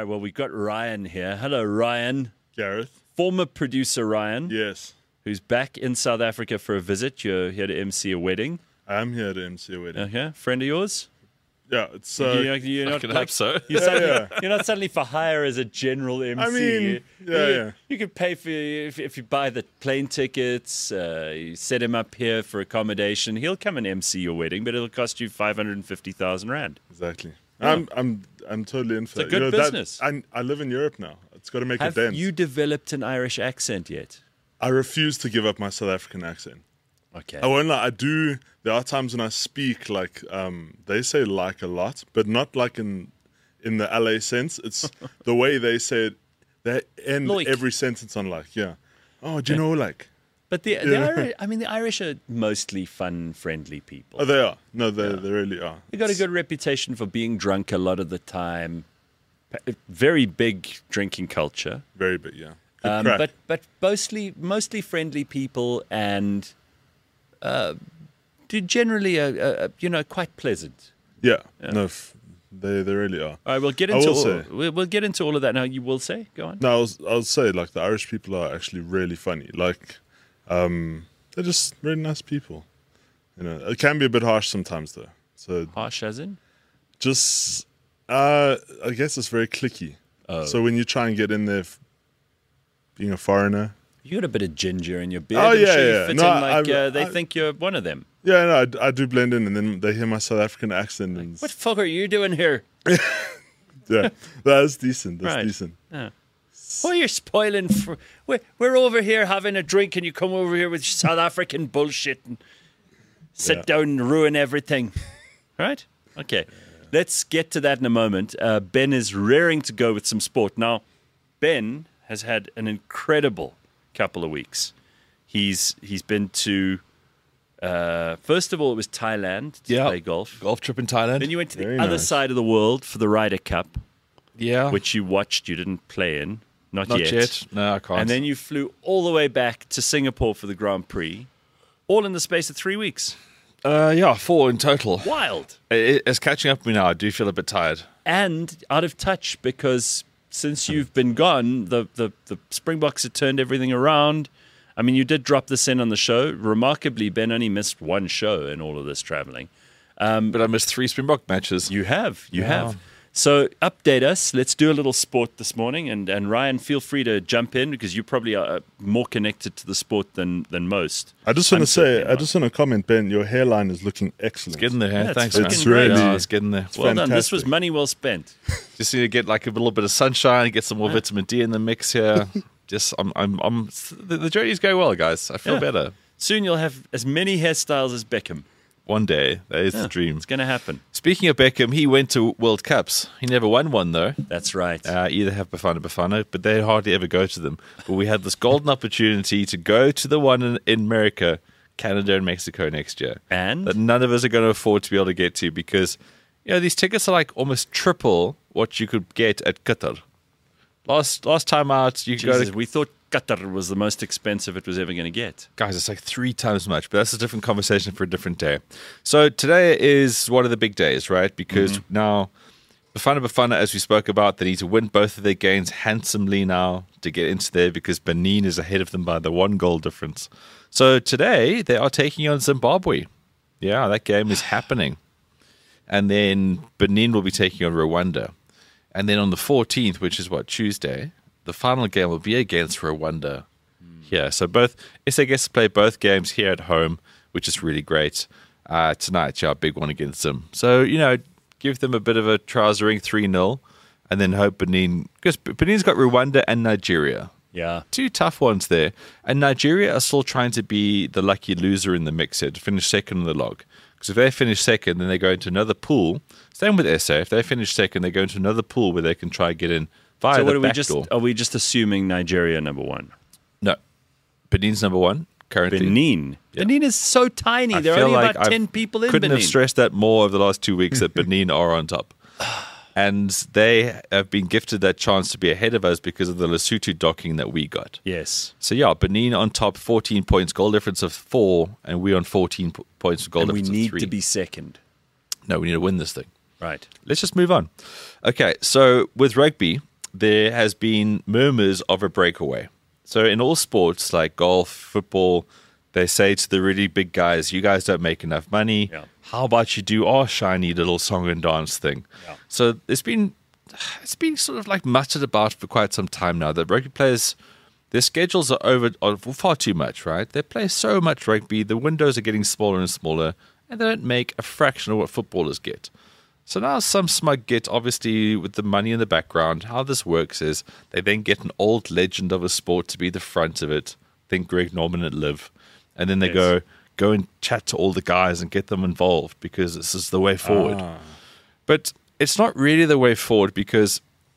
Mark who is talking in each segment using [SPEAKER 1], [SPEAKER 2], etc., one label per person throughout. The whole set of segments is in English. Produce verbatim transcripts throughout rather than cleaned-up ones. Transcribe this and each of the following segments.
[SPEAKER 1] right, well, we've got Ryan here. Hello, Ryan.
[SPEAKER 2] Gareth.
[SPEAKER 1] Former producer Ryan.
[SPEAKER 2] Yes.
[SPEAKER 1] Who's back in South Africa for a visit. You're here to M C a wedding.
[SPEAKER 2] I'm here to M C a wedding.
[SPEAKER 1] Okay. Friend of yours?
[SPEAKER 2] Yeah, it's uh,
[SPEAKER 1] you're, you're
[SPEAKER 3] I
[SPEAKER 1] not
[SPEAKER 3] could
[SPEAKER 1] like,
[SPEAKER 3] hope so.
[SPEAKER 1] You're,
[SPEAKER 2] Yeah,
[SPEAKER 1] suddenly,
[SPEAKER 2] yeah.
[SPEAKER 1] you're not suddenly for hire as a general M C.
[SPEAKER 2] I mean,
[SPEAKER 1] you,
[SPEAKER 2] yeah,
[SPEAKER 1] you,
[SPEAKER 2] yeah.
[SPEAKER 1] You could pay for if, if you buy the plane tickets. Uh, you set him up here for accommodation. He'll come and M C your wedding, but it'll cost you five hundred and fifty thousand rand.
[SPEAKER 2] Exactly.
[SPEAKER 1] Yeah.
[SPEAKER 2] I'm I'm I'm totally in for
[SPEAKER 1] It's a
[SPEAKER 2] that.
[SPEAKER 1] good
[SPEAKER 2] you know,
[SPEAKER 1] business.
[SPEAKER 2] That, I I live in Europe now. It's got to make
[SPEAKER 1] Have
[SPEAKER 2] a dent.
[SPEAKER 1] you developed an Irish accent yet?
[SPEAKER 2] I refuse to give up my South African accent.
[SPEAKER 1] Okay.
[SPEAKER 2] I won't lie. I do. There are times when I speak like um, they say like a lot, but not like in in the L A sense. It's the way they say it. They end
[SPEAKER 1] Like.
[SPEAKER 2] every sentence on like. Yeah. Oh, do you know like?
[SPEAKER 1] But the, the
[SPEAKER 2] Yeah.
[SPEAKER 1] Irish, I mean, the Irish are mostly fun, friendly people.
[SPEAKER 2] Oh, they are. No, they they really are.
[SPEAKER 1] They got a good reputation for being drunk a lot of the time. Pa- Very big drinking culture,
[SPEAKER 2] Very big. Yeah. Good
[SPEAKER 1] um,
[SPEAKER 2] crack.
[SPEAKER 1] but but mostly mostly friendly people and uh, do generally uh, uh, you know quite pleasant.
[SPEAKER 2] yeah. No, f- they they really are.
[SPEAKER 1] All right, we'll get
[SPEAKER 2] I
[SPEAKER 1] into
[SPEAKER 2] will
[SPEAKER 1] all,
[SPEAKER 2] say-
[SPEAKER 1] we'll, we'll get into all of that now. You will say, go on.
[SPEAKER 2] No, I was I would say like the Irish people are actually really funny. Like, um, they're just really nice people. You know, it can be a bit harsh sometimes though. So
[SPEAKER 1] Harsh as in?
[SPEAKER 2] just, uh, I guess it's very cliquey.
[SPEAKER 1] Oh.
[SPEAKER 2] So when you try and get in there, f- being a foreigner,
[SPEAKER 1] You got a bit of ginger in your beard.
[SPEAKER 2] Oh,
[SPEAKER 1] I'm
[SPEAKER 2] yeah,
[SPEAKER 1] sure you
[SPEAKER 2] yeah.
[SPEAKER 1] fit
[SPEAKER 2] No,
[SPEAKER 1] in like
[SPEAKER 2] I-
[SPEAKER 1] uh, they
[SPEAKER 2] I-
[SPEAKER 1] think you're one of them.
[SPEAKER 2] yeah, no, I d- I, do blend in, and then they hear my South African accent, and
[SPEAKER 1] What the fuck are you doing here?
[SPEAKER 2] yeah, that's decent. That's
[SPEAKER 1] Right.
[SPEAKER 2] decent.
[SPEAKER 1] Oh, you're spoiling. For, we're, we're over here having a drink, and you come over here with South African bullshit and sit
[SPEAKER 2] Yeah.
[SPEAKER 1] down and ruin everything. Right? Okay. Let's get to that in a moment. Uh, Ben is raring to go with some sport. Now, Ben has had an incredible couple of weeks. He's He's been to, uh, first of all, it was Thailand to
[SPEAKER 3] Yeah.
[SPEAKER 1] play golf.
[SPEAKER 3] Golf trip in Thailand.
[SPEAKER 1] Then you went to the
[SPEAKER 2] Very
[SPEAKER 1] other
[SPEAKER 2] nice.
[SPEAKER 1] side of the world for the Ryder Cup,
[SPEAKER 3] yeah.
[SPEAKER 1] which you watched, you didn't play in. Not,
[SPEAKER 3] Not
[SPEAKER 1] yet.
[SPEAKER 3] yet. No, I can't.
[SPEAKER 1] And then you flew all the way back to Singapore for the Grand Prix, all in the space of three weeks.
[SPEAKER 3] uh, yeah, four in total.
[SPEAKER 1] Wild.
[SPEAKER 3] It, it's catching up with me now. I do feel a bit tired.
[SPEAKER 1] And out of touch because since you've been gone, the, the, the Springboks have turned everything around. I mean, you did drop this in on the show. Remarkably, Ben only missed one show in all of this traveling.
[SPEAKER 3] But I missed three Springbok matches.
[SPEAKER 1] You have. You
[SPEAKER 3] Yeah.
[SPEAKER 1] have. So update us. Let's do a little sport this morning. And, and Ryan, feel free to jump in because you probably are more connected to the sport than, than most.
[SPEAKER 2] I just want
[SPEAKER 1] I'm
[SPEAKER 2] to say,
[SPEAKER 1] certainly
[SPEAKER 2] I
[SPEAKER 1] not.
[SPEAKER 2] just want to comment, Ben. Your hairline is looking excellent.
[SPEAKER 3] Getting there.
[SPEAKER 1] Yeah, it's
[SPEAKER 3] Thanks,
[SPEAKER 1] fucking
[SPEAKER 3] man.
[SPEAKER 2] It's really-
[SPEAKER 3] Yeah, it's getting there.
[SPEAKER 1] Well done. This was
[SPEAKER 2] fantastic.
[SPEAKER 1] money well spent.
[SPEAKER 3] Just need to get like a little bit of sunshine, get some more vitamin D in the mix here. Just, I'm, I'm, I'm. The, the journey's going well, guys. I feel
[SPEAKER 1] Yeah.
[SPEAKER 3] better.
[SPEAKER 1] Soon you'll have as many hairstyles as Beckham.
[SPEAKER 3] One day, that is
[SPEAKER 1] Yeah,
[SPEAKER 3] the dream.
[SPEAKER 1] It's going to happen.
[SPEAKER 3] Speaking of Beckham, he went to World Cups. He never won one though.
[SPEAKER 1] That's right.
[SPEAKER 3] Uh, either have Bafana Bafana, but they hardly ever go to them. But we had this golden opportunity to go to the one in, in America, Canada, and Mexico next year.
[SPEAKER 1] And?
[SPEAKER 3] That none of us are going to afford to be able to get to because, you know, these tickets are like almost triple what you could get at Qatar. Last last time out, you could go
[SPEAKER 1] Jesus,
[SPEAKER 3] to
[SPEAKER 1] we thought Qatar was the most expensive it was ever going to get.
[SPEAKER 3] Guys, it's like three times as much, but that's a different conversation for a different day. So today is one of the big days, right? Because now Bafana Bafana, as we spoke about, they need to win both of their games handsomely now to get into there because Benin is ahead of them by the one goal difference. So today they are taking on Zimbabwe. Yeah, that game is happening. And then Benin will be taking on Rwanda. And then on the fourteenth, which is what, Tuesday, the final game will be against Rwanda. Yeah, so both S A gets to play both games here at home, which is really great. Uh, tonight, yeah, big one against them. So, you know, give them a bit of a trousering three nil, and then hope Benin, because Benin's got Rwanda and Nigeria.
[SPEAKER 1] Yeah.
[SPEAKER 3] Two tough ones there. And Nigeria are still trying to be the lucky loser in the mix here, to finish second in the log. Because if they finish second, then they go into another pool. Same with S A. If they finish second, they go into another pool where they can try and get in via
[SPEAKER 1] So
[SPEAKER 3] the
[SPEAKER 1] what are we
[SPEAKER 3] back
[SPEAKER 1] just
[SPEAKER 3] door.
[SPEAKER 1] are we just assuming Nigeria number one?
[SPEAKER 3] No. Benin's number one currently.
[SPEAKER 1] Benin. Benin is so tiny.
[SPEAKER 3] I
[SPEAKER 1] There are
[SPEAKER 3] feel
[SPEAKER 1] only
[SPEAKER 3] like
[SPEAKER 1] about
[SPEAKER 3] I
[SPEAKER 1] ten people in
[SPEAKER 3] couldn't
[SPEAKER 1] Benin.
[SPEAKER 3] have stressed that more over the last two weeks that Benin are on top. And they have been gifted that chance to be ahead of us because of the Lesotho docking that we got.
[SPEAKER 1] Yes.
[SPEAKER 3] So yeah, Benin on top, fourteen points, goal difference of four, and we on fourteen p- points, goal
[SPEAKER 1] And we
[SPEAKER 3] difference
[SPEAKER 1] need
[SPEAKER 3] of three.
[SPEAKER 1] to be second.
[SPEAKER 3] No, we need to win this thing.
[SPEAKER 1] Right.
[SPEAKER 3] Let's just move on. Okay, so with rugby, there has been murmurs of a breakaway. So in all sports like golf, football, they say to the really big guys, you guys don't make enough money.
[SPEAKER 1] Yeah.
[SPEAKER 3] How about you do our shiny little song and dance thing?
[SPEAKER 1] Yeah.
[SPEAKER 3] So it's been it's been sort of like muttered about for quite some time now that rugby players, their schedules are over are far too much, right? They play so much rugby, the windows are getting smaller and smaller, and they don't make a fraction of what footballers get. So now some smug get, obviously, with the money in the background. How this works is they then get an old legend of a sport to be the front of it. Think Greg Norman at Live. And then they
[SPEAKER 1] Yes.
[SPEAKER 3] go go and chat to all the guys and get them involved because this is the way forward.
[SPEAKER 2] Ah.
[SPEAKER 3] But it's not really the way forward because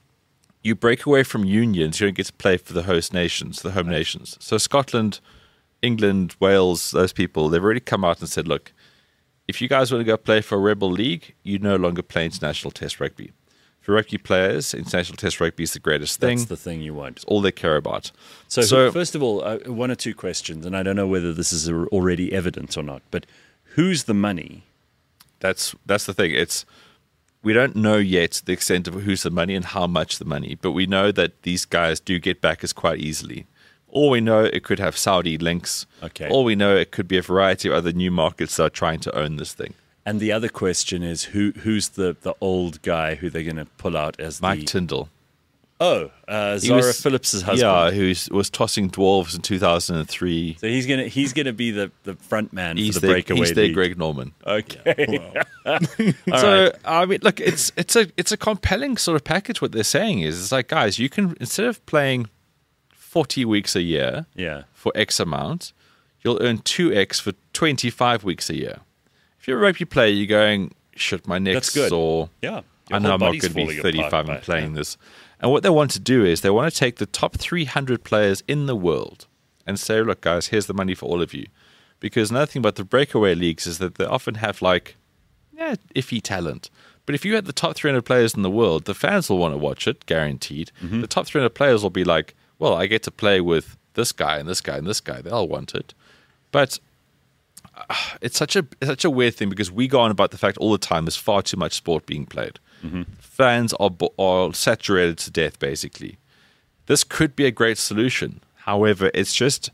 [SPEAKER 3] you break away from unions, you don't get to play for the host nations, the home nations. So Scotland, England, Wales, those people, they've already come out and said, look, if you guys want to go play for a rebel league, you no longer play international test rugby. For rugby players, international test rugby is the greatest thing.
[SPEAKER 1] That's the thing you want.
[SPEAKER 3] It's all they care about.
[SPEAKER 1] So,
[SPEAKER 3] So-
[SPEAKER 1] first of all, uh, one or two questions, and I don't know whether this is already evident or not, but who's the money?
[SPEAKER 3] That's that's the thing. It's we don't know yet the extent of who's the money and how much the money, but we know that these guys do get backers quite easily. Or we know it could have Saudi links.
[SPEAKER 1] Okay.
[SPEAKER 3] Or we know it could be a variety of other new markets that are trying to own this thing.
[SPEAKER 1] And the other question is who who's the, the old guy who they're going to pull out as
[SPEAKER 3] Mike
[SPEAKER 1] the...
[SPEAKER 3] Tyndall.
[SPEAKER 1] Oh, uh,
[SPEAKER 3] He
[SPEAKER 1] Zara
[SPEAKER 3] was-
[SPEAKER 1] Phillips' husband.
[SPEAKER 3] Yeah, who was tossing dwarves in two thousand three.
[SPEAKER 1] So he's gonna he's gonna be the, the front man
[SPEAKER 3] He's
[SPEAKER 1] for the
[SPEAKER 3] their,
[SPEAKER 1] breakaway
[SPEAKER 3] he's their
[SPEAKER 1] league.
[SPEAKER 3] Greg Norman.
[SPEAKER 1] Okay. All
[SPEAKER 3] so
[SPEAKER 1] right.
[SPEAKER 3] I mean, look, it's it's a it's a compelling sort of package. What they're saying is, it's like, guys, you can, instead of playing forty weeks a year
[SPEAKER 1] Yeah.
[SPEAKER 3] for X amount, you'll earn two X for twenty-five weeks a year. If you're a rugby player, you're going, shit, my neck's
[SPEAKER 1] That's good.
[SPEAKER 3] sore.
[SPEAKER 1] Yeah.
[SPEAKER 3] I
[SPEAKER 1] Your
[SPEAKER 3] know
[SPEAKER 1] whole
[SPEAKER 3] I'm not
[SPEAKER 1] body's
[SPEAKER 3] going to be
[SPEAKER 1] falling
[SPEAKER 3] thirty-five
[SPEAKER 1] apart
[SPEAKER 3] and
[SPEAKER 1] by-
[SPEAKER 3] playing
[SPEAKER 1] yeah.
[SPEAKER 3] this. And what they want to do is they want to take the top three hundred players in the world and say, look, guys, here's the money for all of you. Because another thing about the breakaway leagues is that they often have, like, yeah, iffy talent. But if you had the top three hundred players in the world, the fans will want to watch it, guaranteed.
[SPEAKER 1] Mm-hmm.
[SPEAKER 3] The top three hundred players will be like, well, I get to play with this guy and this guy and this guy. They'll want it. But uh, it's such a it's such a weird thing because we go on about the fact all the time there's far too much sport being played.
[SPEAKER 1] Mm-hmm.
[SPEAKER 3] Fans are, bo- are saturated to death, basically. This could be a great solution. However, it's just,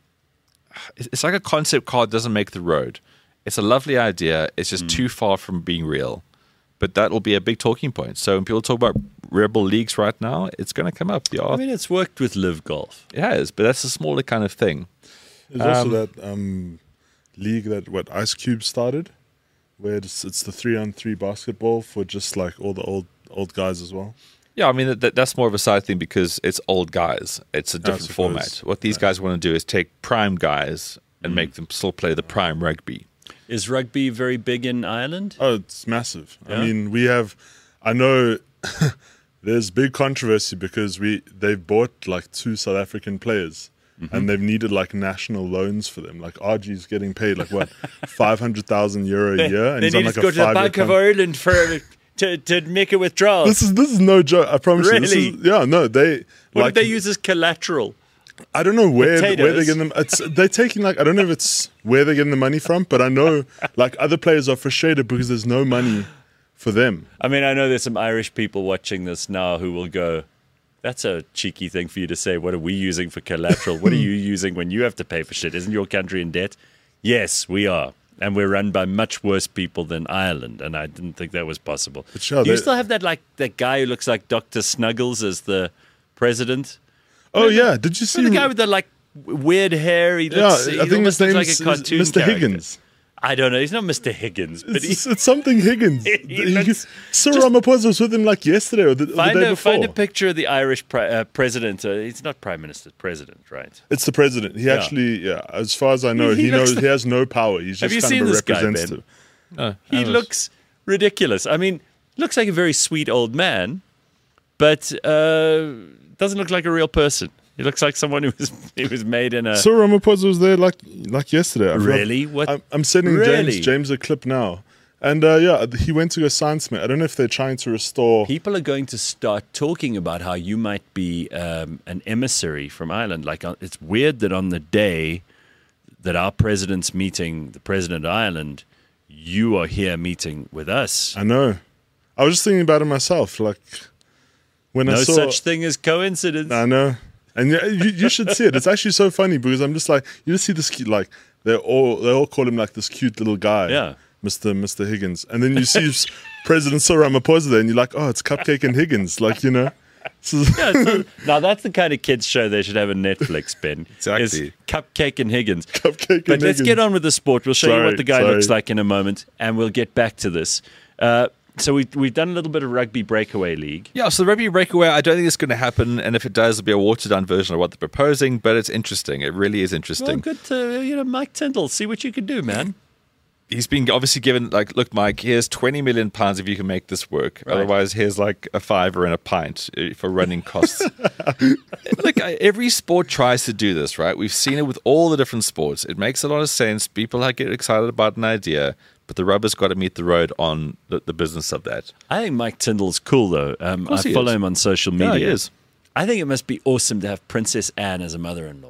[SPEAKER 3] it's like a concept car doesn't make the road. It's a lovely idea. It's just too far from being real. But that will be a big talking point. So when people talk about rebel leagues right now, it's going to come up. Yeah,
[SPEAKER 1] I mean, it's worked with Live Golf.
[SPEAKER 3] it has, but that's a smaller kind of thing.
[SPEAKER 2] There's also that um, league that what Ice Cube started, where it's, it's the three on three basketball for just like all the old old guys as well.
[SPEAKER 3] Yeah, I mean, that, that's more of a side thing because it's old guys. It's a different
[SPEAKER 2] suppose.
[SPEAKER 3] format. What these guys want to do is take prime guys and make them still play the prime rugby.
[SPEAKER 1] Is rugby very big in Ireland?
[SPEAKER 2] Oh, it's massive.
[SPEAKER 1] Yeah?
[SPEAKER 2] I mean, we have. I know there's big controversy because we they've bought like two South African players.
[SPEAKER 1] Mm-hmm.
[SPEAKER 2] And they've needed like national loans for them. Like R G's getting paid like what five hundred thousand euro a year, and
[SPEAKER 1] They
[SPEAKER 2] he's on
[SPEAKER 1] need
[SPEAKER 2] like
[SPEAKER 1] to
[SPEAKER 2] a
[SPEAKER 1] go to the
[SPEAKER 2] five-year
[SPEAKER 1] Bank of
[SPEAKER 2] con-
[SPEAKER 1] Ireland for to, to make a withdrawal.
[SPEAKER 2] This is this is no joke. I promise you. This
[SPEAKER 1] Really?
[SPEAKER 2] is, yeah, no, they
[SPEAKER 1] What
[SPEAKER 2] like
[SPEAKER 1] did they use as collateral?
[SPEAKER 2] I don't know where where they're
[SPEAKER 1] Potatoes?
[SPEAKER 2] getting them. It's they're taking like I don't know if it's where they're getting the money from, but I know like other players are frustrated because there's no money for them.
[SPEAKER 1] I mean, I know there's some Irish people watching this now who will go, that's a cheeky thing for you to say. What are we using for collateral? What are you using when you have to pay for shit? Isn't your country in debt? Yes, we are. And we're run by much worse people than Ireland. And I didn't think that was possible.
[SPEAKER 2] But sure,
[SPEAKER 1] Do you
[SPEAKER 2] they-
[SPEAKER 1] still have that like that guy who looks like Doctor Snuggles as the president?
[SPEAKER 2] Oh yeah, did you see
[SPEAKER 1] Remember the guy with the like w- weird hair? He
[SPEAKER 2] Yeah,
[SPEAKER 1] looks, he
[SPEAKER 2] I think
[SPEAKER 1] almost
[SPEAKER 2] his
[SPEAKER 1] looks
[SPEAKER 2] name
[SPEAKER 1] like
[SPEAKER 2] is,
[SPEAKER 1] a
[SPEAKER 2] is
[SPEAKER 1] cartoon
[SPEAKER 2] Mister
[SPEAKER 1] character.
[SPEAKER 2] Higgins.
[SPEAKER 1] I don't know. He's not Mister Higgins, but he,
[SPEAKER 2] It's, it's something Higgins.
[SPEAKER 1] He
[SPEAKER 2] He-
[SPEAKER 1] looks-
[SPEAKER 2] Sir
[SPEAKER 1] just-
[SPEAKER 2] Ramaphosa was with him like yesterday or the, or the
[SPEAKER 1] find
[SPEAKER 2] day
[SPEAKER 1] a
[SPEAKER 2] before.
[SPEAKER 1] find a picture of the Irish pri- uh, president. Uh, he's not prime minister, president, right?
[SPEAKER 2] It's the president. He actually, yeah, as far as I know,
[SPEAKER 1] He
[SPEAKER 2] he,
[SPEAKER 1] looks
[SPEAKER 2] knows
[SPEAKER 1] like-
[SPEAKER 2] he has no power. He's
[SPEAKER 1] Have
[SPEAKER 2] just
[SPEAKER 1] you
[SPEAKER 2] kind
[SPEAKER 1] seen
[SPEAKER 2] of a
[SPEAKER 1] this guy, Ben?
[SPEAKER 2] representative.
[SPEAKER 3] No,
[SPEAKER 1] He
[SPEAKER 3] I was-
[SPEAKER 1] looks ridiculous. I mean, looks like a very sweet old man, but uh, doesn't look like a real person. He looks like someone who was he was made in a.
[SPEAKER 2] Sir Ramaphosa was there like like yesterday. I forgot-
[SPEAKER 1] Really? What?
[SPEAKER 2] I'm, I'm sending
[SPEAKER 1] Really?
[SPEAKER 2] James James a clip now, and uh, yeah, he went to a science mate. I don't know if they're trying to restore.
[SPEAKER 1] People are going to start talking about how you might be um, an emissary from Ireland. Like, uh, it's weird that on the day that our president's meeting the president of Ireland, you are here meeting with us.
[SPEAKER 2] I know. I was just thinking about it myself. Like, when I
[SPEAKER 1] No
[SPEAKER 2] saw,
[SPEAKER 1] such thing as coincidence.
[SPEAKER 2] I know, and you, you you should see it. It's actually so funny because I'm just like, you just see this cute, like they all they all call him like this cute little guy,
[SPEAKER 1] Yeah.
[SPEAKER 2] Mister Mister Higgins, and then you see President Cyril Ramaphosa there, and you're like, oh, it's Cupcake and Higgins, like you know. So,
[SPEAKER 1] Yeah, so, now that's the kind of kids show they should have on Netflix, Ben.
[SPEAKER 3] Exactly.
[SPEAKER 1] Is Cupcake and Higgins.
[SPEAKER 2] Cupcake
[SPEAKER 1] But
[SPEAKER 2] and
[SPEAKER 1] let's
[SPEAKER 2] Higgins.
[SPEAKER 1] get on with the sport. We'll show you
[SPEAKER 2] Sorry,
[SPEAKER 1] what the guy
[SPEAKER 2] sorry.
[SPEAKER 1] looks like in a moment, and we'll get back to this. Uh, so we, we've done a little bit of rugby breakaway league.
[SPEAKER 3] Yeah, so the rugby breakaway, I don't think it's going to happen, and if it does, it'll be a watered down version of what they're proposing, but it's interesting. It really is
[SPEAKER 1] Well,
[SPEAKER 3] interesting.
[SPEAKER 1] good to, you know, Mike Tyndall. See what you can do, man.
[SPEAKER 3] He's been obviously given, like, look, Mike, here's twenty million pounds if you can make this work.
[SPEAKER 1] Right.
[SPEAKER 3] Otherwise, here's like a fiver and a pint uh, for running costs. Look, I- every sport tries to do this, right? We've seen it with all the different sports. It makes a lot of sense. People like, get excited about an idea, but the rubber's got to meet the road on the, the business of that.
[SPEAKER 1] I think Mike Tyndall's cool, though. Um, I
[SPEAKER 3] course he
[SPEAKER 1] follow
[SPEAKER 3] is.
[SPEAKER 1] him on social media.
[SPEAKER 3] Yeah, he is.
[SPEAKER 1] I think it must be awesome to have Princess Anne as a mother-in-law.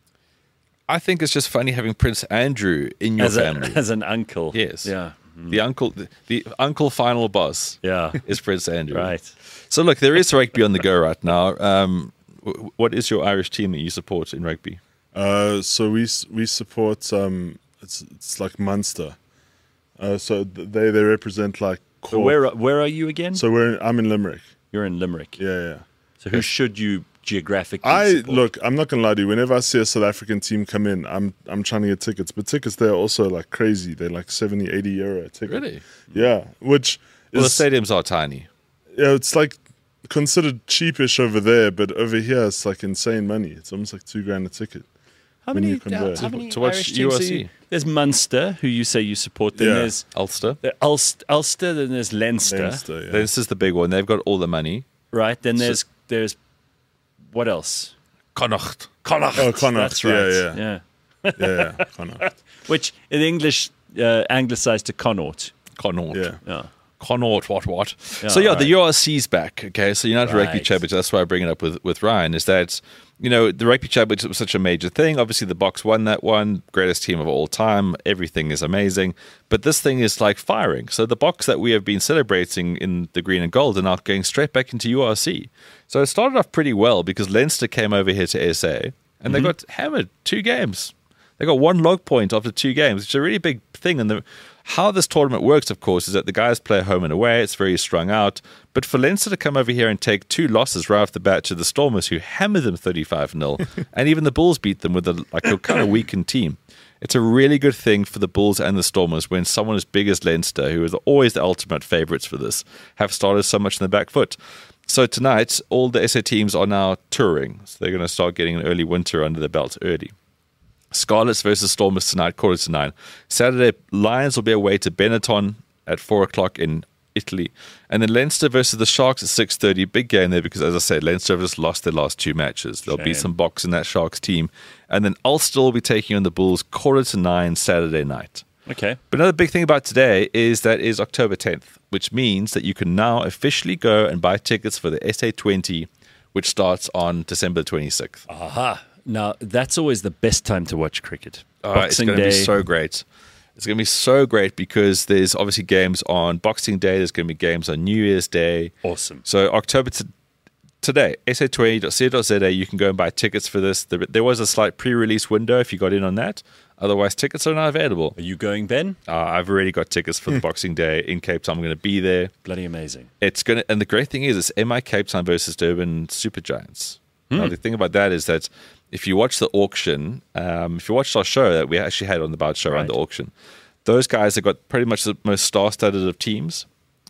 [SPEAKER 3] I think it's just funny having Prince Andrew in your
[SPEAKER 1] As, a,
[SPEAKER 3] family.
[SPEAKER 1] as an uncle.
[SPEAKER 3] Yes.
[SPEAKER 1] Yeah.
[SPEAKER 3] The uncle, the, the uncle final boss
[SPEAKER 1] Yeah.
[SPEAKER 3] is Prince Andrew.
[SPEAKER 1] Right.
[SPEAKER 3] So look, there is rugby on the go right now. Um, w- what is your Irish team that you support in rugby?
[SPEAKER 2] Uh, so we s- we support um, it's it's like Munster. Uh, so th- they they represent like.
[SPEAKER 1] So
[SPEAKER 2] Cork.
[SPEAKER 1] where where are you again?
[SPEAKER 2] So we're in, I'm in Limerick.
[SPEAKER 1] You're in Limerick.
[SPEAKER 2] Yeah, yeah.
[SPEAKER 1] So who should you geographically
[SPEAKER 2] I
[SPEAKER 1] support?
[SPEAKER 2] look. I'm not gonna lie to you. Whenever I see a South African team come in, I'm I'm trying to get tickets. But tickets there are also like crazy. They're like seventy, eighty euro a ticket.
[SPEAKER 3] Really?
[SPEAKER 2] Yeah. Which
[SPEAKER 3] Well, the
[SPEAKER 2] is
[SPEAKER 3] stadiums are tiny.
[SPEAKER 2] yeah, it's like considered cheapish over there, but over here it's like insane money. It's almost like two grand a ticket.
[SPEAKER 1] How
[SPEAKER 2] when
[SPEAKER 1] many,
[SPEAKER 2] you convert.
[SPEAKER 1] how many
[SPEAKER 3] To watch
[SPEAKER 1] Irish
[SPEAKER 3] U R
[SPEAKER 1] teams?
[SPEAKER 3] C.
[SPEAKER 1] are you- There's Munster, who you say you support. Then
[SPEAKER 2] Yeah.
[SPEAKER 1] there's
[SPEAKER 3] Ulster.
[SPEAKER 1] the Ulster, Ulster. Then there's Leinster,
[SPEAKER 2] Leinster, yeah.
[SPEAKER 3] This is the big one. They've got all the money.
[SPEAKER 1] right? Then there's there's what else?
[SPEAKER 3] Connacht.
[SPEAKER 1] Connacht.
[SPEAKER 2] Oh, Connacht,
[SPEAKER 1] That's right.
[SPEAKER 2] yeah,
[SPEAKER 1] yeah.
[SPEAKER 2] yeah, yeah. Connacht.
[SPEAKER 1] Which in English uh, anglicized to Connaught.
[SPEAKER 3] Connaught.
[SPEAKER 2] Yeah.
[SPEAKER 1] Yeah.
[SPEAKER 3] Connaught, what, what?
[SPEAKER 1] Yeah,
[SPEAKER 3] so, yeah,
[SPEAKER 1] right.
[SPEAKER 3] the U R C's back, okay? So, United Rugby
[SPEAKER 1] Right.
[SPEAKER 3] Championship, that's why I bring it up with, with Ryan, is that, you know, the Rugby Championship was such a major thing. Obviously, the Box won that one, greatest team of all time. Everything is amazing. But this thing is like firing. So, the Box that we have been celebrating in the green and gold are now going straight back into U R C. So, it started off pretty well because Leinster came over here to S A and they got hammered two games. They got one log point after two games, which is a really big thing. And the, how this tournament works, of course, is that the guys play home and away. It's very strung out. But for Leinster to come over here and take two losses right off the bat to the Stormers, who hammered them thirty-five nil, and even the Bulls beat them with a, like a kind of weakened team. It's a really good thing for the Bulls and the Stormers when someone as big as Leinster, who is always the ultimate favourites for this, have started so much in the back foot. So tonight, all the S A teams are now touring. So they're going to start getting an early winter under their belt early. Scarlets versus Stormers tonight, quarter to nine. Saturday, Lions will be away to Benetton at four o'clock in Italy. And then Leinster versus the Sharks at six thirty. Big game there because, as I said, Leinster have just lost their last two matches. There'll be
[SPEAKER 1] Shame.
[SPEAKER 3] some box in that Sharks team. And then Ulster will be taking on the Bulls quarter to nine Saturday night.
[SPEAKER 1] Okay.
[SPEAKER 3] But another big thing about today is that is October tenth, which means that you can now officially go and buy tickets for the S A twenty, which starts on December twenty-sixth.
[SPEAKER 1] Aha. Now that's always the best time to watch cricket.
[SPEAKER 3] Uh, it's
[SPEAKER 1] Boxing
[SPEAKER 3] going to
[SPEAKER 1] Day.
[SPEAKER 3] be so great. It's going to be so great because there's obviously games on Boxing Day. There's going to be games on New Year's Day.
[SPEAKER 1] Awesome.
[SPEAKER 3] So October to today, S A twenty dot co dot Z A, you can go and buy tickets for this. There, there was a slight pre-release window if you got in on that. Otherwise, tickets are now available.
[SPEAKER 1] Are you going, Ben?
[SPEAKER 3] Uh, I've already got tickets for the Boxing Day in Cape Town. I'm going to be there.
[SPEAKER 1] Bloody amazing.
[SPEAKER 3] It's gonna, and the great thing is, it's M I Cape Town versus Durban Supergiants. Now, the thing about that is that if you watch the auction, um, if you watched our show that we actually had on the Bout Show around the
[SPEAKER 1] Right.
[SPEAKER 3] auction, those guys have got pretty much the most star-studded of teams.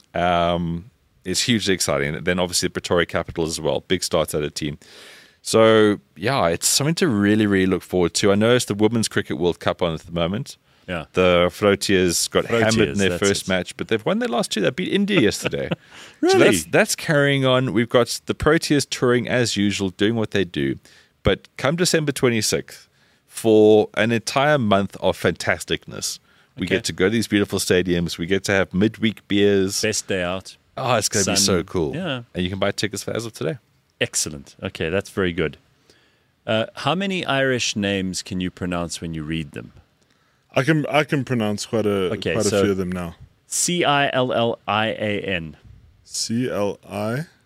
[SPEAKER 3] Um, it's hugely exciting. And then obviously the Pretoria Capitals as well, big star-studded team. So yeah, it's something to really, really look forward to. I know it's the Women's Cricket World Cup on at the moment.
[SPEAKER 1] Yeah.
[SPEAKER 3] The Floatiers got
[SPEAKER 1] Floatiers,
[SPEAKER 3] hammered in their
[SPEAKER 1] that's
[SPEAKER 3] first
[SPEAKER 1] it.
[SPEAKER 3] match, but they've won their last two. They beat India yesterday. So
[SPEAKER 1] Really?
[SPEAKER 3] that's, that's carrying on. We've got the Proteas touring as usual, doing what they do. But come December twenty-sixth, for an entire month of fantasticness, we
[SPEAKER 1] Okay.
[SPEAKER 3] get to go to these beautiful stadiums. We get to have midweek beers.
[SPEAKER 1] Best day out.
[SPEAKER 3] Oh, it's going to be
[SPEAKER 1] Sun.
[SPEAKER 3] so cool.
[SPEAKER 1] Yeah.
[SPEAKER 3] And you can buy tickets for as of today.
[SPEAKER 1] Excellent. Okay, that's very good. Uh, how many Irish names can you pronounce when you read them?
[SPEAKER 2] I can I can pronounce quite a
[SPEAKER 1] Okay,
[SPEAKER 2] quite
[SPEAKER 1] so-
[SPEAKER 2] a few of them now.
[SPEAKER 1] C I L L I A N.
[SPEAKER 2] C L I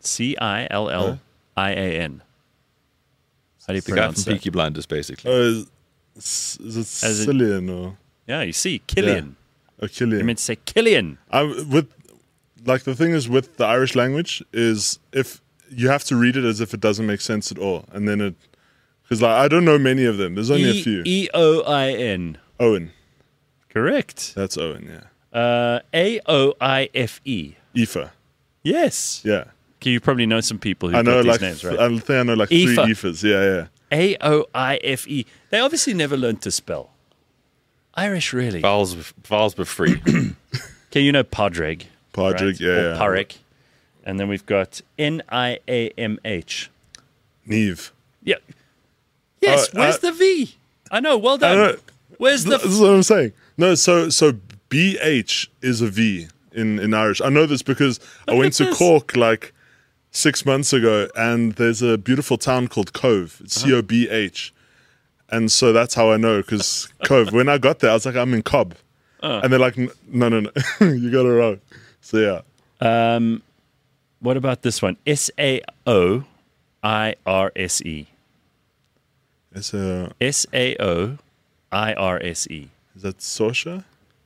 [SPEAKER 1] C I L L I A N. How do you
[SPEAKER 3] The guy from
[SPEAKER 1] pronounce that?
[SPEAKER 3] Peaky Blinders, basically.
[SPEAKER 2] Oh, is, is it
[SPEAKER 1] As it-
[SPEAKER 2] Cillian or
[SPEAKER 1] Yeah, you see, Killian.
[SPEAKER 2] or Killian?
[SPEAKER 1] You meant to say Killian.
[SPEAKER 2] I, with like the thing is with the Irish language is if you have to read it as if it doesn't make sense at all, and then it because like I don't know many of them. There's only a few.
[SPEAKER 1] E O I N.
[SPEAKER 2] Owen,
[SPEAKER 1] Correct.
[SPEAKER 2] that's Owen. Yeah,
[SPEAKER 1] Uh, A O I F E.
[SPEAKER 2] Aoife.
[SPEAKER 1] Yes.
[SPEAKER 2] Yeah,
[SPEAKER 1] Okay, you probably know some people who
[SPEAKER 2] I know
[SPEAKER 1] got these
[SPEAKER 2] like
[SPEAKER 1] names, right?
[SPEAKER 2] I think I know like
[SPEAKER 1] Aoife.
[SPEAKER 2] three Aoifes. Yeah, yeah.
[SPEAKER 1] A O I F E. They obviously never learned to spell. Irish, really.
[SPEAKER 3] Vowels, vowels were free.
[SPEAKER 1] Okay, you know Padraig.
[SPEAKER 2] Padraig,
[SPEAKER 1] right?
[SPEAKER 2] yeah,
[SPEAKER 1] Or
[SPEAKER 2] yeah.
[SPEAKER 1] Parik. And then we've got N I A M H.
[SPEAKER 2] Neve.
[SPEAKER 1] Yeah. Yes,
[SPEAKER 2] Oh,
[SPEAKER 1] where's
[SPEAKER 2] uh,
[SPEAKER 1] the V? I know, well done.
[SPEAKER 2] know.
[SPEAKER 1] Where's the...
[SPEAKER 2] This is what I'm saying. No, so so B H is a V in, in Irish. I know this because I
[SPEAKER 1] Look
[SPEAKER 2] went
[SPEAKER 1] at
[SPEAKER 2] to
[SPEAKER 1] this.
[SPEAKER 2] Cork like six months ago, and there's a beautiful town called Cove. It's
[SPEAKER 1] Uh-huh.
[SPEAKER 2] C O B H. And so that's how I know, because Cove, when I got there, I was like, I'm in Cobb.
[SPEAKER 1] Uh.
[SPEAKER 2] And they're like, "N- no, no, no, you got it wrong. So yeah.
[SPEAKER 1] Um, what about this one? S A O I R S E.
[SPEAKER 2] It's a,
[SPEAKER 1] S A O I R S E.
[SPEAKER 2] is that Sosha?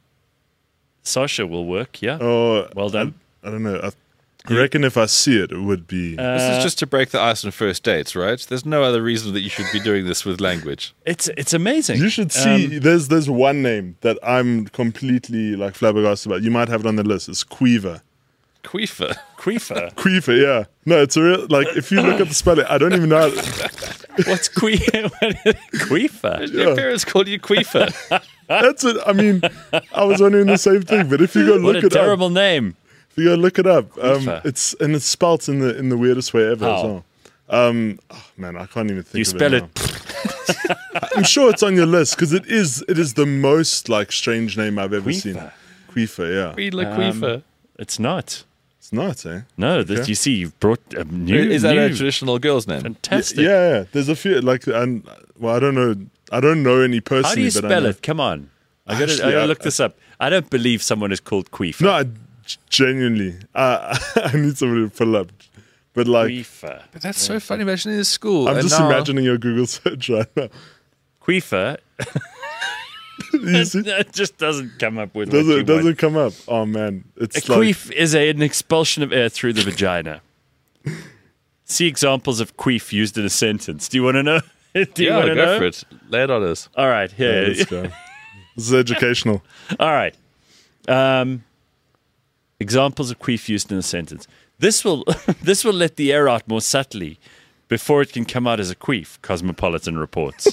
[SPEAKER 1] Sasha will work, yeah.
[SPEAKER 2] Oh,
[SPEAKER 1] Well done.
[SPEAKER 2] I, I don't know. I, I reckon if I see it, it would be.
[SPEAKER 3] This is just to break the ice on first dates, right? There's no other reason that you should be doing this with language.
[SPEAKER 1] It's it's amazing.
[SPEAKER 2] You should see.
[SPEAKER 1] Um,
[SPEAKER 2] there's there's one name that I'm completely like flabbergasted about. You might have it on the list. It's Queever.
[SPEAKER 3] Queefer.
[SPEAKER 1] Queefer.
[SPEAKER 2] Queever, yeah. No, it's a real like. If you look at the spelling, I don't even know. How,
[SPEAKER 1] What's que- Queefer?
[SPEAKER 3] Your parents called you Queefer.
[SPEAKER 2] that's it. I mean, I was wondering the same thing. But if you go
[SPEAKER 1] What
[SPEAKER 2] look
[SPEAKER 1] a
[SPEAKER 2] it up,
[SPEAKER 1] terrible name.
[SPEAKER 2] if you go look it up, um,
[SPEAKER 1] Queefer.
[SPEAKER 2] it's and it's spelt in the in the weirdest way ever as
[SPEAKER 1] How?
[SPEAKER 2] well. Um, oh, man, I can't even think.
[SPEAKER 1] You
[SPEAKER 2] of
[SPEAKER 1] spell
[SPEAKER 2] it.
[SPEAKER 1] it.
[SPEAKER 2] now. I'm sure it's on your list because it is. It is the most like strange name I've ever seen.
[SPEAKER 1] Queefer.
[SPEAKER 2] Queefer, yeah.
[SPEAKER 3] Queedler
[SPEAKER 1] Um,
[SPEAKER 3] Queefer.
[SPEAKER 1] It's not.
[SPEAKER 2] It's not, eh?
[SPEAKER 1] No, this,
[SPEAKER 2] Okay.
[SPEAKER 1] you see, you've brought a new.
[SPEAKER 3] Is that
[SPEAKER 1] new,
[SPEAKER 3] a traditional girl's name?
[SPEAKER 1] fantastic?
[SPEAKER 2] Yeah, yeah. There's a few like, and well, I don't know. I don't know any personally.
[SPEAKER 1] How do you
[SPEAKER 2] but I
[SPEAKER 1] spell
[SPEAKER 2] know-
[SPEAKER 1] it? Come on. I gotta, I
[SPEAKER 2] Actually,
[SPEAKER 1] gotta
[SPEAKER 2] I-
[SPEAKER 1] look this up. I don't believe someone is called Queefer.
[SPEAKER 2] No, I, genuinely, uh, I need somebody to pull up. But like,
[SPEAKER 1] Queefer.
[SPEAKER 3] But that's so funny. Imagine in school.
[SPEAKER 2] I'm
[SPEAKER 3] and
[SPEAKER 2] just
[SPEAKER 3] now-
[SPEAKER 2] imagining your Google search right now.
[SPEAKER 1] Queefer.
[SPEAKER 2] You see?
[SPEAKER 1] It just doesn't come up with
[SPEAKER 2] Does
[SPEAKER 1] what
[SPEAKER 2] it
[SPEAKER 1] you
[SPEAKER 2] doesn't
[SPEAKER 1] want.
[SPEAKER 2] come up? Oh man, it's
[SPEAKER 1] A
[SPEAKER 2] like
[SPEAKER 1] queef is a, an expulsion of air through the vagina. See examples of queef used in a sentence. Do you want to know? Do you
[SPEAKER 3] Yeah,
[SPEAKER 1] want
[SPEAKER 3] go
[SPEAKER 1] to know?
[SPEAKER 3] for it. Lay it on us.
[SPEAKER 1] All right,
[SPEAKER 2] Yeah,
[SPEAKER 1] here.
[SPEAKER 2] let's go. This is educational.
[SPEAKER 1] All right. Um, examples of queef used in a sentence. This will this will let the air out more subtly before it can come out as a queef. Cosmopolitan reports.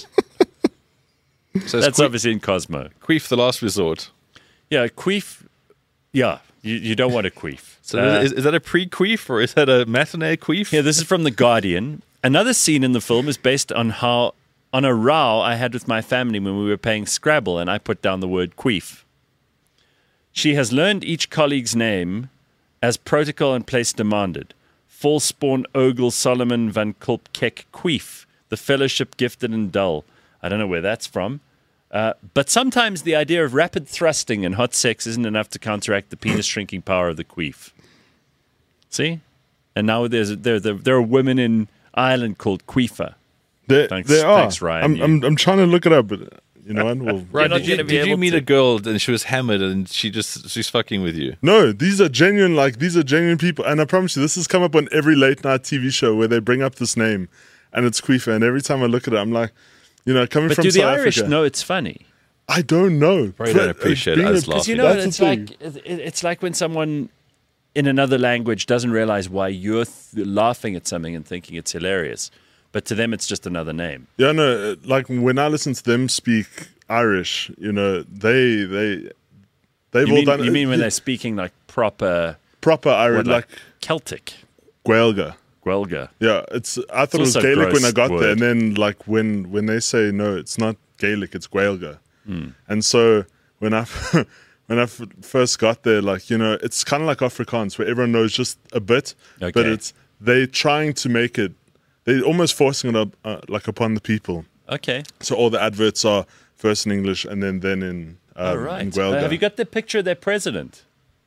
[SPEAKER 3] So
[SPEAKER 1] That's
[SPEAKER 3] it's queef,
[SPEAKER 1] obviously in Cosmo.
[SPEAKER 3] queef the last resort.
[SPEAKER 1] Yeah, queef. Yeah, you, you don't want a queef.
[SPEAKER 3] So
[SPEAKER 1] Uh,
[SPEAKER 3] is, is that a pre-queef or is that a matinee queef?
[SPEAKER 1] Yeah, this is from The Guardian. Another scene in the film is based on how on a row I had with my family when we were playing Scrabble and I put down the word queef. She has learned each colleague's name as protocol and place demanded. Falspawn, Ogle, Solomon, Van Kulp, Keck, Queef, the fellowship gifted and dull. I don't know where that's from. Uh, but sometimes the idea of rapid thrusting and hot sex isn't enough to counteract the penis shrinking power of the queef. See? And now there's there, there, there are women in Ireland called Queefer.
[SPEAKER 2] There,
[SPEAKER 1] Thanks-
[SPEAKER 2] there are.
[SPEAKER 1] thanks, Ryan.
[SPEAKER 2] I'm,
[SPEAKER 1] You-
[SPEAKER 2] I'm, I'm trying to look it up, but you know what? We'll,
[SPEAKER 3] Right,
[SPEAKER 1] not
[SPEAKER 3] did you,
[SPEAKER 1] gonna be
[SPEAKER 3] did you
[SPEAKER 1] able
[SPEAKER 3] meet
[SPEAKER 1] to.
[SPEAKER 3] a girl and she was hammered and she just she's fucking with you?
[SPEAKER 2] No, these are genuine. Like these are genuine people, and I promise you, this has come up on every late night T V show where they bring up this name, and it's Queefer. And every time I look at it, I'm like, you know, coming
[SPEAKER 1] But
[SPEAKER 2] from
[SPEAKER 1] do the
[SPEAKER 2] South
[SPEAKER 1] Irish
[SPEAKER 2] Africa,
[SPEAKER 1] know it's funny?
[SPEAKER 2] I don't know.
[SPEAKER 3] Probably don't
[SPEAKER 2] But, uh,
[SPEAKER 3] appreciate
[SPEAKER 2] being
[SPEAKER 3] us
[SPEAKER 2] a-
[SPEAKER 3] laughing.
[SPEAKER 1] You know,
[SPEAKER 2] That's
[SPEAKER 1] it's
[SPEAKER 2] the
[SPEAKER 1] like
[SPEAKER 2] thing.
[SPEAKER 1] it- it's like when someone in another language doesn't realize why you're th- laughing at something and thinking it's hilarious, but to them it's just another name.
[SPEAKER 2] Yeah, no. uh, Like when I listen to them speak Irish, you know, they they they've
[SPEAKER 1] You
[SPEAKER 2] all
[SPEAKER 1] mean,
[SPEAKER 2] done.
[SPEAKER 1] you mean when
[SPEAKER 2] yeah,
[SPEAKER 1] they're speaking like proper,
[SPEAKER 2] proper Irish,
[SPEAKER 1] what,
[SPEAKER 2] like,
[SPEAKER 1] like Celtic,
[SPEAKER 2] Gaelga.
[SPEAKER 1] Guelga?
[SPEAKER 2] Yeah, it's. I thought
[SPEAKER 1] It's
[SPEAKER 2] it was
[SPEAKER 1] also a
[SPEAKER 2] Gaelic when I
[SPEAKER 1] gross
[SPEAKER 2] got there,
[SPEAKER 1] word.
[SPEAKER 2] and then like when when they say no, it's not Gaelic, it's Gaelga.
[SPEAKER 1] Hmm.
[SPEAKER 2] And so when I when I f- first got there, like you know, it's kind of like Afrikaans where everyone knows just a bit, but
[SPEAKER 1] Okay.
[SPEAKER 2] it's they're trying to make it. They're almost forcing it up, uh, like upon the people.
[SPEAKER 1] Okay,
[SPEAKER 2] So all the adverts are first in English and then then in um,
[SPEAKER 1] all
[SPEAKER 2] in
[SPEAKER 1] right.
[SPEAKER 2] Gaelga.
[SPEAKER 1] Uh, have you got the picture of their president?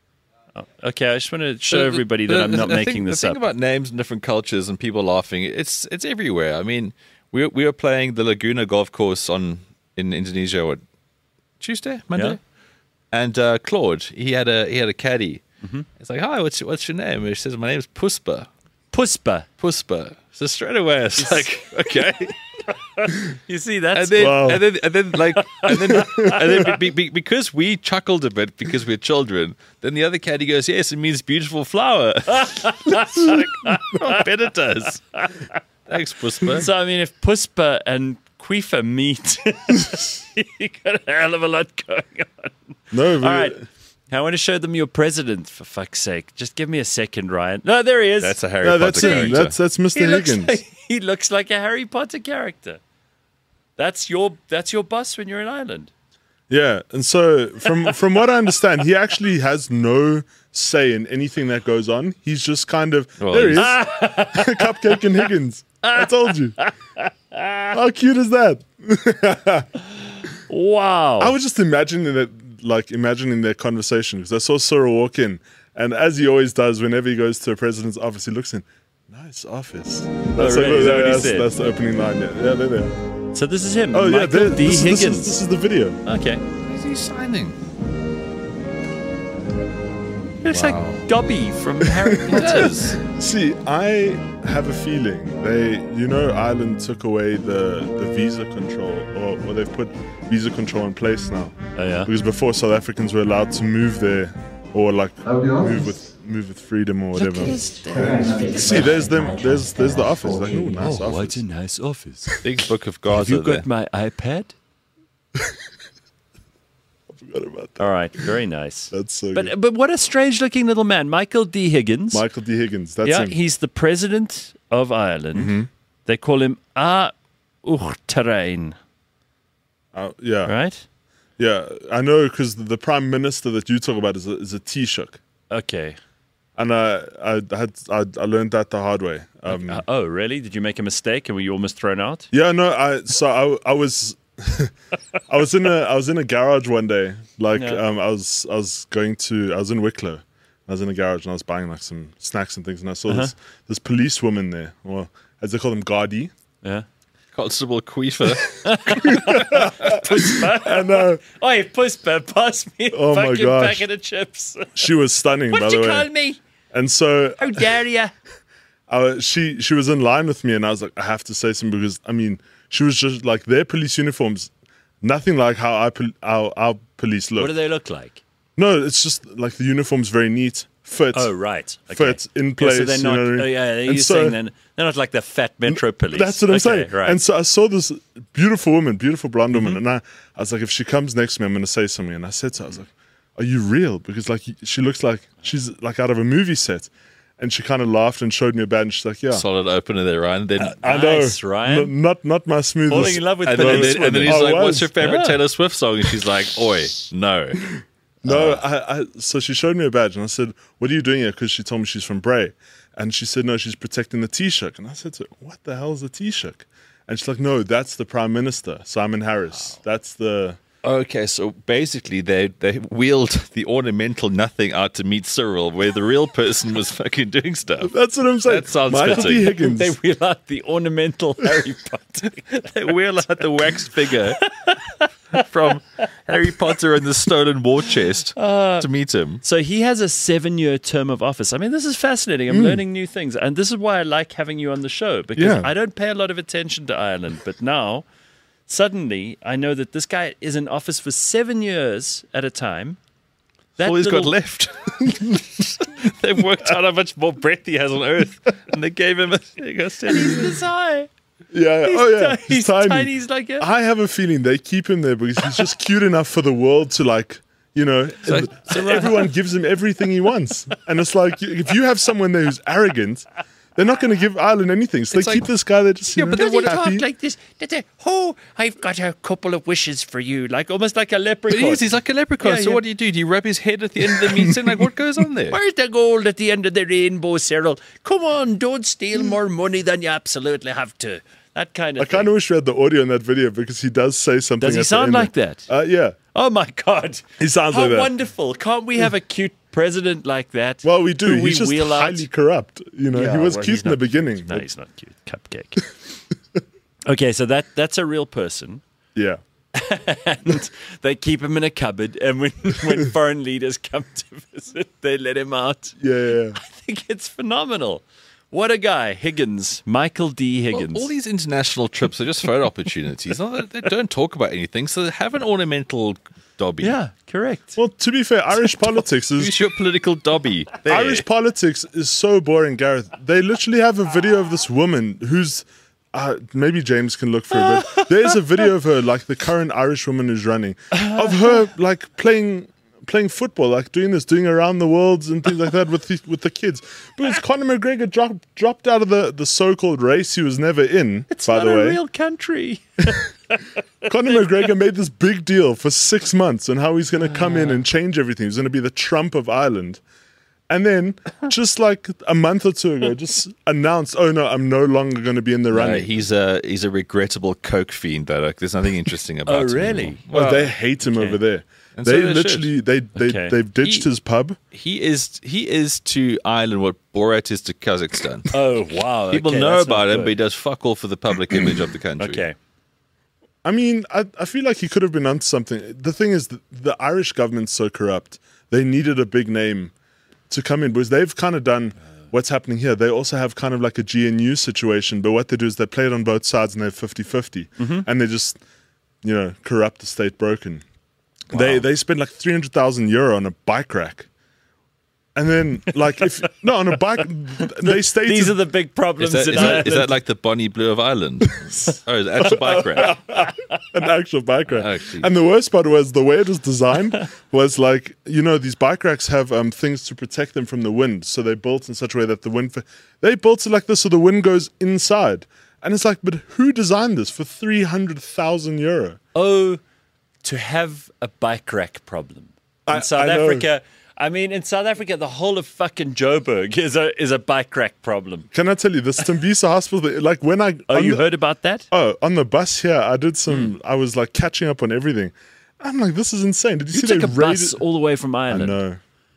[SPEAKER 1] Okay, I just want to show
[SPEAKER 3] The-
[SPEAKER 1] everybody
[SPEAKER 3] the-
[SPEAKER 1] that I'm
[SPEAKER 3] the-
[SPEAKER 1] not
[SPEAKER 3] the
[SPEAKER 1] making
[SPEAKER 3] thing,
[SPEAKER 1] this
[SPEAKER 3] the
[SPEAKER 1] up.
[SPEAKER 3] thing about names and different cultures and people laughing, it's it's everywhere. I mean, we we were playing the Laguna Golf Course on in Indonesia what Tuesday, Monday,
[SPEAKER 1] Yeah.
[SPEAKER 3] and uh, Claude he had a he had a caddy.
[SPEAKER 1] Mm-hmm.
[SPEAKER 3] It's like, hi, what's your, what's your name? And he says, my name's Puspa.
[SPEAKER 1] Puspa.
[SPEAKER 3] Puspa. So straight away, it's like, okay.
[SPEAKER 1] You see,
[SPEAKER 3] And
[SPEAKER 1] that's
[SPEAKER 3] then,
[SPEAKER 2] Wow.
[SPEAKER 3] and then, and then, like, and then, and then be, be, because we chuckled a bit because we're children, then the other caddy goes, yes, it means beautiful flower. It's like, I bet it does. Thanks, Puspa.
[SPEAKER 1] So, I mean, if Puspa and Quifa meet, you got a hell of a lot going on.
[SPEAKER 2] No,
[SPEAKER 1] All right. I want to show them your president, for fuck's sake. Just give me a second, Ryan. No, there he is.
[SPEAKER 3] That's a Harry
[SPEAKER 2] no,
[SPEAKER 3] Potter
[SPEAKER 2] that's him.
[SPEAKER 3] character.
[SPEAKER 2] That's that's Mister
[SPEAKER 1] he looks
[SPEAKER 2] Higgins.
[SPEAKER 1] like, he looks like a Harry Potter character. That's your that's your boss when you're in Ireland.
[SPEAKER 2] Yeah, and so from from what I understand, he actually has no say in anything that goes on. He's just kind of
[SPEAKER 3] Well,
[SPEAKER 2] there he is,
[SPEAKER 3] he's-
[SPEAKER 2] Cupcake and Higgins. I told you. How cute is that?
[SPEAKER 1] Wow.
[SPEAKER 2] I was just imagining that, like imagining their conversation because I saw Cyril walk in, and as he always does whenever he goes to a president's office, he looks in. Nice office. That's,
[SPEAKER 1] really?
[SPEAKER 2] like,
[SPEAKER 1] Is that what he
[SPEAKER 2] that's,
[SPEAKER 1] said?
[SPEAKER 2] that's the opening line. Yeah, yeah, they're there.
[SPEAKER 1] So this is him.
[SPEAKER 2] Oh yeah,
[SPEAKER 1] Michael
[SPEAKER 2] there-
[SPEAKER 1] D.
[SPEAKER 2] this,
[SPEAKER 1] Higgins.
[SPEAKER 2] this is, this is the video.
[SPEAKER 1] Okay.
[SPEAKER 3] What is he signing?
[SPEAKER 1] He looks
[SPEAKER 3] Wow.
[SPEAKER 1] like Dobby from Harry Potter.
[SPEAKER 2] See, I have a feeling they, you know, Ireland took away the, the visa control, or, or they've put visa control in place now.
[SPEAKER 1] Oh yeah.
[SPEAKER 2] Because before South Africans were allowed to move there, or like move with move with freedom or whatever. See, there's them. There's there's the office. Like, oh, nice
[SPEAKER 1] Oh, what
[SPEAKER 2] office.
[SPEAKER 1] a nice office.
[SPEAKER 3] Big book of
[SPEAKER 1] Have
[SPEAKER 3] Gaza
[SPEAKER 1] you
[SPEAKER 3] there.
[SPEAKER 1] got my iPad?
[SPEAKER 2] I forgot about that.
[SPEAKER 1] All right, very nice.
[SPEAKER 2] That's so good.
[SPEAKER 1] But but what a strange looking little man, Michael D. Higgins.
[SPEAKER 2] Michael D. Higgins. That's
[SPEAKER 1] yeah,
[SPEAKER 2] him.
[SPEAKER 1] he's the president of Ireland. They call him A Uchterain,
[SPEAKER 2] Uh, yeah,
[SPEAKER 1] right?
[SPEAKER 2] yeah. I know because the, the prime minister that you talk about is a, is a Taoiseach,
[SPEAKER 1] Okay.
[SPEAKER 2] and I I had I, I learned that the hard way. Um,
[SPEAKER 1] Uh, oh, really? Did you make a mistake and were you almost thrown out?
[SPEAKER 2] Yeah, no, I so I I was I was in a I was in a garage one day. Like
[SPEAKER 1] Yeah.
[SPEAKER 2] um I was I was going to I was in Wicklow. I was in a garage and I was buying like some snacks and things and I saw this this police woman there. Or as they call them, Gardaí.
[SPEAKER 1] Yeah.
[SPEAKER 3] Constable Queefer.
[SPEAKER 2] And uh,
[SPEAKER 1] Oi, Puspa, pass me a
[SPEAKER 2] Oh my
[SPEAKER 1] fucking
[SPEAKER 2] gosh.
[SPEAKER 1] packet of chips.
[SPEAKER 2] she was stunning, by
[SPEAKER 1] What
[SPEAKER 2] the
[SPEAKER 1] you
[SPEAKER 2] way.
[SPEAKER 1] call me?
[SPEAKER 2] And so
[SPEAKER 1] How dare you?
[SPEAKER 2] uh, she she was in line with me and I was like, I have to say something because I mean she was just like their police uniforms, nothing like how I pol- our, our police look.
[SPEAKER 1] What do they look like?
[SPEAKER 2] No, it's just like the uniform's very neat, fit.
[SPEAKER 1] Oh, right. Okay.
[SPEAKER 2] Fit in
[SPEAKER 1] Yeah,
[SPEAKER 2] place.
[SPEAKER 1] so they're
[SPEAKER 2] you
[SPEAKER 1] not.
[SPEAKER 2] know what I mean?
[SPEAKER 1] Oh, yeah,
[SPEAKER 2] And
[SPEAKER 1] you're
[SPEAKER 2] so-
[SPEAKER 1] saying then they're not like the fat Metro police.
[SPEAKER 2] That's what I'm
[SPEAKER 1] Okay,
[SPEAKER 2] saying.
[SPEAKER 1] Right.
[SPEAKER 2] And so I saw this beautiful woman, beautiful blonde
[SPEAKER 1] Mm-hmm.
[SPEAKER 2] woman, and I, I was like, if she comes next to me, I'm going to say something. And I said to her, I was like, are you real? Because like she looks like she's like out of a movie set. And she kind of laughed and showed me a badge. And she's like, yeah,
[SPEAKER 3] Solid opener there, Ryan. Then,
[SPEAKER 2] I know.
[SPEAKER 1] Nice, Ryan.
[SPEAKER 2] N- not not my smoothest.
[SPEAKER 1] Falling in love with
[SPEAKER 3] and, then,
[SPEAKER 1] police
[SPEAKER 3] and, then, and then
[SPEAKER 1] women.
[SPEAKER 3] he's
[SPEAKER 2] I
[SPEAKER 3] like,
[SPEAKER 2] was.
[SPEAKER 3] what's your favorite
[SPEAKER 1] Yeah.
[SPEAKER 3] Taylor Swift song? And she's like, oi, no.
[SPEAKER 2] No, I, I, so she showed me a badge, and I said, "What are you doing here?" Because she told me she's from Bray, and she said, "No, she's protecting the Taoiseach." And I said to her, "What the hell is the Taoiseach?" And she's like, "No, that's the Prime Minister, Simon Harris. That's the."
[SPEAKER 3] Okay, so basically they they wheeled the ornamental nothing out to meet Cyril, where the real person was fucking doing stuff.
[SPEAKER 2] That's what I'm saying.
[SPEAKER 3] That sounds
[SPEAKER 2] Michael
[SPEAKER 3] fitting.
[SPEAKER 2] D. Higgins.
[SPEAKER 1] They wheel out the ornamental Harry Potter.
[SPEAKER 3] They wheel out the wax figure from Harry Potter and the stolen war chest to meet him.
[SPEAKER 1] So he has a seven-year term of office. I mean, this is fascinating. I'm learning new things, and this is why I like having you on the show because
[SPEAKER 2] Yeah.
[SPEAKER 1] I don't pay a lot of attention to Ireland, but now suddenly I know that this guy is in office for seven years at a time. That
[SPEAKER 3] All he's got
[SPEAKER 1] little-
[SPEAKER 3] left. They've worked out how much more breath he has on Earth, and they gave him a. There you go, Steve.
[SPEAKER 1] He's this high.
[SPEAKER 2] yeah.
[SPEAKER 1] He's
[SPEAKER 2] oh yeah.
[SPEAKER 1] ti-
[SPEAKER 2] He's,
[SPEAKER 1] he's
[SPEAKER 2] tiny.
[SPEAKER 1] tiny. He's like a.
[SPEAKER 2] I have a feeling they keep him there because he's just cute enough for the world to like. You know,
[SPEAKER 3] So- so right-
[SPEAKER 2] everyone gives him everything he wants, and it's like if you have someone there who's arrogant, they're not going to give Ireland anything. So they
[SPEAKER 3] It's like-
[SPEAKER 2] keep this guy there just you know,
[SPEAKER 1] But they
[SPEAKER 2] happy.
[SPEAKER 1] talk like this. They say, "Oh, I've got a couple of wishes for you," like almost like a
[SPEAKER 3] But
[SPEAKER 1] leprechaun.
[SPEAKER 3] he is, he's like a leprechaun.
[SPEAKER 1] Yeah,
[SPEAKER 3] so
[SPEAKER 1] yeah.
[SPEAKER 3] what do you do? Do you rub his head at the end of the meeting? Like, what goes on there?
[SPEAKER 1] Where's the gold at the end of the rainbow, Cyril? Come on, don't steal more money than you absolutely have to. That kind of
[SPEAKER 2] I
[SPEAKER 1] thing.
[SPEAKER 2] kind of wish we had the audio in that video because he does say something.
[SPEAKER 1] Does he
[SPEAKER 2] at the
[SPEAKER 1] sound
[SPEAKER 2] end.
[SPEAKER 1] like that?
[SPEAKER 2] Uh, yeah.
[SPEAKER 1] Oh my God.
[SPEAKER 2] He sounds
[SPEAKER 1] How
[SPEAKER 2] like that.
[SPEAKER 1] wonderful. Can't we have a cute president like that?
[SPEAKER 2] Well, we do.
[SPEAKER 1] who
[SPEAKER 2] He's
[SPEAKER 1] we
[SPEAKER 2] just
[SPEAKER 1] wheel out?
[SPEAKER 2] highly corrupt. You know,
[SPEAKER 1] Yeah,
[SPEAKER 2] he was
[SPEAKER 1] well,
[SPEAKER 2] cute
[SPEAKER 1] he's
[SPEAKER 2] in the
[SPEAKER 1] not
[SPEAKER 2] beginning.
[SPEAKER 1] cute. No,
[SPEAKER 2] but-
[SPEAKER 1] he's not cute. Cupcake. Okay, so that that's a real person.
[SPEAKER 2] yeah.
[SPEAKER 1] And they keep him in a cupboard, and when, when foreign leaders come to visit, they let him out.
[SPEAKER 2] Yeah, yeah, yeah.
[SPEAKER 1] I think it's phenomenal. What a guy, Higgins, Michael D. Higgins.
[SPEAKER 3] All, all these international trips are just photo opportunities. Not that they don't talk about anything, so they have an ornamental dobby.
[SPEAKER 1] yeah, correct.
[SPEAKER 2] Well, to be fair, Irish politics is
[SPEAKER 3] Who's your political dobby? There.
[SPEAKER 2] Irish politics is so boring, Gareth. They literally have a video of this woman who's uh, maybe James can look for it, but there's a video of her, like the current Irish woman who's running, of her like playing playing football, like doing this, doing around the worlds and things like that with the, with the kids. Because Conor McGregor dropped dropped out of the, the so-called race he was never in.
[SPEAKER 1] It's
[SPEAKER 2] by
[SPEAKER 1] not
[SPEAKER 2] the
[SPEAKER 1] a
[SPEAKER 2] way,
[SPEAKER 1] real country.
[SPEAKER 2] Conor McGregor made this big deal for six months on how he's going to come in and change everything. He's going to be the Trump of Ireland. And then, just like a month or two ago, just announced, "Oh no, I'm no longer going to be in the
[SPEAKER 3] No,
[SPEAKER 2] running."
[SPEAKER 3] he's a he's a regrettable coke fiend. Though, like, there's nothing interesting about.
[SPEAKER 1] Oh,
[SPEAKER 3] him
[SPEAKER 1] really?
[SPEAKER 3] anymore.
[SPEAKER 2] Well,
[SPEAKER 3] Well,
[SPEAKER 2] they hate him
[SPEAKER 1] okay.
[SPEAKER 2] over there.
[SPEAKER 3] And
[SPEAKER 2] They
[SPEAKER 3] so they
[SPEAKER 2] literally
[SPEAKER 3] should.
[SPEAKER 2] they they
[SPEAKER 1] Okay.
[SPEAKER 2] they've ditched
[SPEAKER 3] He-
[SPEAKER 2] his pub.
[SPEAKER 3] he is he is to Ireland what Borat is to Kazakhstan.
[SPEAKER 1] Oh, wow.
[SPEAKER 3] People
[SPEAKER 1] okay,
[SPEAKER 3] know
[SPEAKER 1] that's not
[SPEAKER 3] about him,
[SPEAKER 1] good.
[SPEAKER 3] but he does fuck all for the public image of the country.
[SPEAKER 1] Okay.
[SPEAKER 2] I mean, I I feel like he could have been onto something. The thing is, the, the Irish government's so corrupt. They needed a big name to come in because they've kind of done what's happening here. They also have kind of like a G N U situation, but what they do is they play it on both sides and they're fifty-fifty.
[SPEAKER 1] Mm-hmm.
[SPEAKER 2] And they just, you know, corrupt the state broken. They they spend like three hundred thousand euro on a bike rack. And then, like, if no, on a bike, they stated
[SPEAKER 1] These are the big problems
[SPEAKER 3] Is that,
[SPEAKER 1] in
[SPEAKER 3] is, that,
[SPEAKER 1] Ireland.
[SPEAKER 3] is that like the Bonnie Blue of Ireland? oh, is it actual bike rack?
[SPEAKER 2] an actual bike rack.
[SPEAKER 3] Actually.
[SPEAKER 2] And the worst part was the way it was designed was like, you know, these bike racks have um, things to protect them from the wind. So they built in such a way that the wind, they built it like this so the wind goes inside. And it's like, but who designed this for three hundred thousand euro?
[SPEAKER 1] Oh, to have a bike rack problem. In
[SPEAKER 2] I-
[SPEAKER 1] South
[SPEAKER 2] I know.
[SPEAKER 1] Africa, I mean, in South Africa, the whole of fucking Joburg is a is a bike rack problem.
[SPEAKER 2] Can I tell you, this Tembisa hospital, like when I.
[SPEAKER 1] Oh,
[SPEAKER 2] on
[SPEAKER 1] you
[SPEAKER 2] the-
[SPEAKER 1] heard about that?
[SPEAKER 2] Oh, on the bus here, I did some,
[SPEAKER 1] Hmm.
[SPEAKER 2] I was like catching up on everything. I'm like, this is insane. Did you,
[SPEAKER 1] You
[SPEAKER 2] see
[SPEAKER 1] took
[SPEAKER 2] they
[SPEAKER 1] a bus
[SPEAKER 2] raided?
[SPEAKER 1] all the way from Ireland.
[SPEAKER 2] No.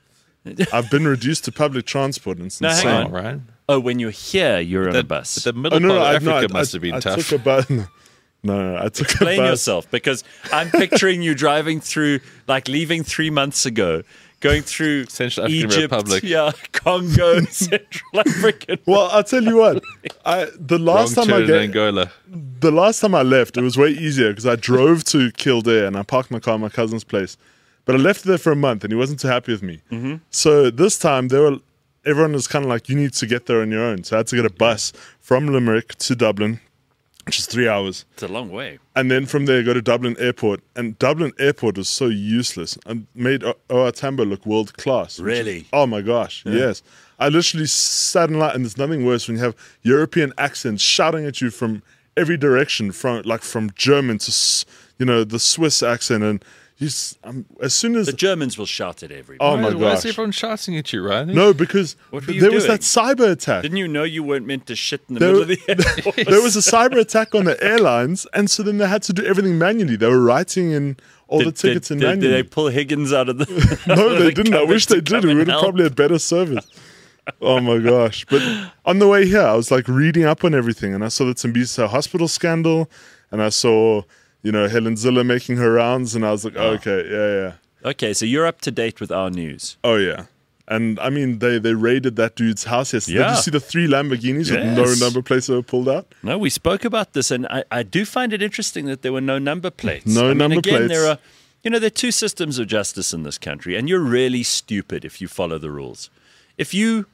[SPEAKER 2] I've been reduced to public transport and it's
[SPEAKER 1] No, hang
[SPEAKER 2] insane.
[SPEAKER 1] on.
[SPEAKER 3] Right?
[SPEAKER 1] Oh, when you're here, you're on a
[SPEAKER 3] The,
[SPEAKER 1] bus.
[SPEAKER 3] the middle
[SPEAKER 2] Oh, no,
[SPEAKER 3] part
[SPEAKER 2] no, I,
[SPEAKER 3] of
[SPEAKER 2] no,
[SPEAKER 3] Africa
[SPEAKER 2] I,
[SPEAKER 3] must
[SPEAKER 2] I,
[SPEAKER 3] have been
[SPEAKER 2] I
[SPEAKER 3] tough.
[SPEAKER 2] took a bus. No, no, I took
[SPEAKER 1] Explain
[SPEAKER 2] a bus.
[SPEAKER 1] yourself, because I'm picturing you driving through, like leaving three months ago, going through
[SPEAKER 3] Central African
[SPEAKER 1] Egypt,
[SPEAKER 3] Republic.
[SPEAKER 1] yeah, Congo, Central African.
[SPEAKER 2] Well, I'll tell you what. I the last
[SPEAKER 3] Wrong
[SPEAKER 2] time I
[SPEAKER 3] turn in
[SPEAKER 2] ga-
[SPEAKER 3] Angola.
[SPEAKER 2] the last time I left, it was way easier because I drove to Kildare and I parked my car at my cousin's place. But I left there for a month and he wasn't too happy with me.
[SPEAKER 1] Mm-hmm.
[SPEAKER 2] So this time they were everyone was kind of like, you need to get there on your own. So I had to get a bus from Limerick to Dublin, which is three hours.
[SPEAKER 1] It's a long way.
[SPEAKER 2] And then from there, go to Dublin Airport. And Dublin Airport was so useless and made O- O R Tambo look world class. which is-
[SPEAKER 1] Really?
[SPEAKER 2] oh my gosh, yes. I literally sat in line, and there's nothing worse when you have European accents shouting at you from every direction, from like from German to, S- you know, the Swiss accent. And you, s- um, as soon as
[SPEAKER 1] The Germans will shout at everybody.
[SPEAKER 2] oh my
[SPEAKER 3] why, why is
[SPEAKER 2] gosh,
[SPEAKER 3] everyone shouting at you, right?
[SPEAKER 2] no, because
[SPEAKER 1] What were you
[SPEAKER 2] there was
[SPEAKER 1] doing?
[SPEAKER 2] that cyber attack.
[SPEAKER 1] Didn't you know you weren't meant to shit in the
[SPEAKER 2] There-
[SPEAKER 1] middle of the airport?
[SPEAKER 2] There was a cyber attack on the airlines, and so then they had to do everything manually. They were writing in all the
[SPEAKER 1] Did-
[SPEAKER 2] tickets
[SPEAKER 1] did,
[SPEAKER 2] in
[SPEAKER 1] did,
[SPEAKER 2] manually.
[SPEAKER 1] did they pull Higgins out of the?
[SPEAKER 2] No, they
[SPEAKER 1] the
[SPEAKER 2] didn't. I
[SPEAKER 1] cupboard
[SPEAKER 2] wish
[SPEAKER 1] to
[SPEAKER 2] they did.
[SPEAKER 1] come
[SPEAKER 2] We
[SPEAKER 1] and
[SPEAKER 2] would have
[SPEAKER 1] help?
[SPEAKER 2] probably had better service. Oh my gosh. But on the way here, I was like reading up on everything, and I saw the Tembisa hospital scandal, and I saw, you know, Helen Ziller making her rounds, and I was like, oh, okay, yeah, yeah.
[SPEAKER 1] Okay, so you're up to date with our news.
[SPEAKER 2] Oh, yeah. And I mean, they, they raided that dude's house yesterday. Did
[SPEAKER 1] Yeah.
[SPEAKER 2] you see the three Lamborghinis with no
[SPEAKER 1] Yes.
[SPEAKER 2] number plates that were pulled out?
[SPEAKER 1] No, we spoke about this, and I, I do find it interesting that there were no number plates.
[SPEAKER 2] No
[SPEAKER 1] I mean,
[SPEAKER 2] number
[SPEAKER 1] again,
[SPEAKER 2] plates.
[SPEAKER 1] There are, you know, there are two systems of justice in this country, and you're really stupid if you follow the rules. If you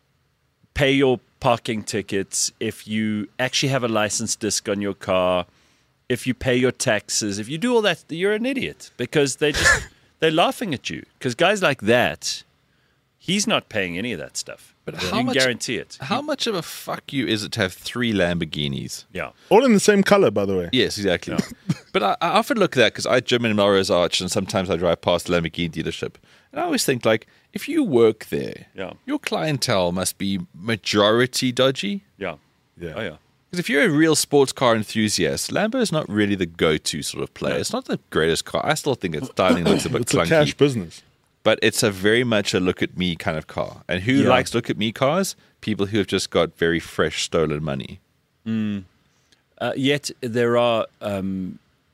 [SPEAKER 1] pay your parking tickets, if you actually have a license disc on your car, if you pay your taxes, if you do all that, you're an idiot because they just they're laughing at you. Because guys like that, he's not paying any of that stuff.
[SPEAKER 3] But
[SPEAKER 1] you
[SPEAKER 3] how
[SPEAKER 1] can
[SPEAKER 3] much-
[SPEAKER 1] guarantee it.
[SPEAKER 3] How much of a fuck you is it to have three Lamborghinis?
[SPEAKER 1] Yeah.
[SPEAKER 2] All in the same color, by the way.
[SPEAKER 3] Yes, exactly. But I, I often look at that because I gym in Melrose Arch, and sometimes I drive past the Lamborghini dealership, and I always think like, if you work there,
[SPEAKER 1] Yeah.
[SPEAKER 3] your clientele must be majority dodgy.
[SPEAKER 1] Yeah.
[SPEAKER 2] Yeah.
[SPEAKER 1] Oh yeah.
[SPEAKER 3] Because if you're a real sports car enthusiast, Lambo is not really the go-to sort of player. It's not the greatest car. I still think its styling looks a bit
[SPEAKER 2] It's
[SPEAKER 3] clunky.
[SPEAKER 2] a cash business.
[SPEAKER 3] But it's a very much a look at me kind of car. And who
[SPEAKER 1] Yeah.
[SPEAKER 3] likes look at me cars? People who have just got very fresh stolen money.
[SPEAKER 1] Uh, yet there are um,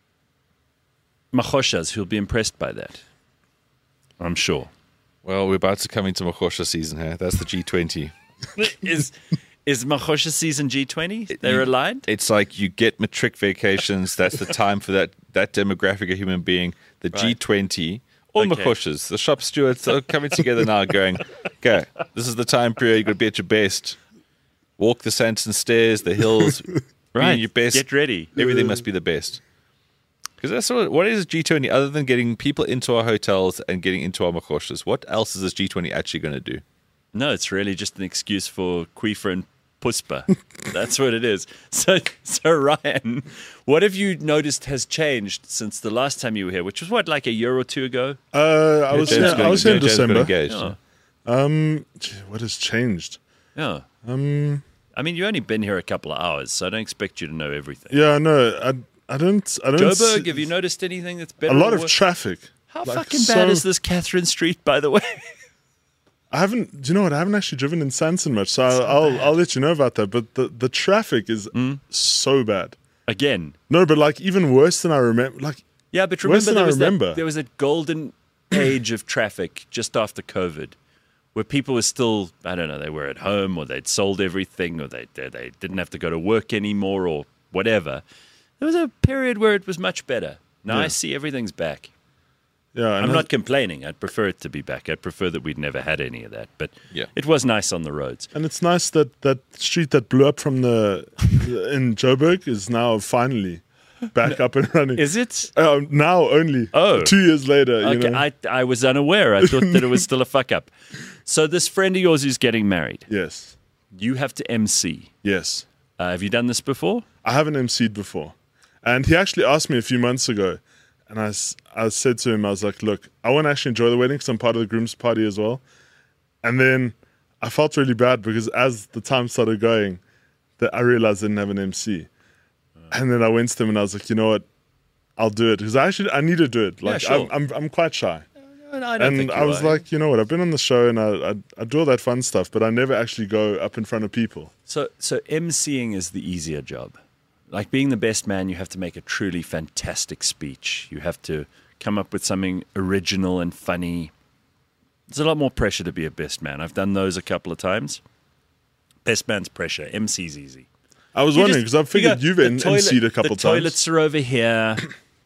[SPEAKER 1] machoshas who'll be impressed by that. I'm sure.
[SPEAKER 3] Well, we're about to come into Makosha season here. That's the G twenty.
[SPEAKER 1] is is Machosha season G twenty? They're aligned?
[SPEAKER 3] It's like you get matric vacations. That's the time for that, that demographic of human being. The
[SPEAKER 1] Right.
[SPEAKER 3] G twenty. All
[SPEAKER 1] Okay.
[SPEAKER 3] Makoshas. The shop stewards are coming together now going, okay, this is the time period. You've got to be at your best. Walk the Sanderson stairs, the hills. Be
[SPEAKER 1] Right.
[SPEAKER 3] your best.
[SPEAKER 1] Get ready.
[SPEAKER 3] Everything must be the best. Because that's what, what is G twenty other than getting people into our hotels and getting into our makoshas? What else is this G twenty actually going to do?
[SPEAKER 1] No, it's really just an excuse for Queefer and Puspa. That's what it is. So, so Ryan, what have you noticed has changed since the last time you were here, which was what, like a year or two ago?
[SPEAKER 2] Uh, I was
[SPEAKER 3] James
[SPEAKER 2] here, I
[SPEAKER 3] got-
[SPEAKER 2] was here in
[SPEAKER 3] James got
[SPEAKER 2] December.
[SPEAKER 3] engaged.
[SPEAKER 1] Oh,
[SPEAKER 2] Um, gee, what has changed?
[SPEAKER 1] yeah.
[SPEAKER 2] Um,
[SPEAKER 1] I mean, you've only been here a couple of hours, so I don't expect you to know everything.
[SPEAKER 2] yeah, no, I, I don't, I don't.
[SPEAKER 1] Joburg,
[SPEAKER 2] s-
[SPEAKER 1] have you noticed anything that's
[SPEAKER 2] a
[SPEAKER 1] better?
[SPEAKER 2] lot
[SPEAKER 1] or
[SPEAKER 2] of
[SPEAKER 1] worse?
[SPEAKER 2] traffic.
[SPEAKER 1] How
[SPEAKER 2] Like,
[SPEAKER 1] fucking
[SPEAKER 2] so-
[SPEAKER 1] bad is this Catherine Street, by the way?
[SPEAKER 2] I haven't. Do you know what? I haven't actually driven in Sanson much, so I'll, I'll, I'll let you know about that. But the, the traffic is
[SPEAKER 1] Mm.
[SPEAKER 2] so bad.
[SPEAKER 1] Again.
[SPEAKER 2] No, but like even worse than I remember. Like
[SPEAKER 1] Yeah, but
[SPEAKER 2] Worse
[SPEAKER 1] remember
[SPEAKER 2] than
[SPEAKER 1] there
[SPEAKER 2] I
[SPEAKER 1] was, that,
[SPEAKER 2] remember.
[SPEAKER 1] there was a golden age of traffic just after COVID where people were still, I don't know, they were at home or they'd sold everything or they, they, they didn't have to go to work anymore or whatever. There was a period where it was much better. Now I
[SPEAKER 2] Yeah.
[SPEAKER 1] see everything's back.
[SPEAKER 2] yeah, and
[SPEAKER 1] I'm
[SPEAKER 2] I-
[SPEAKER 1] not complaining. I'd prefer it to be back. I'd prefer that we'd never had any of that. But
[SPEAKER 3] Yeah.
[SPEAKER 1] it was nice on the roads.
[SPEAKER 2] And it's nice that that street that blew up from the in Joburg is now finally back up and running.
[SPEAKER 1] Is it?
[SPEAKER 2] Uh, now only.
[SPEAKER 1] Oh.
[SPEAKER 2] two years later. You
[SPEAKER 1] Okay,
[SPEAKER 2] know?
[SPEAKER 1] I, I was unaware. I thought that it was still a fuck up. So this friend of yours who's getting married,
[SPEAKER 2] yes,
[SPEAKER 1] you have to M C.
[SPEAKER 2] yes.
[SPEAKER 1] Uh, have you done this before?
[SPEAKER 2] I haven't emceed before, and he actually asked me a few months ago, and I, s- I said to him, I was like, look, I want to actually enjoy the wedding because I'm part of the groom's party as well. And then I felt really bad because as the time started going, that I realized I didn't have an M C. And then I went to him and I was like, you know what, I'll do it because I actually I need to do it. Like
[SPEAKER 1] sure.
[SPEAKER 2] I'm, I'm I'm quite shy,
[SPEAKER 1] I don't
[SPEAKER 2] and
[SPEAKER 1] think you
[SPEAKER 2] I was
[SPEAKER 1] are.
[SPEAKER 2] like, you know what, I've been on the show and I, I I do all that fun stuff, but I never actually go up in front of people.
[SPEAKER 1] So, so emceeing is the easier job. Like being the best man, you have to make a truly fantastic speech. You have to come up with something original and funny. There's a lot more pressure to be a best man. I've done those a couple of times. Best man's pressure. M C's easy.
[SPEAKER 2] I was
[SPEAKER 1] You
[SPEAKER 2] wondering
[SPEAKER 1] just-
[SPEAKER 2] because I
[SPEAKER 1] you
[SPEAKER 2] figured
[SPEAKER 1] go,
[SPEAKER 2] you've
[SPEAKER 1] the
[SPEAKER 2] en-
[SPEAKER 1] toilet-
[SPEAKER 2] emceed a couple
[SPEAKER 1] The
[SPEAKER 2] times.
[SPEAKER 1] toilets are over here.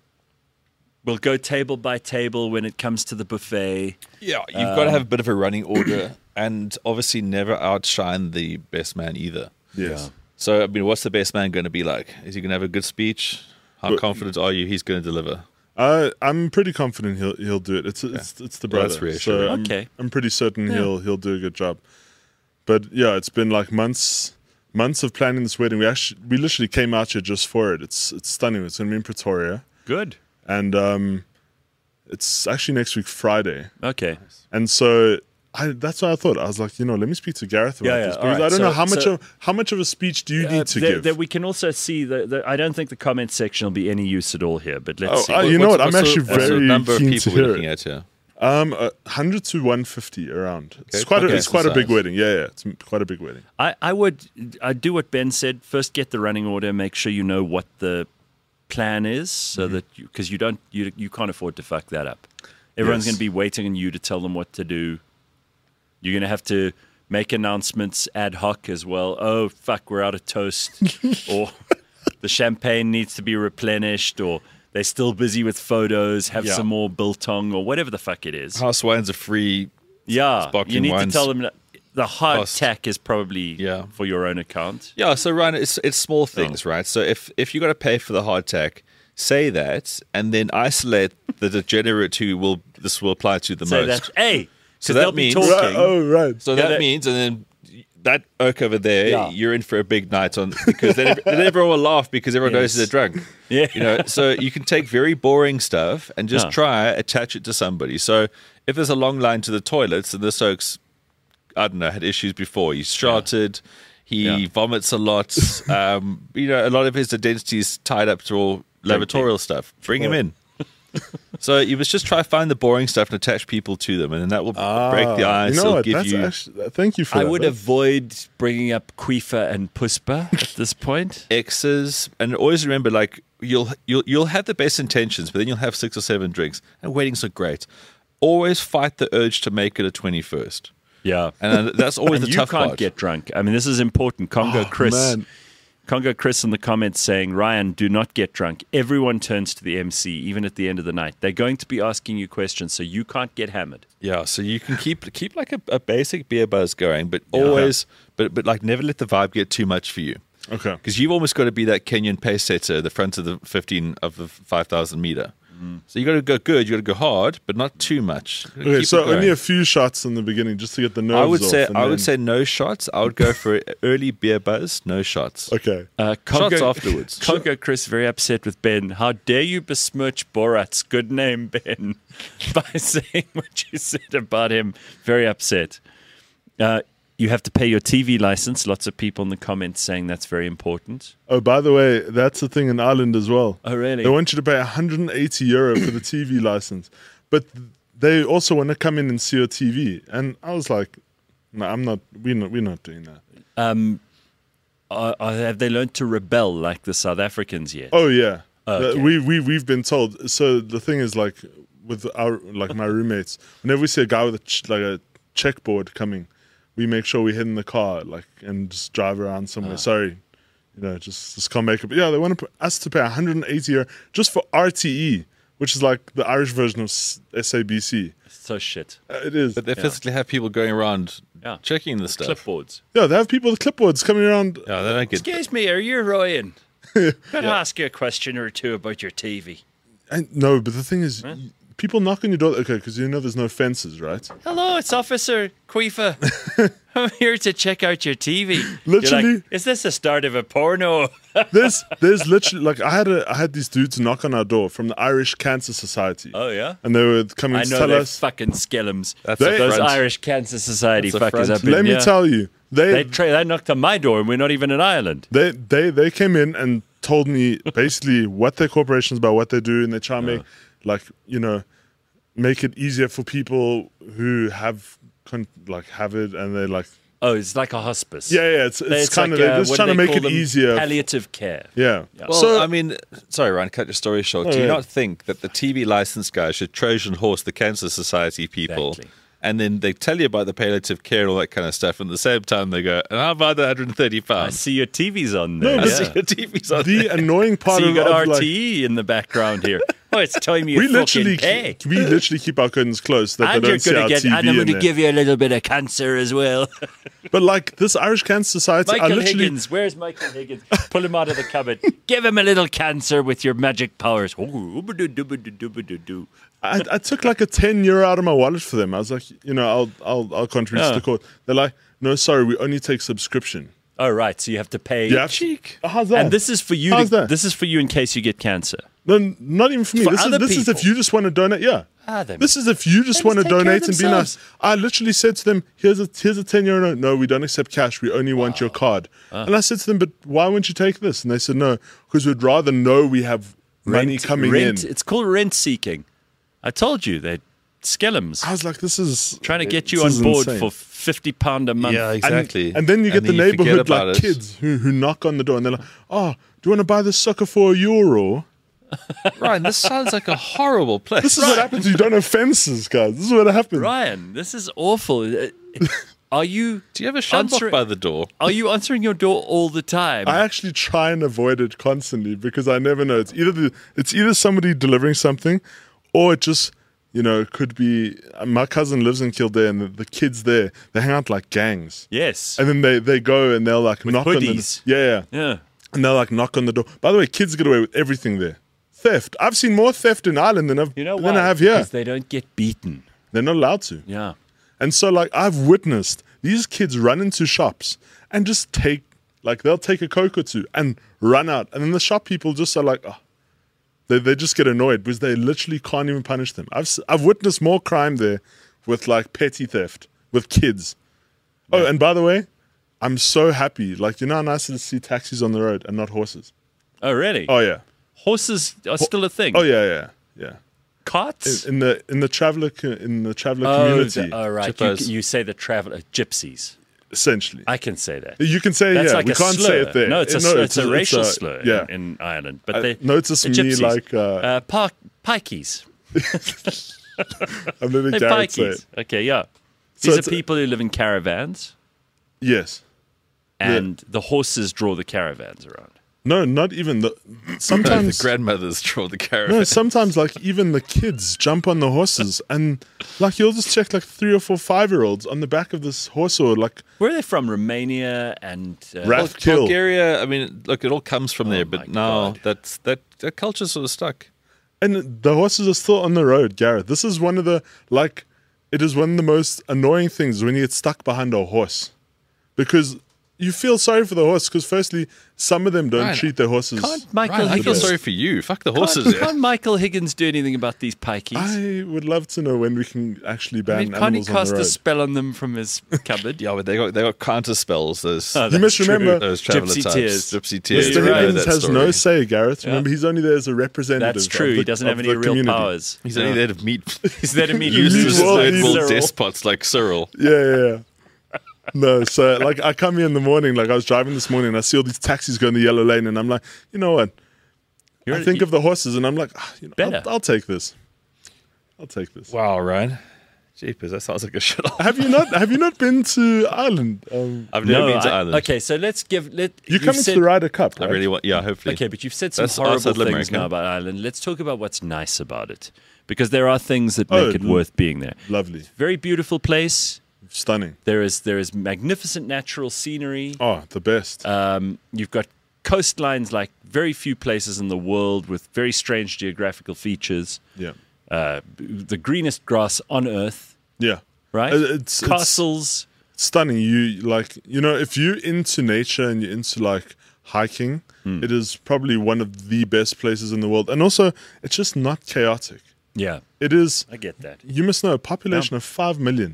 [SPEAKER 1] We'll go table by table when it comes to the buffet.
[SPEAKER 3] Yeah, you've got to have a bit of a running order and obviously never outshine the best man either.
[SPEAKER 2] Yes.
[SPEAKER 3] So, I mean, what's the best man going to be like? Is he going to have a good speech? How confident are you he's going to deliver?
[SPEAKER 2] I I'm pretty confident he'll he'll do it. It's it's it's the
[SPEAKER 3] Well,
[SPEAKER 2] brother.
[SPEAKER 3] that's reassuring.
[SPEAKER 2] So I'm,
[SPEAKER 1] Okay.
[SPEAKER 2] I'm pretty certain he'll he'll do a good job. But yeah, it's been like months months of planning this wedding. We actually we literally came out here just for it. It's it's stunning. It's gonna be in Pretoria,
[SPEAKER 1] Good.
[SPEAKER 2] and um, it's actually next week Friday.
[SPEAKER 1] Okay.
[SPEAKER 2] And so I that's what I thought. I was like, you know, let me speak to Gareth about
[SPEAKER 1] Yeah, yeah,
[SPEAKER 2] this
[SPEAKER 1] all
[SPEAKER 2] because
[SPEAKER 1] right.
[SPEAKER 2] I don't
[SPEAKER 1] So-
[SPEAKER 2] know how much
[SPEAKER 1] so-
[SPEAKER 2] of how much of a speech do you
[SPEAKER 1] Uh,
[SPEAKER 2] need to
[SPEAKER 1] there-
[SPEAKER 2] give.
[SPEAKER 1] there we can also see that I don't think the comment section will be any use at all here. But let's
[SPEAKER 2] Oh,
[SPEAKER 1] see.
[SPEAKER 2] uh, you know what? I'm
[SPEAKER 3] What's the-
[SPEAKER 2] actually
[SPEAKER 3] what's the
[SPEAKER 2] very
[SPEAKER 3] number of
[SPEAKER 2] keen
[SPEAKER 3] people
[SPEAKER 2] to
[SPEAKER 3] we're
[SPEAKER 2] hear
[SPEAKER 3] looking
[SPEAKER 2] it.
[SPEAKER 3] at here.
[SPEAKER 2] Um, uh, one hundred to one hundred around. It's
[SPEAKER 3] Okay.
[SPEAKER 2] quite a,
[SPEAKER 3] Okay,
[SPEAKER 2] it's quite a big
[SPEAKER 3] size.
[SPEAKER 2] wedding. Yeah, yeah, it's m- quite a big wedding.
[SPEAKER 1] I, I would I'd do what Ben said. First, get the running order. Make sure you know what the plan is, so
[SPEAKER 2] Mm-hmm.
[SPEAKER 1] that you because you don't you you can't afford to fuck that up. Everyone's
[SPEAKER 2] Yes.
[SPEAKER 1] going to be waiting on you to tell them what to do. You're going to have to make announcements ad hoc as well. Oh fuck, we're out of toast, or the champagne needs to be replenished, or they're still busy with photos. Have
[SPEAKER 3] Yeah.
[SPEAKER 1] some more biltong, or whatever the fuck it is.
[SPEAKER 3] House wines are free.
[SPEAKER 1] Yeah,
[SPEAKER 3] sparkling
[SPEAKER 1] you need
[SPEAKER 3] wines
[SPEAKER 1] to tell them that the hard
[SPEAKER 3] cost.
[SPEAKER 1] tack is probably
[SPEAKER 3] Yeah.
[SPEAKER 1] for your own account.
[SPEAKER 3] Yeah, so Ryan, it's it's small things, right? So if if you got to pay for the hardtack, say that, and then isolate the degenerate who will this will apply to the
[SPEAKER 1] Say
[SPEAKER 3] most.
[SPEAKER 1] that, hey,
[SPEAKER 3] So
[SPEAKER 1] so
[SPEAKER 3] that
[SPEAKER 1] they'll
[SPEAKER 3] means-
[SPEAKER 1] be
[SPEAKER 2] Right,
[SPEAKER 1] talking.
[SPEAKER 2] oh, right.
[SPEAKER 3] So
[SPEAKER 1] Yeah,
[SPEAKER 3] that,
[SPEAKER 1] that-
[SPEAKER 3] means, and then that oak over there,
[SPEAKER 1] Yeah.
[SPEAKER 3] you're in for a big night on because then, ev- then everyone will laugh because everyone knows
[SPEAKER 1] Yes.
[SPEAKER 3] they're drunk.
[SPEAKER 1] Yeah.
[SPEAKER 3] You know, so you can take very boring stuff and just
[SPEAKER 1] Yeah.
[SPEAKER 3] try attach it to somebody. So if there's a long line to the toilets and this oak's, I don't know, had issues before, he shouted, He
[SPEAKER 1] Yeah.
[SPEAKER 3] vomits a lot. um, you know, a lot of his identity is tied up to all laboratorial stuff. Bring him in. So you must just try to find the boring stuff and attach people to them, and then that will break the
[SPEAKER 2] Ah,
[SPEAKER 3] ice.
[SPEAKER 2] You know
[SPEAKER 3] It'll
[SPEAKER 2] what?
[SPEAKER 3] give
[SPEAKER 2] That's
[SPEAKER 3] you.
[SPEAKER 2] actually, thank you for
[SPEAKER 1] I
[SPEAKER 2] that.
[SPEAKER 1] would
[SPEAKER 2] That's-
[SPEAKER 1] avoid bringing up Quifa and Puspa at this point.
[SPEAKER 3] X's, and always remember, like you'll you'll you'll have the best intentions, but then you'll have six or seven drinks, and weddings are great. Always fight the urge to make it a twenty-first,
[SPEAKER 1] Yeah.
[SPEAKER 3] and uh, that's always
[SPEAKER 1] And
[SPEAKER 3] the
[SPEAKER 1] you
[SPEAKER 3] tough
[SPEAKER 1] can't
[SPEAKER 3] part.
[SPEAKER 1] get drunk. I mean, this is important. Congo
[SPEAKER 2] Oh,
[SPEAKER 1] Chris.
[SPEAKER 2] man.
[SPEAKER 1] Congo Chris in the comments saying, Ryan, do not get drunk. Everyone turns to the M C, even at the end of the night. They're going to be asking you questions, so you can't get hammered.
[SPEAKER 3] Yeah, so you can keep keep like a, a basic beer buzz going, but always, but but like never let the vibe get too much for you,
[SPEAKER 2] Okay.
[SPEAKER 3] because you've almost got to be that Kenyan pace setter at the front of the fifteen of the five thousand meter. So you got to go good, you got to go hard, but not too much. You gotta
[SPEAKER 2] Okay,
[SPEAKER 3] keep
[SPEAKER 2] so
[SPEAKER 3] it going.
[SPEAKER 2] only a few shots in the beginning just to get the nerves
[SPEAKER 3] I would
[SPEAKER 2] off.
[SPEAKER 3] say
[SPEAKER 2] and
[SPEAKER 3] I
[SPEAKER 2] then-
[SPEAKER 3] would say no shots. I would go for early beer buzz, no shots.
[SPEAKER 2] Okay.
[SPEAKER 1] Uh, Congo,
[SPEAKER 3] Shots afterwards.
[SPEAKER 1] Congo Chris very upset with Ben. How dare you besmirch Borat's good name, Ben, by saying what you said about him. Very upset. Uh, you have to pay your T V license. Lots of people in the comments saying that's very important.
[SPEAKER 2] Oh, by the way, that's the thing in Ireland as well.
[SPEAKER 1] Oh, really?
[SPEAKER 2] They want you to pay one hundred eighty euro for the T V license, but they also want to come in and see your T V. And I was like, no, I'm not. We're not. We're not doing that.
[SPEAKER 1] Um, are, are, have they learned to rebel like the South Africans yet?
[SPEAKER 2] Oh yeah,
[SPEAKER 1] Okay.
[SPEAKER 2] Uh, we we we've been told. So the thing is, like with our like my roommates, whenever we see a guy with a ch- like a checkboard coming, we make sure we hit in the car like and just drive around somewhere. Sorry, you know, just just can't make it. But yeah, they want to put us to pay one hundred eighty euro just for R T E, which is like the Irish version of S- SABC.
[SPEAKER 1] So shit.
[SPEAKER 2] Uh, it is.
[SPEAKER 3] But they physically have people going around
[SPEAKER 1] Yeah.
[SPEAKER 3] checking the stuff.
[SPEAKER 1] Clipboards.
[SPEAKER 2] Yeah, they have people with clipboards coming around.
[SPEAKER 3] Yeah, they don't get.
[SPEAKER 1] Excuse me, are you Ryan? Can I ask you a question or two about your T V?
[SPEAKER 2] And, no, but the thing is, y- people knock on your door. Okay, because you know there's no fences, right?
[SPEAKER 1] Hello, it's Officer Quifa. I'm here to check out your T V. You're
[SPEAKER 2] Literally.
[SPEAKER 1] like, is this the start of a porno?
[SPEAKER 2] There's there's literally like I had a I had these dudes knock on our door from the Irish Cancer Society.
[SPEAKER 1] Oh, yeah?
[SPEAKER 2] And they were coming
[SPEAKER 1] I
[SPEAKER 2] to
[SPEAKER 1] know
[SPEAKER 2] tell
[SPEAKER 1] they're
[SPEAKER 2] us.
[SPEAKER 1] fucking skellums.
[SPEAKER 3] That's
[SPEAKER 2] They-
[SPEAKER 3] a
[SPEAKER 1] Those
[SPEAKER 3] front.
[SPEAKER 1] Irish Cancer Society
[SPEAKER 3] That's a
[SPEAKER 1] fuckers
[SPEAKER 3] front.
[SPEAKER 1] up in
[SPEAKER 2] Let me
[SPEAKER 1] here.
[SPEAKER 2] tell you, they
[SPEAKER 1] They, tra- they knocked on my door and we're not even in Ireland.
[SPEAKER 2] they they they came in and told me basically what their corporation is about, what they do, and they try and make like you know make it easier for people who have con- like have it, and they like
[SPEAKER 1] Oh, it's like a hospice.
[SPEAKER 2] yeah yeah it's it's,
[SPEAKER 1] It's
[SPEAKER 2] kind
[SPEAKER 1] like,
[SPEAKER 2] of
[SPEAKER 1] uh,
[SPEAKER 2] they're just
[SPEAKER 1] what
[SPEAKER 2] trying
[SPEAKER 1] do
[SPEAKER 2] to
[SPEAKER 1] they
[SPEAKER 2] make
[SPEAKER 1] call
[SPEAKER 2] it
[SPEAKER 1] them?
[SPEAKER 2] easier.
[SPEAKER 1] Palliative care.
[SPEAKER 2] yeah.
[SPEAKER 3] Well,
[SPEAKER 2] so
[SPEAKER 3] I mean, sorry, Ryan, cut your story short.
[SPEAKER 2] Oh,
[SPEAKER 3] Do you
[SPEAKER 2] yeah.
[SPEAKER 3] not think that the T V license guys should Trojan horse the Cancer Society people?
[SPEAKER 1] Exactly.
[SPEAKER 3] And then they tell you about the palliative care and all that kind of stuff. And at the same time, they go, and how about the one hundred thirty
[SPEAKER 1] I
[SPEAKER 3] pounds?
[SPEAKER 1] see your T V's on there.
[SPEAKER 2] No,
[SPEAKER 3] I
[SPEAKER 2] but
[SPEAKER 1] yeah.
[SPEAKER 3] see your T V's on
[SPEAKER 2] the
[SPEAKER 3] there.
[SPEAKER 2] annoying part
[SPEAKER 1] So you
[SPEAKER 2] of,
[SPEAKER 1] got
[SPEAKER 2] of,
[SPEAKER 1] R
[SPEAKER 2] like,
[SPEAKER 1] T E in the background here. Oh, it's time you
[SPEAKER 2] we
[SPEAKER 1] fucking
[SPEAKER 2] literally
[SPEAKER 1] pay.
[SPEAKER 2] keep, we literally keep our curtains closed so that
[SPEAKER 1] And
[SPEAKER 2] they
[SPEAKER 1] you're
[SPEAKER 2] don't see
[SPEAKER 1] gonna
[SPEAKER 2] our
[SPEAKER 1] get,
[SPEAKER 2] T V
[SPEAKER 1] and I'm
[SPEAKER 2] in
[SPEAKER 1] going to
[SPEAKER 2] there.
[SPEAKER 1] give you a little bit of cancer as well.
[SPEAKER 2] But like this Irish Cancer Society, I
[SPEAKER 1] Michael
[SPEAKER 2] literally
[SPEAKER 1] Higgins, where's Michael Higgins? Pull him out of the cupboard. Give him a little cancer with your magic powers. Oh, ooba-doo-doo-ba-doo-doo-ba-doo-doo.
[SPEAKER 2] I, I took like a ten euro out of my wallet for them. I was like, you know, I'll I'll I'll contribute
[SPEAKER 1] Yeah.
[SPEAKER 2] to the court. They're like, no, sorry, we only take subscription.
[SPEAKER 1] Oh, right. So you have to pay.
[SPEAKER 2] Yeah,
[SPEAKER 3] cheek.
[SPEAKER 2] How's that?
[SPEAKER 1] And this is for you.
[SPEAKER 2] How's
[SPEAKER 1] To,
[SPEAKER 2] that?
[SPEAKER 1] this is for you in case you get cancer.
[SPEAKER 2] No, not even for me.
[SPEAKER 1] For
[SPEAKER 2] this
[SPEAKER 1] other
[SPEAKER 2] is this is if
[SPEAKER 1] people.
[SPEAKER 2] you just want to donate. Yeah.
[SPEAKER 1] Ah, they-
[SPEAKER 2] This is if you just
[SPEAKER 1] They
[SPEAKER 2] want to
[SPEAKER 1] just take care of
[SPEAKER 2] donate and be nice.
[SPEAKER 1] themselves.
[SPEAKER 2] I literally said to them, "Here's a here's a ten euro note. No, we don't accept cash. We only want your card."
[SPEAKER 1] Ah.
[SPEAKER 2] And I said to them, "But why won't you take this?" And they said, "No, because we'd rather know we have money
[SPEAKER 1] Rent-
[SPEAKER 2] coming
[SPEAKER 1] rent,
[SPEAKER 2] in."
[SPEAKER 1] It's called rent seeking. I told you they're skellums.
[SPEAKER 2] I was like, "This is
[SPEAKER 1] Trying to get you
[SPEAKER 2] this
[SPEAKER 1] on
[SPEAKER 2] is
[SPEAKER 1] board
[SPEAKER 2] insane.
[SPEAKER 1] for fifty pound a month.
[SPEAKER 3] Yeah,
[SPEAKER 2] And-
[SPEAKER 3] exactly.
[SPEAKER 2] And, then you get the
[SPEAKER 3] then forget
[SPEAKER 2] neighborhood
[SPEAKER 3] about
[SPEAKER 2] like
[SPEAKER 3] it.
[SPEAKER 2] kids who, who knock on the door and they're like, "Oh, do you want to buy this sucker for a euro?"
[SPEAKER 3] Ryan, this sounds like a horrible place.
[SPEAKER 2] This is what happens. You don't have fences, guys. This is what happens.
[SPEAKER 1] Ryan, this is awful. Uh, Are you?
[SPEAKER 3] Do you have a shambok
[SPEAKER 1] answering-
[SPEAKER 3] by the door?
[SPEAKER 1] Are you answering your door all the time?
[SPEAKER 2] I actually try and avoid it constantly because I never know. It's either the, it's either somebody delivering something, or it just you know could be. My cousin lives in Kildare, and the, the kids there they hang out like gangs,
[SPEAKER 1] yes.
[SPEAKER 2] and then they, they go and they'll like knock
[SPEAKER 1] hoodies.
[SPEAKER 2] on the yeah yeah,
[SPEAKER 1] yeah.
[SPEAKER 2] and they'll like knock on the door. By the way, kids get away with everything there. Theft. I've seen more theft in Ireland than I've
[SPEAKER 1] You know
[SPEAKER 2] than
[SPEAKER 1] why?
[SPEAKER 2] I have here.
[SPEAKER 1] Because they don't get beaten.
[SPEAKER 2] They're not allowed to.
[SPEAKER 1] Yeah.
[SPEAKER 2] And so, like, I've witnessed these kids run into shops and just take, like, they'll take a Coke or two and run out. And then the shop people just are like, oh, they, they just get annoyed because they literally can't even punish them. I've, s- I've witnessed more crime there with, like, petty theft with kids. Oh, and by the way, I'm so happy. Like, you know how nice it is to see taxis on the road and not horses?
[SPEAKER 1] Oh, really?
[SPEAKER 2] Oh, yeah.
[SPEAKER 1] Horses are still a thing.
[SPEAKER 2] Oh, yeah, yeah, yeah.
[SPEAKER 1] Carts?
[SPEAKER 2] In, in the in the traveler co- in the traveler
[SPEAKER 1] oh,
[SPEAKER 2] community,
[SPEAKER 1] the, oh, right. You,
[SPEAKER 3] Chippos.
[SPEAKER 1] you say the traveler gypsies.
[SPEAKER 2] essentially.
[SPEAKER 1] I can say that.
[SPEAKER 2] You can say,
[SPEAKER 1] That's
[SPEAKER 2] yeah,
[SPEAKER 1] like
[SPEAKER 2] we
[SPEAKER 1] a
[SPEAKER 2] can't
[SPEAKER 1] slur.
[SPEAKER 2] say it there.
[SPEAKER 1] No, it's a,
[SPEAKER 2] Uh,
[SPEAKER 1] it's a racial
[SPEAKER 2] it's a-
[SPEAKER 1] slur
[SPEAKER 2] yeah.
[SPEAKER 1] in, in Ireland. But
[SPEAKER 2] Uh,
[SPEAKER 1] they
[SPEAKER 2] notice
[SPEAKER 1] the
[SPEAKER 2] me
[SPEAKER 1] gypsies.
[SPEAKER 2] like, uh,
[SPEAKER 1] uh, park, pikeys.
[SPEAKER 2] I'm letting
[SPEAKER 1] They're
[SPEAKER 2] Garrett say
[SPEAKER 1] pikeys.
[SPEAKER 2] it.
[SPEAKER 1] Okay, yeah.
[SPEAKER 2] So
[SPEAKER 1] These
[SPEAKER 2] it's
[SPEAKER 1] are
[SPEAKER 2] a-
[SPEAKER 1] people who live in caravans,
[SPEAKER 2] Yes.
[SPEAKER 1] and the horses draw the caravans around.
[SPEAKER 2] No, not even the.
[SPEAKER 3] the
[SPEAKER 2] Sometimes.
[SPEAKER 3] grandmothers draw the caravan.
[SPEAKER 2] No, sometimes like even the kids jump on the horses and like you'll just check like three or four five year olds on the back of this horse or like
[SPEAKER 1] Where are they from? Romania and uh,
[SPEAKER 2] Ra-
[SPEAKER 3] Bul-
[SPEAKER 2] Kill.
[SPEAKER 3] Bulgaria, I mean, look, it all comes from there,
[SPEAKER 1] Oh my
[SPEAKER 3] but now
[SPEAKER 1] God.
[SPEAKER 3] that's that that culture's sort of stuck.
[SPEAKER 2] and the horses are still on the road, Garrett. This is one of the like it is one of the most annoying things when you get stuck behind a horse. Because you feel sorry for the horse because firstly, some of them don't
[SPEAKER 3] Ryan,
[SPEAKER 2] treat their horses.
[SPEAKER 1] Can't Michael
[SPEAKER 3] Ryan, I feel
[SPEAKER 1] Higgins?
[SPEAKER 3] sorry for you. Fuck the
[SPEAKER 1] Can't,
[SPEAKER 3] horses. yeah.
[SPEAKER 1] can't Michael Higgins do anything about these pikeys?
[SPEAKER 2] I would love to know when we can actually
[SPEAKER 1] I
[SPEAKER 2] ban
[SPEAKER 1] mean, can't he
[SPEAKER 2] animals on
[SPEAKER 1] cast
[SPEAKER 2] the
[SPEAKER 1] a
[SPEAKER 2] road.
[SPEAKER 1] spell on them from his cupboard?
[SPEAKER 3] Yeah, but they got they got counter spells. Those
[SPEAKER 1] Oh,
[SPEAKER 2] You
[SPEAKER 1] that's
[SPEAKER 2] must
[SPEAKER 1] true.
[SPEAKER 2] remember,
[SPEAKER 3] those traveler
[SPEAKER 1] Gypsy
[SPEAKER 3] types.
[SPEAKER 1] tears.
[SPEAKER 3] Gypsy tears.
[SPEAKER 2] Mister
[SPEAKER 1] Yeah, you're right.
[SPEAKER 2] Higgins
[SPEAKER 3] That
[SPEAKER 2] has
[SPEAKER 3] story.
[SPEAKER 2] no say, Garrett. Remember, he's only there as a representative.
[SPEAKER 1] That's true.
[SPEAKER 2] of
[SPEAKER 1] He
[SPEAKER 2] the-
[SPEAKER 1] doesn't
[SPEAKER 2] of
[SPEAKER 1] have any
[SPEAKER 2] the
[SPEAKER 1] real
[SPEAKER 2] community.
[SPEAKER 1] powers.
[SPEAKER 3] He's only there to meet
[SPEAKER 1] He's there to meet
[SPEAKER 3] useless
[SPEAKER 2] Meet world
[SPEAKER 3] third world
[SPEAKER 2] Cyril.
[SPEAKER 3] despots like Cyril.
[SPEAKER 2] Yeah, yeah, yeah. No, so like I come here in the morning, like I was driving this morning and I see all these taxis going the yellow lane and I'm like, you know what?
[SPEAKER 1] You're-
[SPEAKER 2] I think of the horses and I'm like, ah, you know,
[SPEAKER 1] Better.
[SPEAKER 2] I'll, I'll take this. I'll take this.
[SPEAKER 3] Wow, Ryan. Jeepers, that sounds like a shit.
[SPEAKER 2] Have you not have you not been to Ireland? Um,
[SPEAKER 3] I've never
[SPEAKER 1] No,
[SPEAKER 3] been to
[SPEAKER 1] I-
[SPEAKER 3] Ireland.
[SPEAKER 1] okay, so let's give. Let
[SPEAKER 2] you're
[SPEAKER 1] you've
[SPEAKER 2] coming
[SPEAKER 1] said-
[SPEAKER 2] to the Ryder Cup,
[SPEAKER 3] I
[SPEAKER 2] right?
[SPEAKER 3] really want. Yeah, hopefully.
[SPEAKER 1] Okay, but you've said some
[SPEAKER 3] That's
[SPEAKER 1] horrible
[SPEAKER 3] outside
[SPEAKER 1] things
[SPEAKER 3] Limerick,
[SPEAKER 1] now
[SPEAKER 3] huh?
[SPEAKER 1] about Ireland. Let's talk about what's nice about it, because there are things that
[SPEAKER 2] Oh,
[SPEAKER 1] make it
[SPEAKER 2] l-
[SPEAKER 1] worth being there.
[SPEAKER 2] Lovely.
[SPEAKER 1] Very beautiful place.
[SPEAKER 2] Stunning.
[SPEAKER 1] There is there is magnificent natural scenery.
[SPEAKER 2] Oh, the best.
[SPEAKER 1] Um, you've got coastlines like very few places in the world with very strange geographical features.
[SPEAKER 2] yeah.
[SPEAKER 1] Uh, the greenest grass on earth,
[SPEAKER 2] Yeah.
[SPEAKER 1] right?
[SPEAKER 2] Uh, It's, it's
[SPEAKER 1] Castles.
[SPEAKER 2] stunning. You like, you know, if you're into nature and you're into like hiking,
[SPEAKER 1] Hmm.
[SPEAKER 2] it is probably one of the best places in the world. And also, it's just not chaotic.
[SPEAKER 1] Yeah,
[SPEAKER 2] It is.
[SPEAKER 1] I get that.
[SPEAKER 2] You must know a population of five million,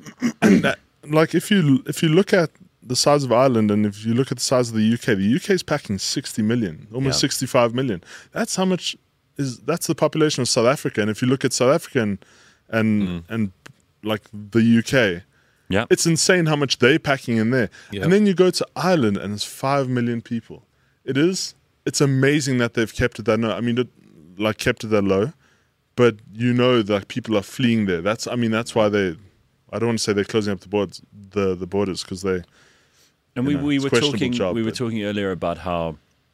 [SPEAKER 2] and that, like if you if you look at the size of Ireland and if you look at the size of the U K, the U K is packing sixty million, almost
[SPEAKER 1] Yeah.
[SPEAKER 2] sixty-five million. That's how much is that's the population of South Africa. And if you look at South Africa and and, and like the U K,
[SPEAKER 1] Yeah,
[SPEAKER 2] it's insane how much they're packing in there.
[SPEAKER 3] Yeah.
[SPEAKER 2] And then you go to Ireland and it's five million people. It is. It's amazing that they've kept it that low. I mean, it, like kept it that low, but you know that people are fleeing there. That's. I mean, that's why they. I don't want to say they're closing up the borders, the the borders, because they.
[SPEAKER 1] and
[SPEAKER 2] you
[SPEAKER 1] we,
[SPEAKER 2] know,
[SPEAKER 1] we
[SPEAKER 2] it's a
[SPEAKER 1] were
[SPEAKER 2] questionable
[SPEAKER 1] talking
[SPEAKER 2] job,
[SPEAKER 1] we were
[SPEAKER 2] but-
[SPEAKER 1] talking earlier about how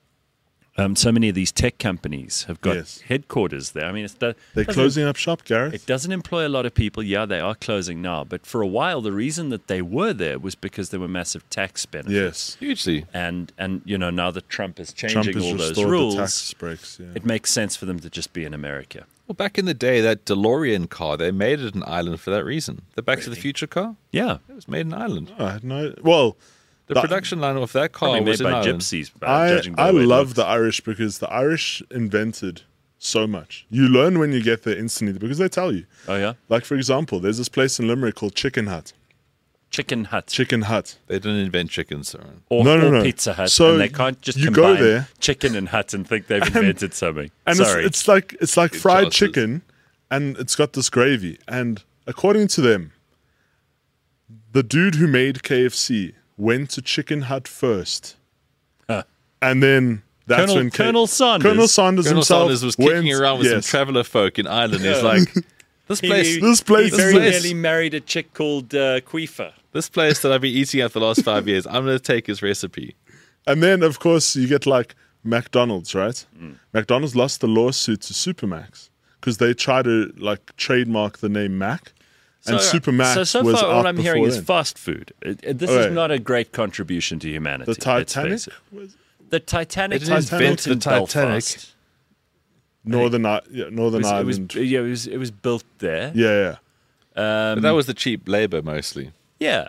[SPEAKER 1] um, so many of these tech companies have got
[SPEAKER 2] Yes.
[SPEAKER 1] headquarters there. I mean, it's the,
[SPEAKER 2] They're
[SPEAKER 1] doesn't-
[SPEAKER 2] closing up shop, Gareth.
[SPEAKER 1] It doesn't employ a lot of people. Yeah, they are closing now, but for a while, the reason that they were there was because there were massive tax benefits.
[SPEAKER 2] Yes.
[SPEAKER 3] Hugely.
[SPEAKER 1] And and you know now that Trump is changing
[SPEAKER 2] Trump has
[SPEAKER 1] all those
[SPEAKER 2] restored
[SPEAKER 1] rules,
[SPEAKER 2] the tax breaks. Yeah.
[SPEAKER 1] it makes sense for them to just be in America.
[SPEAKER 3] Well, back in the day, that DeLorean car, they made it in Ireland for that reason. The Back to the Future car,
[SPEAKER 1] Yeah,
[SPEAKER 3] it was made in Ireland.
[SPEAKER 2] I had no. Well,
[SPEAKER 3] The
[SPEAKER 2] The-
[SPEAKER 3] production line of that car
[SPEAKER 1] probably
[SPEAKER 3] was
[SPEAKER 1] made
[SPEAKER 3] in
[SPEAKER 1] by
[SPEAKER 3] Ireland.
[SPEAKER 1] gypsies. uh,
[SPEAKER 2] I
[SPEAKER 1] judging by
[SPEAKER 2] I
[SPEAKER 1] the way it
[SPEAKER 2] love
[SPEAKER 1] looks.
[SPEAKER 2] the Irish because the Irish invented so much. You learn when you get there instantly because they tell you.
[SPEAKER 1] Oh yeah,
[SPEAKER 2] Like for example, there's this place in Limerick called Chicken Hut.
[SPEAKER 1] Chicken Hut
[SPEAKER 2] Chicken Hut.
[SPEAKER 3] They didn't invent chickens, so
[SPEAKER 1] or,
[SPEAKER 2] No, no,
[SPEAKER 1] or
[SPEAKER 2] no.
[SPEAKER 1] Pizza Hut,
[SPEAKER 2] So
[SPEAKER 1] and they can't just
[SPEAKER 2] you go
[SPEAKER 1] combine
[SPEAKER 2] there-
[SPEAKER 1] chicken and hut and think they've invented something.
[SPEAKER 2] And
[SPEAKER 1] Sorry,
[SPEAKER 2] it's, it's like it's like fried
[SPEAKER 3] chances.
[SPEAKER 2] chicken, and it's got this gravy. And according to them, the dude who made K F C went to Chicken Hut first,
[SPEAKER 1] Huh.
[SPEAKER 2] and then that's
[SPEAKER 1] Colonel-
[SPEAKER 2] when K-
[SPEAKER 1] Colonel Sanders.
[SPEAKER 2] Colonel Sanders
[SPEAKER 3] Colonel
[SPEAKER 2] himself
[SPEAKER 3] Sanders was kicking
[SPEAKER 2] went-
[SPEAKER 3] around with
[SPEAKER 2] yes.
[SPEAKER 3] some traveller folk in Ireland. He's like, this
[SPEAKER 1] He-
[SPEAKER 3] place,
[SPEAKER 1] he,
[SPEAKER 2] This place
[SPEAKER 1] he
[SPEAKER 2] is
[SPEAKER 1] very
[SPEAKER 2] place-
[SPEAKER 1] nearly married a chick called uh, Queefer.
[SPEAKER 3] this place that I've been eating at the last five years, I'm going to take his recipe.
[SPEAKER 2] And then, of course, you get like McDonald's, right?
[SPEAKER 1] Mm.
[SPEAKER 2] McDonald's lost the lawsuit to Supermax because they tried to like trademark the name Mac, and
[SPEAKER 1] So-
[SPEAKER 2] Supermax
[SPEAKER 1] So so
[SPEAKER 2] was
[SPEAKER 1] far,
[SPEAKER 2] out
[SPEAKER 1] all I'm hearing
[SPEAKER 2] before
[SPEAKER 1] is
[SPEAKER 2] then.
[SPEAKER 1] fast food. It- it- this
[SPEAKER 2] Okay.
[SPEAKER 1] is not a great contribution to humanity.
[SPEAKER 2] The
[SPEAKER 1] let's
[SPEAKER 2] Titanic,
[SPEAKER 1] face it. The Titanic
[SPEAKER 3] They didn't
[SPEAKER 1] was
[SPEAKER 3] invent
[SPEAKER 1] built
[SPEAKER 3] the
[SPEAKER 1] in
[SPEAKER 3] Titanic.
[SPEAKER 1] Belfast.
[SPEAKER 2] Northern, I- yeah,
[SPEAKER 1] It
[SPEAKER 2] Northern
[SPEAKER 1] was, it was,
[SPEAKER 2] Ireland.
[SPEAKER 1] yeah, it was, it was built there.
[SPEAKER 2] yeah, yeah.
[SPEAKER 3] But that was the cheap labour mostly.
[SPEAKER 1] Yeah.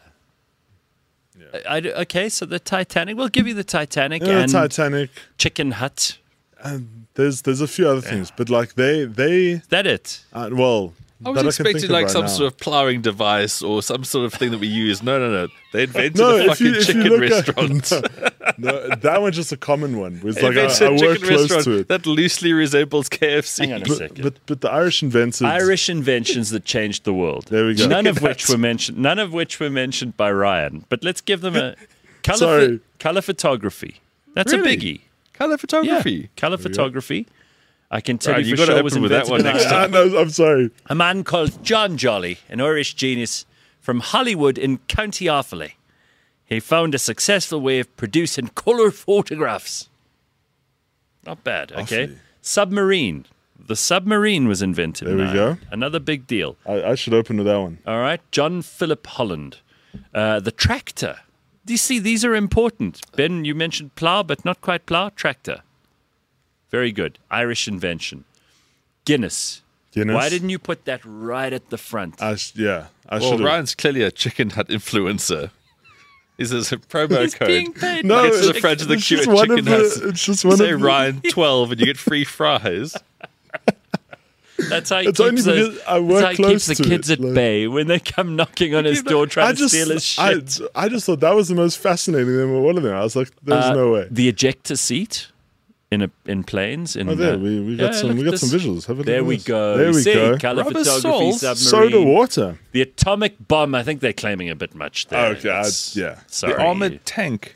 [SPEAKER 1] I, I- okay, so the Titanic. We'll give you the Titanic
[SPEAKER 2] Yeah,
[SPEAKER 1] and
[SPEAKER 2] Titanic.
[SPEAKER 1] Chicken Hut.
[SPEAKER 2] And there's there's a few other things, but like they they
[SPEAKER 1] Is that it?
[SPEAKER 2] uh, well
[SPEAKER 3] I was
[SPEAKER 2] that I can
[SPEAKER 3] expecting
[SPEAKER 2] think of
[SPEAKER 3] like
[SPEAKER 2] right
[SPEAKER 3] some
[SPEAKER 2] now.
[SPEAKER 3] sort of ploughing device or some sort of thing that we use. No, no, no. They invented
[SPEAKER 2] No,
[SPEAKER 3] a
[SPEAKER 2] if
[SPEAKER 3] fucking
[SPEAKER 2] you, if you
[SPEAKER 3] chicken
[SPEAKER 2] look
[SPEAKER 3] restaurant.
[SPEAKER 2] at no, no, that one's just a common one. It's
[SPEAKER 3] They
[SPEAKER 2] like
[SPEAKER 3] invented
[SPEAKER 2] I, I
[SPEAKER 3] a
[SPEAKER 2] work
[SPEAKER 3] chicken
[SPEAKER 2] close
[SPEAKER 3] restaurant
[SPEAKER 2] to it.
[SPEAKER 3] that loosely resembles K F C.
[SPEAKER 1] Hang on a
[SPEAKER 2] But,
[SPEAKER 1] second.
[SPEAKER 2] but but the Irish invented
[SPEAKER 1] Irish inventions that changed the world.
[SPEAKER 2] There we go.
[SPEAKER 1] None of
[SPEAKER 3] Chicken
[SPEAKER 1] which
[SPEAKER 3] nuts.
[SPEAKER 1] were mentioned. None of which were mentioned by Ryan. But let's give them a color.
[SPEAKER 2] Sorry.
[SPEAKER 1] color photography. That's
[SPEAKER 3] Really?
[SPEAKER 1] a biggie.
[SPEAKER 3] Color
[SPEAKER 1] Yeah,
[SPEAKER 3] photography.
[SPEAKER 1] color photography. I can tell
[SPEAKER 3] Right,
[SPEAKER 1] you
[SPEAKER 3] you
[SPEAKER 1] for
[SPEAKER 3] gotta
[SPEAKER 1] sure
[SPEAKER 3] open
[SPEAKER 1] was
[SPEAKER 3] with that
[SPEAKER 1] invented
[SPEAKER 3] one
[SPEAKER 1] in
[SPEAKER 3] next
[SPEAKER 1] Ireland.
[SPEAKER 2] Ah, no, I'm sorry.
[SPEAKER 1] A man called John Jolly, an Irish genius from Hollywood in County Offaly. He found a successful way of producing colour photographs. Not bad, okay?
[SPEAKER 2] Offaly.
[SPEAKER 1] Submarine. The submarine was invented.
[SPEAKER 2] There
[SPEAKER 1] in
[SPEAKER 2] we go.
[SPEAKER 1] Ireland. Another big deal.
[SPEAKER 2] I, I should open with that one.
[SPEAKER 1] All right. John Philip Holland. Uh, the tractor. Do you see, these are important. Ben, you mentioned plough, but not quite plough. Tractor. Very good. Irish invention. Guinness.
[SPEAKER 2] Guinness.
[SPEAKER 1] Why didn't you put that right at the front?
[SPEAKER 2] I sh- yeah, I
[SPEAKER 3] Well,
[SPEAKER 2] should.
[SPEAKER 3] Ryan's clearly a Chicken Hut influencer. Is this a promo
[SPEAKER 1] He's
[SPEAKER 3] code?
[SPEAKER 1] being paid.
[SPEAKER 2] No,
[SPEAKER 1] by
[SPEAKER 3] Get to the
[SPEAKER 2] it's-
[SPEAKER 3] front of the
[SPEAKER 2] it's
[SPEAKER 3] queue
[SPEAKER 2] just
[SPEAKER 3] at
[SPEAKER 2] one of
[SPEAKER 3] Chicken
[SPEAKER 2] the-
[SPEAKER 3] Hut.
[SPEAKER 2] it's just one
[SPEAKER 3] Say
[SPEAKER 2] of the-
[SPEAKER 3] Ryan twelve and you get free fries.
[SPEAKER 1] That's how he
[SPEAKER 2] It's
[SPEAKER 1] keeps,
[SPEAKER 2] only
[SPEAKER 1] those,
[SPEAKER 2] because I
[SPEAKER 1] that's
[SPEAKER 2] work
[SPEAKER 1] how he
[SPEAKER 2] close
[SPEAKER 1] keeps the
[SPEAKER 2] to
[SPEAKER 1] kids
[SPEAKER 2] it,
[SPEAKER 1] at
[SPEAKER 2] like-
[SPEAKER 1] bay when they come knocking on his door trying
[SPEAKER 2] I
[SPEAKER 1] to
[SPEAKER 2] just,
[SPEAKER 1] steal his
[SPEAKER 2] I,
[SPEAKER 1] shit.
[SPEAKER 2] I just thought that was the most fascinating thing of all of them. I was like, "There's
[SPEAKER 1] Uh,
[SPEAKER 2] no way."
[SPEAKER 1] The ejector seat in a in planes. In,
[SPEAKER 2] Oh, there
[SPEAKER 1] uh,
[SPEAKER 2] we, we got
[SPEAKER 1] yeah,
[SPEAKER 2] some.
[SPEAKER 1] look
[SPEAKER 2] We
[SPEAKER 1] at
[SPEAKER 2] got
[SPEAKER 1] this.
[SPEAKER 2] some visuals. Have a look
[SPEAKER 1] There
[SPEAKER 2] at
[SPEAKER 1] we
[SPEAKER 2] this.
[SPEAKER 1] go.
[SPEAKER 2] There
[SPEAKER 1] You
[SPEAKER 2] we
[SPEAKER 1] see,
[SPEAKER 2] go.
[SPEAKER 1] Colour
[SPEAKER 3] Rubber
[SPEAKER 1] photography,
[SPEAKER 3] soles,
[SPEAKER 1] submarine.
[SPEAKER 2] Soda water.
[SPEAKER 1] The atomic bomb. I think they're claiming a bit much there.
[SPEAKER 2] Okay, I-
[SPEAKER 1] That's-
[SPEAKER 2] yeah.
[SPEAKER 1] Sorry.
[SPEAKER 3] The armored tank.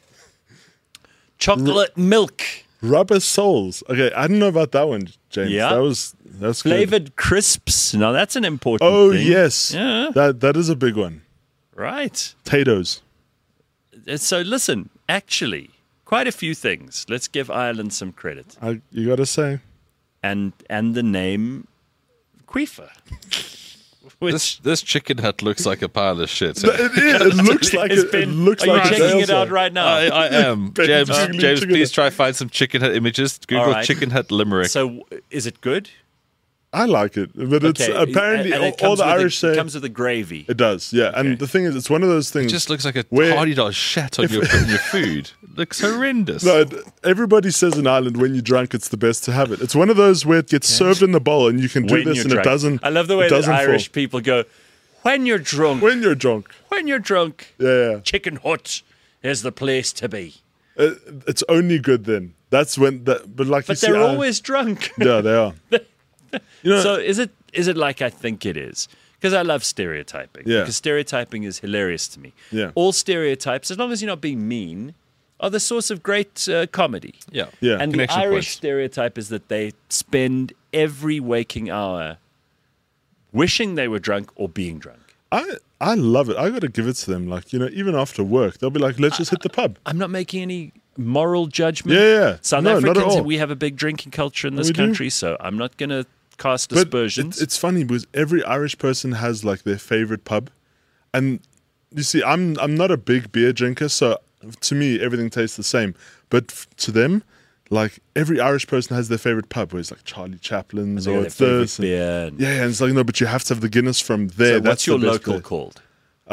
[SPEAKER 1] chocolate milk.
[SPEAKER 2] Rubber soles. Okay, I didn't know about that one, James.
[SPEAKER 1] Yeah.
[SPEAKER 2] That was that's good.
[SPEAKER 1] Flavored crisps. Now that's an important
[SPEAKER 2] Oh
[SPEAKER 1] thing.
[SPEAKER 2] yes,
[SPEAKER 1] Yeah.
[SPEAKER 2] that that is a big one.
[SPEAKER 1] Right.
[SPEAKER 2] Potatoes.
[SPEAKER 1] Uh, So listen, actually, quite a few things. Let's give Ireland some credit.
[SPEAKER 2] I, you got to say.
[SPEAKER 1] And and the name Queefer. Which
[SPEAKER 3] This this Chicken Hut looks like a pile of shit.
[SPEAKER 2] It, is, it looks like
[SPEAKER 1] It's
[SPEAKER 2] it,
[SPEAKER 1] been-
[SPEAKER 2] it looks
[SPEAKER 1] are you
[SPEAKER 2] like a
[SPEAKER 1] checking
[SPEAKER 2] jail
[SPEAKER 1] it out
[SPEAKER 2] cell.
[SPEAKER 1] right now?
[SPEAKER 3] I, I am.
[SPEAKER 2] Ben,
[SPEAKER 3] James,
[SPEAKER 2] Googling
[SPEAKER 3] James,
[SPEAKER 2] Chicken
[SPEAKER 3] please
[SPEAKER 2] Hut.
[SPEAKER 3] try find some Chicken Hut images. Google
[SPEAKER 1] All right.
[SPEAKER 3] Chicken Hut Limerick.
[SPEAKER 1] So w- is it good?
[SPEAKER 2] I like it, but it's
[SPEAKER 1] Okay,
[SPEAKER 2] apparently
[SPEAKER 1] and- and it
[SPEAKER 2] all, all
[SPEAKER 1] comes
[SPEAKER 2] the
[SPEAKER 1] with
[SPEAKER 2] Irish
[SPEAKER 1] a,
[SPEAKER 2] say
[SPEAKER 1] it comes with a gravy.
[SPEAKER 2] it does. Yeah,
[SPEAKER 1] Okay.
[SPEAKER 2] and the thing is, it's one of those things.
[SPEAKER 3] it just looks like a
[SPEAKER 2] Where-
[SPEAKER 3] hardy dog shat on your, on your food. It looks horrendous.
[SPEAKER 2] No, it- everybody says in Ireland when you're drunk, it's the best to have it. It's one of those where it gets served in the bowl and you can do
[SPEAKER 1] When
[SPEAKER 2] this
[SPEAKER 1] you're
[SPEAKER 2] and
[SPEAKER 1] drunk.
[SPEAKER 2] it doesn't.
[SPEAKER 1] I love the way
[SPEAKER 2] it
[SPEAKER 1] that
[SPEAKER 2] doesn't
[SPEAKER 1] Irish
[SPEAKER 2] fall.
[SPEAKER 1] people go, when you're drunk,
[SPEAKER 2] When you're drunk,
[SPEAKER 1] when you're drunk,
[SPEAKER 2] yeah, yeah.
[SPEAKER 1] Chicken Hut is the place to be.
[SPEAKER 2] It, it's only good then. That's when. That, but like you
[SPEAKER 1] But
[SPEAKER 2] see,
[SPEAKER 1] they're
[SPEAKER 2] I-
[SPEAKER 1] always drunk.
[SPEAKER 2] yeah, they are. You know,
[SPEAKER 1] So is it is it like I think it is? Because I love stereotyping.
[SPEAKER 2] Yeah.
[SPEAKER 1] Because stereotyping is hilarious to me.
[SPEAKER 2] Yeah.
[SPEAKER 1] All stereotypes, as long as you're not being mean, are the source of great uh, comedy.
[SPEAKER 3] yeah.
[SPEAKER 2] Yeah.
[SPEAKER 1] And the
[SPEAKER 3] Connection
[SPEAKER 1] Irish
[SPEAKER 3] points.
[SPEAKER 1] stereotype is that they spend every waking hour wishing they were drunk or being drunk.
[SPEAKER 2] I I love it. I got to give it to them. Like you know, even after work, they'll be like, "Let's just hit the pub."
[SPEAKER 1] I'm not making any moral judgment.
[SPEAKER 2] Yeah, yeah.
[SPEAKER 1] South
[SPEAKER 2] No, not at
[SPEAKER 1] Africans,
[SPEAKER 2] all.
[SPEAKER 1] we have a big drinking culture in this
[SPEAKER 2] we do.
[SPEAKER 1] country, so I'm not going to cast
[SPEAKER 2] But
[SPEAKER 1] aspersions.
[SPEAKER 2] it, it's funny because every Irish person has like their favorite pub, and you see, I'm I'm not a big beer drinker, so to me everything tastes the same. But f- to them, like every Irish person has their favorite pub, where it's like Charlie Chaplin's
[SPEAKER 1] They got
[SPEAKER 2] or
[SPEAKER 1] their
[SPEAKER 2] it's
[SPEAKER 1] favourite
[SPEAKER 2] this. and-
[SPEAKER 1] beer and-
[SPEAKER 2] yeah, yeah, and it's like no, but you have to have the Guinness from there.
[SPEAKER 1] so
[SPEAKER 2] That's
[SPEAKER 1] what's your
[SPEAKER 2] the best
[SPEAKER 1] local
[SPEAKER 2] place.
[SPEAKER 1] called?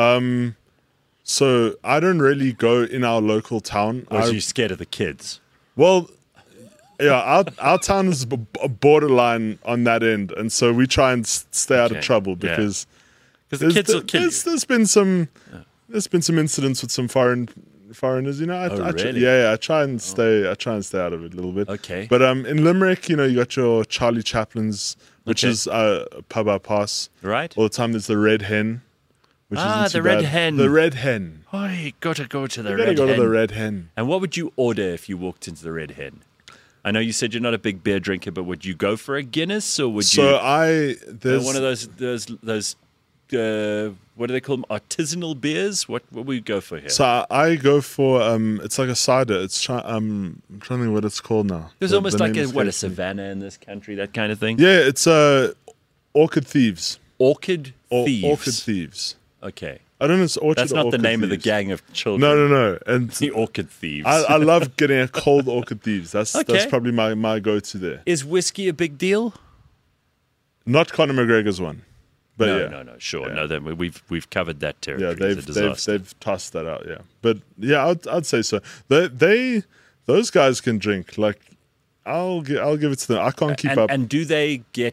[SPEAKER 2] So I don't really go in our local town.
[SPEAKER 1] Or are
[SPEAKER 2] I-
[SPEAKER 1] you scared of the kids?
[SPEAKER 2] Well, yeah, our our town is b- b- borderline on that end, and so we try and s- stay out of
[SPEAKER 1] Okay,
[SPEAKER 2] trouble
[SPEAKER 1] yeah.
[SPEAKER 2] because
[SPEAKER 1] Because the
[SPEAKER 2] there's,
[SPEAKER 1] kids will kill you.
[SPEAKER 2] there's, there's been some there's been some incidents with some foreign foreigners. You know, I,
[SPEAKER 1] Oh,
[SPEAKER 2] I tr-
[SPEAKER 1] really?
[SPEAKER 2] yeah, yeah, I try and stay I try and stay out of it a little bit.
[SPEAKER 1] Okay.
[SPEAKER 2] but um, in Limerick, you know, you got your Charlie Chaplin's, which
[SPEAKER 1] Okay.
[SPEAKER 2] is uh, a pub I pass
[SPEAKER 1] Right?
[SPEAKER 2] all the time. There's the Red Hen, which
[SPEAKER 1] Ah,
[SPEAKER 2] isn't too
[SPEAKER 1] the Red
[SPEAKER 2] bad.
[SPEAKER 1] Hen.
[SPEAKER 2] The Red Hen.
[SPEAKER 1] Oh, you got to go to the
[SPEAKER 2] You gotta
[SPEAKER 1] Red
[SPEAKER 2] go
[SPEAKER 1] Hen.
[SPEAKER 2] to the Red Hen.
[SPEAKER 1] And what would you order if you walked into the Red Hen? I know you said you're not a big beer drinker, but would you go for a Guinness or would
[SPEAKER 2] So
[SPEAKER 1] you
[SPEAKER 2] I
[SPEAKER 1] uh,
[SPEAKER 2] there's
[SPEAKER 1] one of those those those uh, what do they call them? Artisanal beers? What what would we go for here?
[SPEAKER 2] So I, I go for um, it's like a cider. It's try, um, I'm trying to think what it's called now.
[SPEAKER 1] There's
[SPEAKER 2] The-
[SPEAKER 1] almost
[SPEAKER 2] the
[SPEAKER 1] like
[SPEAKER 2] name
[SPEAKER 1] a what a
[SPEAKER 2] escapes me.
[SPEAKER 1] savannah in this country, that kind of thing.
[SPEAKER 2] Yeah, it's uh, Orchid Thieves.
[SPEAKER 1] Orchid
[SPEAKER 2] Or,
[SPEAKER 1] thieves.
[SPEAKER 2] Orchid Thieves.
[SPEAKER 1] Okay,
[SPEAKER 2] I don't know. It's Orchid.
[SPEAKER 1] that's
[SPEAKER 2] or
[SPEAKER 1] not the
[SPEAKER 2] Orchid
[SPEAKER 1] name of the
[SPEAKER 2] Thieves.
[SPEAKER 1] gang of children.
[SPEAKER 2] No, no, no. And
[SPEAKER 1] The Orchid Thieves.
[SPEAKER 2] I, I love getting a cold Orchid Thieves. That's
[SPEAKER 1] Okay.
[SPEAKER 2] that's probably my, my go to there.
[SPEAKER 1] Is whiskey a big deal?
[SPEAKER 2] Not Conor McGregor's one, but
[SPEAKER 1] no,
[SPEAKER 2] yeah,
[SPEAKER 1] no, no. Sure,
[SPEAKER 2] Yeah.
[SPEAKER 1] no. Then we've we've covered that territory.
[SPEAKER 2] yeah.
[SPEAKER 1] It's
[SPEAKER 2] They've
[SPEAKER 1] a
[SPEAKER 2] they've
[SPEAKER 1] disaster.
[SPEAKER 2] they've tossed that out. Yeah, but yeah, I'd I'd say so. They they those guys can drink. Like I'll gi- I'll give it to them. I can't keep
[SPEAKER 1] and,
[SPEAKER 2] up.
[SPEAKER 1] and do they get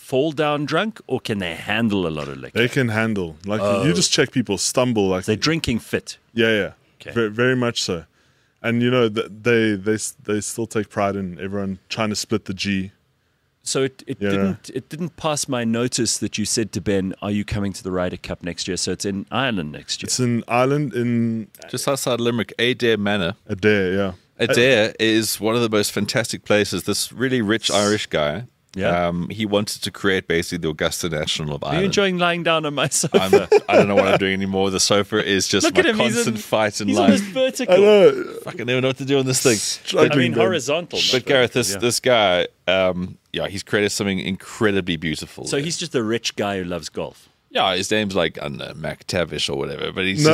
[SPEAKER 1] fall down drunk, or can they handle a lot of liquor?
[SPEAKER 2] They can handle. Like
[SPEAKER 1] Oh.
[SPEAKER 2] you just check people stumble. Like
[SPEAKER 1] They're drinking fit.
[SPEAKER 2] yeah, yeah,
[SPEAKER 1] Okay.
[SPEAKER 2] very, very much so. And you know th- they they they still take pride in everyone trying to split the G.
[SPEAKER 1] So it, it
[SPEAKER 2] Yeah.
[SPEAKER 1] didn't it didn't pass my notice that you said to Ben, "Are you coming to the Ryder Cup next year?" So it's in Ireland next year.
[SPEAKER 2] It's in Ireland in
[SPEAKER 3] Just outside Limerick, Adair Manor.
[SPEAKER 2] Adair. Yeah,
[SPEAKER 3] Adair is one of the most fantastic places. This really rich Irish guy,
[SPEAKER 1] Yeah.
[SPEAKER 3] um, he wanted to create basically the Augusta National of
[SPEAKER 1] Are you
[SPEAKER 3] Ireland.
[SPEAKER 1] enjoying lying down on my sofa?
[SPEAKER 3] I'm a, I don't know what I'm doing anymore. The sofa is just
[SPEAKER 1] Look
[SPEAKER 3] my
[SPEAKER 1] at him. He's,
[SPEAKER 3] constant
[SPEAKER 1] in,
[SPEAKER 3] fight in
[SPEAKER 1] he's
[SPEAKER 3] life.
[SPEAKER 1] almost vertical.
[SPEAKER 2] I know.
[SPEAKER 3] Fucking don't know what to do on this thing.
[SPEAKER 1] I
[SPEAKER 2] Struggling
[SPEAKER 1] mean,
[SPEAKER 2] Ben.
[SPEAKER 1] horizontal. not
[SPEAKER 3] But Gareth, this
[SPEAKER 1] vertical, yeah.
[SPEAKER 3] this guy, um, yeah, he's created something incredibly beautiful.
[SPEAKER 1] So he's just a rich guy who loves golf.
[SPEAKER 3] yeah, his name's like I don't know, McTavish or whatever. But he's just,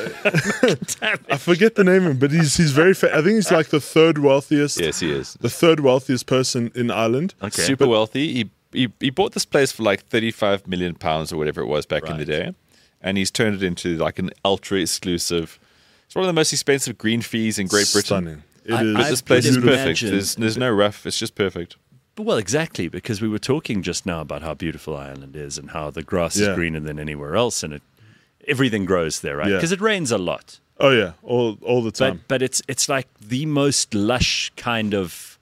[SPEAKER 2] No, I forget the name, of him, but he's he's very. Fa- I think he's like the third wealthiest.
[SPEAKER 3] yes, he is
[SPEAKER 2] The third wealthiest person in Ireland.
[SPEAKER 1] Okay.
[SPEAKER 3] super wealthy. He, he he bought this place for like thirty-five million pounds or whatever it was back in the
[SPEAKER 1] Right.
[SPEAKER 3] day, and he's turned it into like an ultra exclusive. It's one of the most expensive green fees in Great Britain.
[SPEAKER 2] Stunning. It
[SPEAKER 1] I-
[SPEAKER 2] is.
[SPEAKER 3] But
[SPEAKER 1] I
[SPEAKER 3] this place is
[SPEAKER 1] would
[SPEAKER 3] perfect.
[SPEAKER 1] imagine-
[SPEAKER 3] There's there's no rough. It's just perfect.
[SPEAKER 1] Well, exactly, because we were talking just now about how beautiful Ireland is and how the grass
[SPEAKER 2] Yeah.
[SPEAKER 1] is greener than anywhere else, and it everything grows there, right?
[SPEAKER 2] Yeah.
[SPEAKER 1] Because it rains a lot.
[SPEAKER 2] Oh yeah, all all the time.
[SPEAKER 1] But but it's it's like the most lush kind of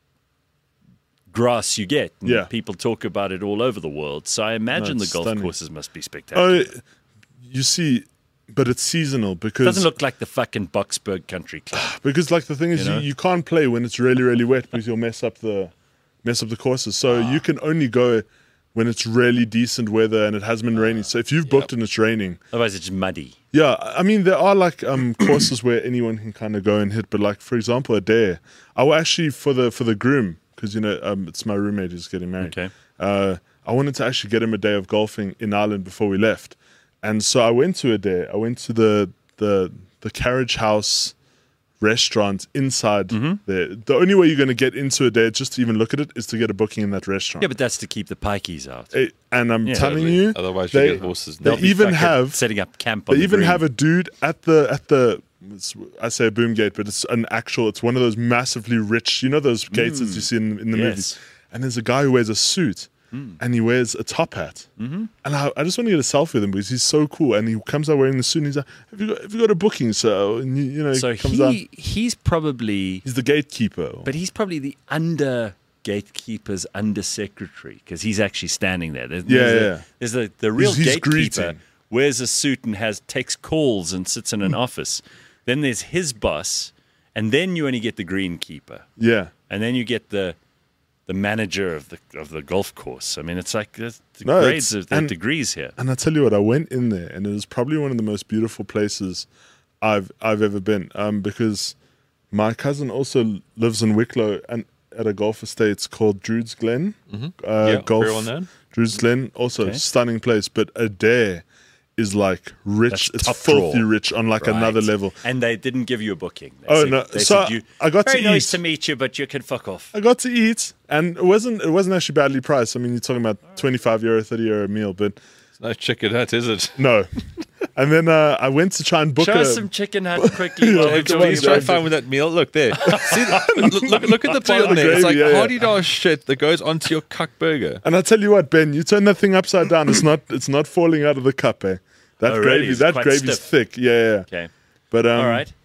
[SPEAKER 1] grass you get. And
[SPEAKER 2] Yeah.
[SPEAKER 1] people talk about it all over the world. So I imagine
[SPEAKER 2] No,
[SPEAKER 1] the
[SPEAKER 2] it's
[SPEAKER 1] golf
[SPEAKER 2] stunning.
[SPEAKER 1] courses must be spectacular.
[SPEAKER 2] oh, you see, but it's seasonal
[SPEAKER 1] It
[SPEAKER 2] because
[SPEAKER 1] doesn't look like the fucking Boxburg Country Club.
[SPEAKER 2] because like the thing is
[SPEAKER 1] You
[SPEAKER 2] you,
[SPEAKER 1] know?
[SPEAKER 2] you, can't play when it's really really wet because you'll mess up the mess up the courses. So
[SPEAKER 1] Ah.
[SPEAKER 2] you can only go when it's really decent weather and it hasn't been raining. So if you've booked and it's raining,
[SPEAKER 1] Otherwise, it's muddy.
[SPEAKER 2] yeah, I mean there are like um courses where anyone can kind of go and hit. But like for example, a day, I will actually for the for the groom because you know um it's my roommate who's getting married.
[SPEAKER 1] Okay.
[SPEAKER 2] Uh, I wanted to actually get him a day of golfing in Ireland before we left, and so I went to a day. I went to the the the Carriage House restaurant inside
[SPEAKER 1] Mm-hmm.
[SPEAKER 2] there. The only way you're going to get into a day just to even look at it is to get a booking in that restaurant.
[SPEAKER 1] Yeah, but that's to keep the pikeys out.
[SPEAKER 2] Eh, and I'm
[SPEAKER 1] Yeah,
[SPEAKER 2] telling
[SPEAKER 3] Totally.
[SPEAKER 2] you,
[SPEAKER 3] Otherwise you
[SPEAKER 2] they,
[SPEAKER 3] get horses.
[SPEAKER 2] they
[SPEAKER 1] They'll be
[SPEAKER 2] even
[SPEAKER 1] fucking
[SPEAKER 2] have
[SPEAKER 1] setting up camp on
[SPEAKER 2] they
[SPEAKER 1] the
[SPEAKER 2] even
[SPEAKER 1] green.
[SPEAKER 2] have a dude at the at the it's, I say a boom gate, but it's an actual. It's one of those massively rich. You know those gates that you see in, in the
[SPEAKER 1] Yes.
[SPEAKER 2] movies. And there's a guy who wears a suit and he wears a top hat. Mm-hmm. And I, I just want to get a selfie with him because he's so cool. And he comes out wearing the suit. and He's like, "Have you got have you got a booking, sir?" And you, you know,
[SPEAKER 1] So
[SPEAKER 2] he comes out.
[SPEAKER 1] he he's probably,
[SPEAKER 2] He's the gatekeeper.
[SPEAKER 1] but he's probably the under gatekeeper's under secretary because he's actually standing there. There's,
[SPEAKER 2] Yeah,
[SPEAKER 1] there's,
[SPEAKER 2] yeah.
[SPEAKER 1] A, there's the the real
[SPEAKER 2] he's
[SPEAKER 1] gatekeeper
[SPEAKER 2] greeting.
[SPEAKER 1] wears a suit and has takes calls and sits in an office. Then there's his boss, and then you only get the greenkeeper,
[SPEAKER 2] yeah.
[SPEAKER 1] and then you get the the manager of the of the golf course. I mean, it's like there's the
[SPEAKER 2] No,
[SPEAKER 1] grades
[SPEAKER 2] it's-
[SPEAKER 1] of the
[SPEAKER 2] and-
[SPEAKER 1] degrees here.
[SPEAKER 2] And I tell you what, I went in there, and it was probably one of the most beautiful places I've I've ever been. Um, because my cousin also lives in Wicklow and at a golf estate called Druids Glen. Uh,
[SPEAKER 3] Yeah,
[SPEAKER 2] golf,
[SPEAKER 3] very well known.
[SPEAKER 2] Druids Glen, also
[SPEAKER 1] Okay.
[SPEAKER 2] stunning place. But Adair is like rich.
[SPEAKER 1] That's
[SPEAKER 2] it's
[SPEAKER 1] top
[SPEAKER 2] filthy
[SPEAKER 1] draw.
[SPEAKER 2] rich on like
[SPEAKER 1] Right.
[SPEAKER 2] another level.
[SPEAKER 1] And they didn't give you a booking. They
[SPEAKER 2] Oh,
[SPEAKER 1] said,
[SPEAKER 2] no.
[SPEAKER 1] They
[SPEAKER 2] So
[SPEAKER 1] said you,
[SPEAKER 2] I got to
[SPEAKER 1] very nice
[SPEAKER 2] eat.
[SPEAKER 1] to meet you, but you can fuck off.
[SPEAKER 2] I got to eat, and it wasn't it wasn't actually badly priced. I mean, you're talking about twenty-five euro, thirty euro a meal, but
[SPEAKER 3] It's no chicken hut, is it?
[SPEAKER 2] no. And then uh, I went to try and book
[SPEAKER 1] Show
[SPEAKER 2] a.
[SPEAKER 1] us some chicken hut quickly. while we're
[SPEAKER 2] James,
[SPEAKER 1] doing
[SPEAKER 3] Please
[SPEAKER 1] it.
[SPEAKER 3] try and find with that meal. Look there. See, look, look, look at the
[SPEAKER 2] See all
[SPEAKER 3] bottom
[SPEAKER 2] the
[SPEAKER 3] there. It's like
[SPEAKER 2] gravy, yeah, yeah.
[SPEAKER 3] Hardy shit that goes onto your cuck burger.
[SPEAKER 2] And I tell you what, Ben, you turn that thing upside down. It's not. It's not falling out of the cup, eh? That
[SPEAKER 1] Oh, really?
[SPEAKER 2] gravy.
[SPEAKER 1] It's
[SPEAKER 2] That
[SPEAKER 1] quite
[SPEAKER 2] gravy's
[SPEAKER 1] stiff.
[SPEAKER 2] thick. Yeah, yeah.
[SPEAKER 1] Okay.
[SPEAKER 2] But um,
[SPEAKER 1] All right.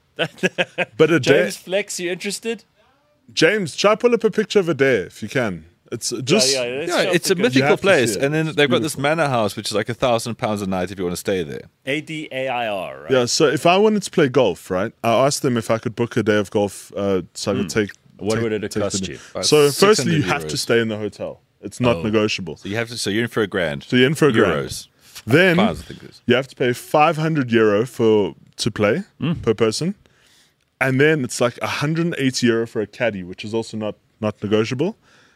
[SPEAKER 2] But a day,
[SPEAKER 1] James Flex, you interested?
[SPEAKER 2] James, try pull up a picture of a day if you can. It's just.
[SPEAKER 1] yeah, yeah. let's
[SPEAKER 3] Yeah,
[SPEAKER 1] show
[SPEAKER 3] it's a
[SPEAKER 1] the good-
[SPEAKER 3] mythical
[SPEAKER 2] have to
[SPEAKER 3] place,
[SPEAKER 2] see it.
[SPEAKER 3] and then they've got this
[SPEAKER 2] beautiful.
[SPEAKER 3] manor house, which is like a thousand pounds a night if you want to stay there.
[SPEAKER 1] A D A I R, right?
[SPEAKER 2] Yeah, so if I wanted to play golf, right, I asked them if I could book a day of golf, uh, so I could take.
[SPEAKER 1] Hmm. What
[SPEAKER 2] take-
[SPEAKER 1] would it
[SPEAKER 2] take the
[SPEAKER 1] cost
[SPEAKER 2] day.
[SPEAKER 1] you?
[SPEAKER 3] About
[SPEAKER 2] So, firstly,
[SPEAKER 3] six hundred
[SPEAKER 2] you have to
[SPEAKER 3] euros.
[SPEAKER 2] stay in the hotel. It's not
[SPEAKER 1] Oh.
[SPEAKER 2] negotiable.
[SPEAKER 3] So you have to. So you're in for a grand.
[SPEAKER 2] So you're in for a grand.
[SPEAKER 3] Euros.
[SPEAKER 2] Then
[SPEAKER 3] Pounds, I think it is.
[SPEAKER 2] you have to pay five hundred euro for to play per person, and then it's like one hundred eighty euro for a caddy, which is also not not negotiable.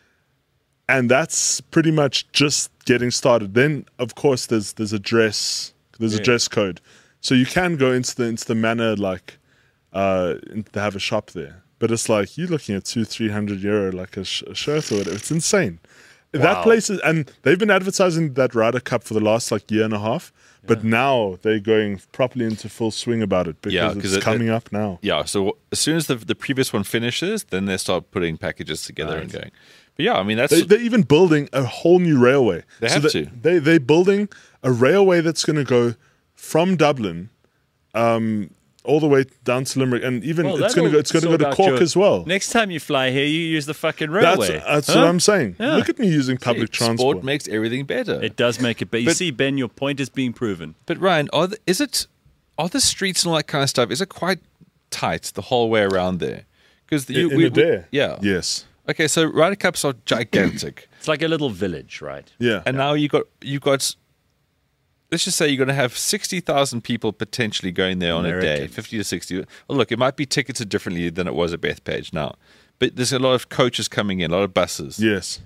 [SPEAKER 2] And that's pretty much just getting started. Then, of course, there's there's a dress there's a
[SPEAKER 1] Yeah.
[SPEAKER 2] dress code, so you can go into the into the manor like uh, in- to have a shop there. But it's like you're looking at two three hundred euro like a, sh- a shirt or whatever. It's insane.
[SPEAKER 1] Wow.
[SPEAKER 2] That place is, and they've been advertising that Ryder Cup for the last like year and a half. But now they're going properly into full swing about it because
[SPEAKER 3] Yeah,
[SPEAKER 2] it's
[SPEAKER 3] 'cause it-
[SPEAKER 2] coming up now.
[SPEAKER 3] Yeah. So as soon as the the previous one finishes, then they start putting packages together and
[SPEAKER 1] Right.
[SPEAKER 3] going. But yeah, I mean that's
[SPEAKER 2] They, they're even building a whole new railway.
[SPEAKER 3] They
[SPEAKER 2] So
[SPEAKER 3] have
[SPEAKER 2] they,
[SPEAKER 3] to.
[SPEAKER 2] They they're building a railway that's going to go from Dublin, um, all the way down to Limerick, and even
[SPEAKER 1] Well,
[SPEAKER 2] it's going to
[SPEAKER 1] that'll
[SPEAKER 2] go. It's going to go
[SPEAKER 1] sort
[SPEAKER 2] to
[SPEAKER 1] out
[SPEAKER 2] Cork
[SPEAKER 1] your-
[SPEAKER 2] as well.
[SPEAKER 1] Next time you fly here, you use the fucking
[SPEAKER 2] That's
[SPEAKER 1] railway.
[SPEAKER 2] that's
[SPEAKER 1] Huh?
[SPEAKER 2] what I'm saying.
[SPEAKER 1] Yeah.
[SPEAKER 2] Look at me using public
[SPEAKER 3] Sport
[SPEAKER 2] transport.
[SPEAKER 3] makes everything better.
[SPEAKER 1] It does make it, but you
[SPEAKER 3] But-
[SPEAKER 1] see, Ben, your point is being proven.
[SPEAKER 3] But Ryan, are the, is it are the streets and all that kind of stuff? Is it quite tight the whole way around there? Because
[SPEAKER 2] in, in Adair.
[SPEAKER 3] yeah,
[SPEAKER 2] Yes.
[SPEAKER 3] Okay, so Ryder Cups are gigantic,
[SPEAKER 1] It's like a little village, right?
[SPEAKER 2] Yeah.
[SPEAKER 3] and now you got you got. Let's just say you're going to have sixty thousand people potentially going there on a day,
[SPEAKER 1] Americans.
[SPEAKER 3] fifty to sixty. Well, look, it might be ticketed differently than it was at Bethpage now, but there's a lot of coaches coming in, a lot of buses.
[SPEAKER 2] Yes.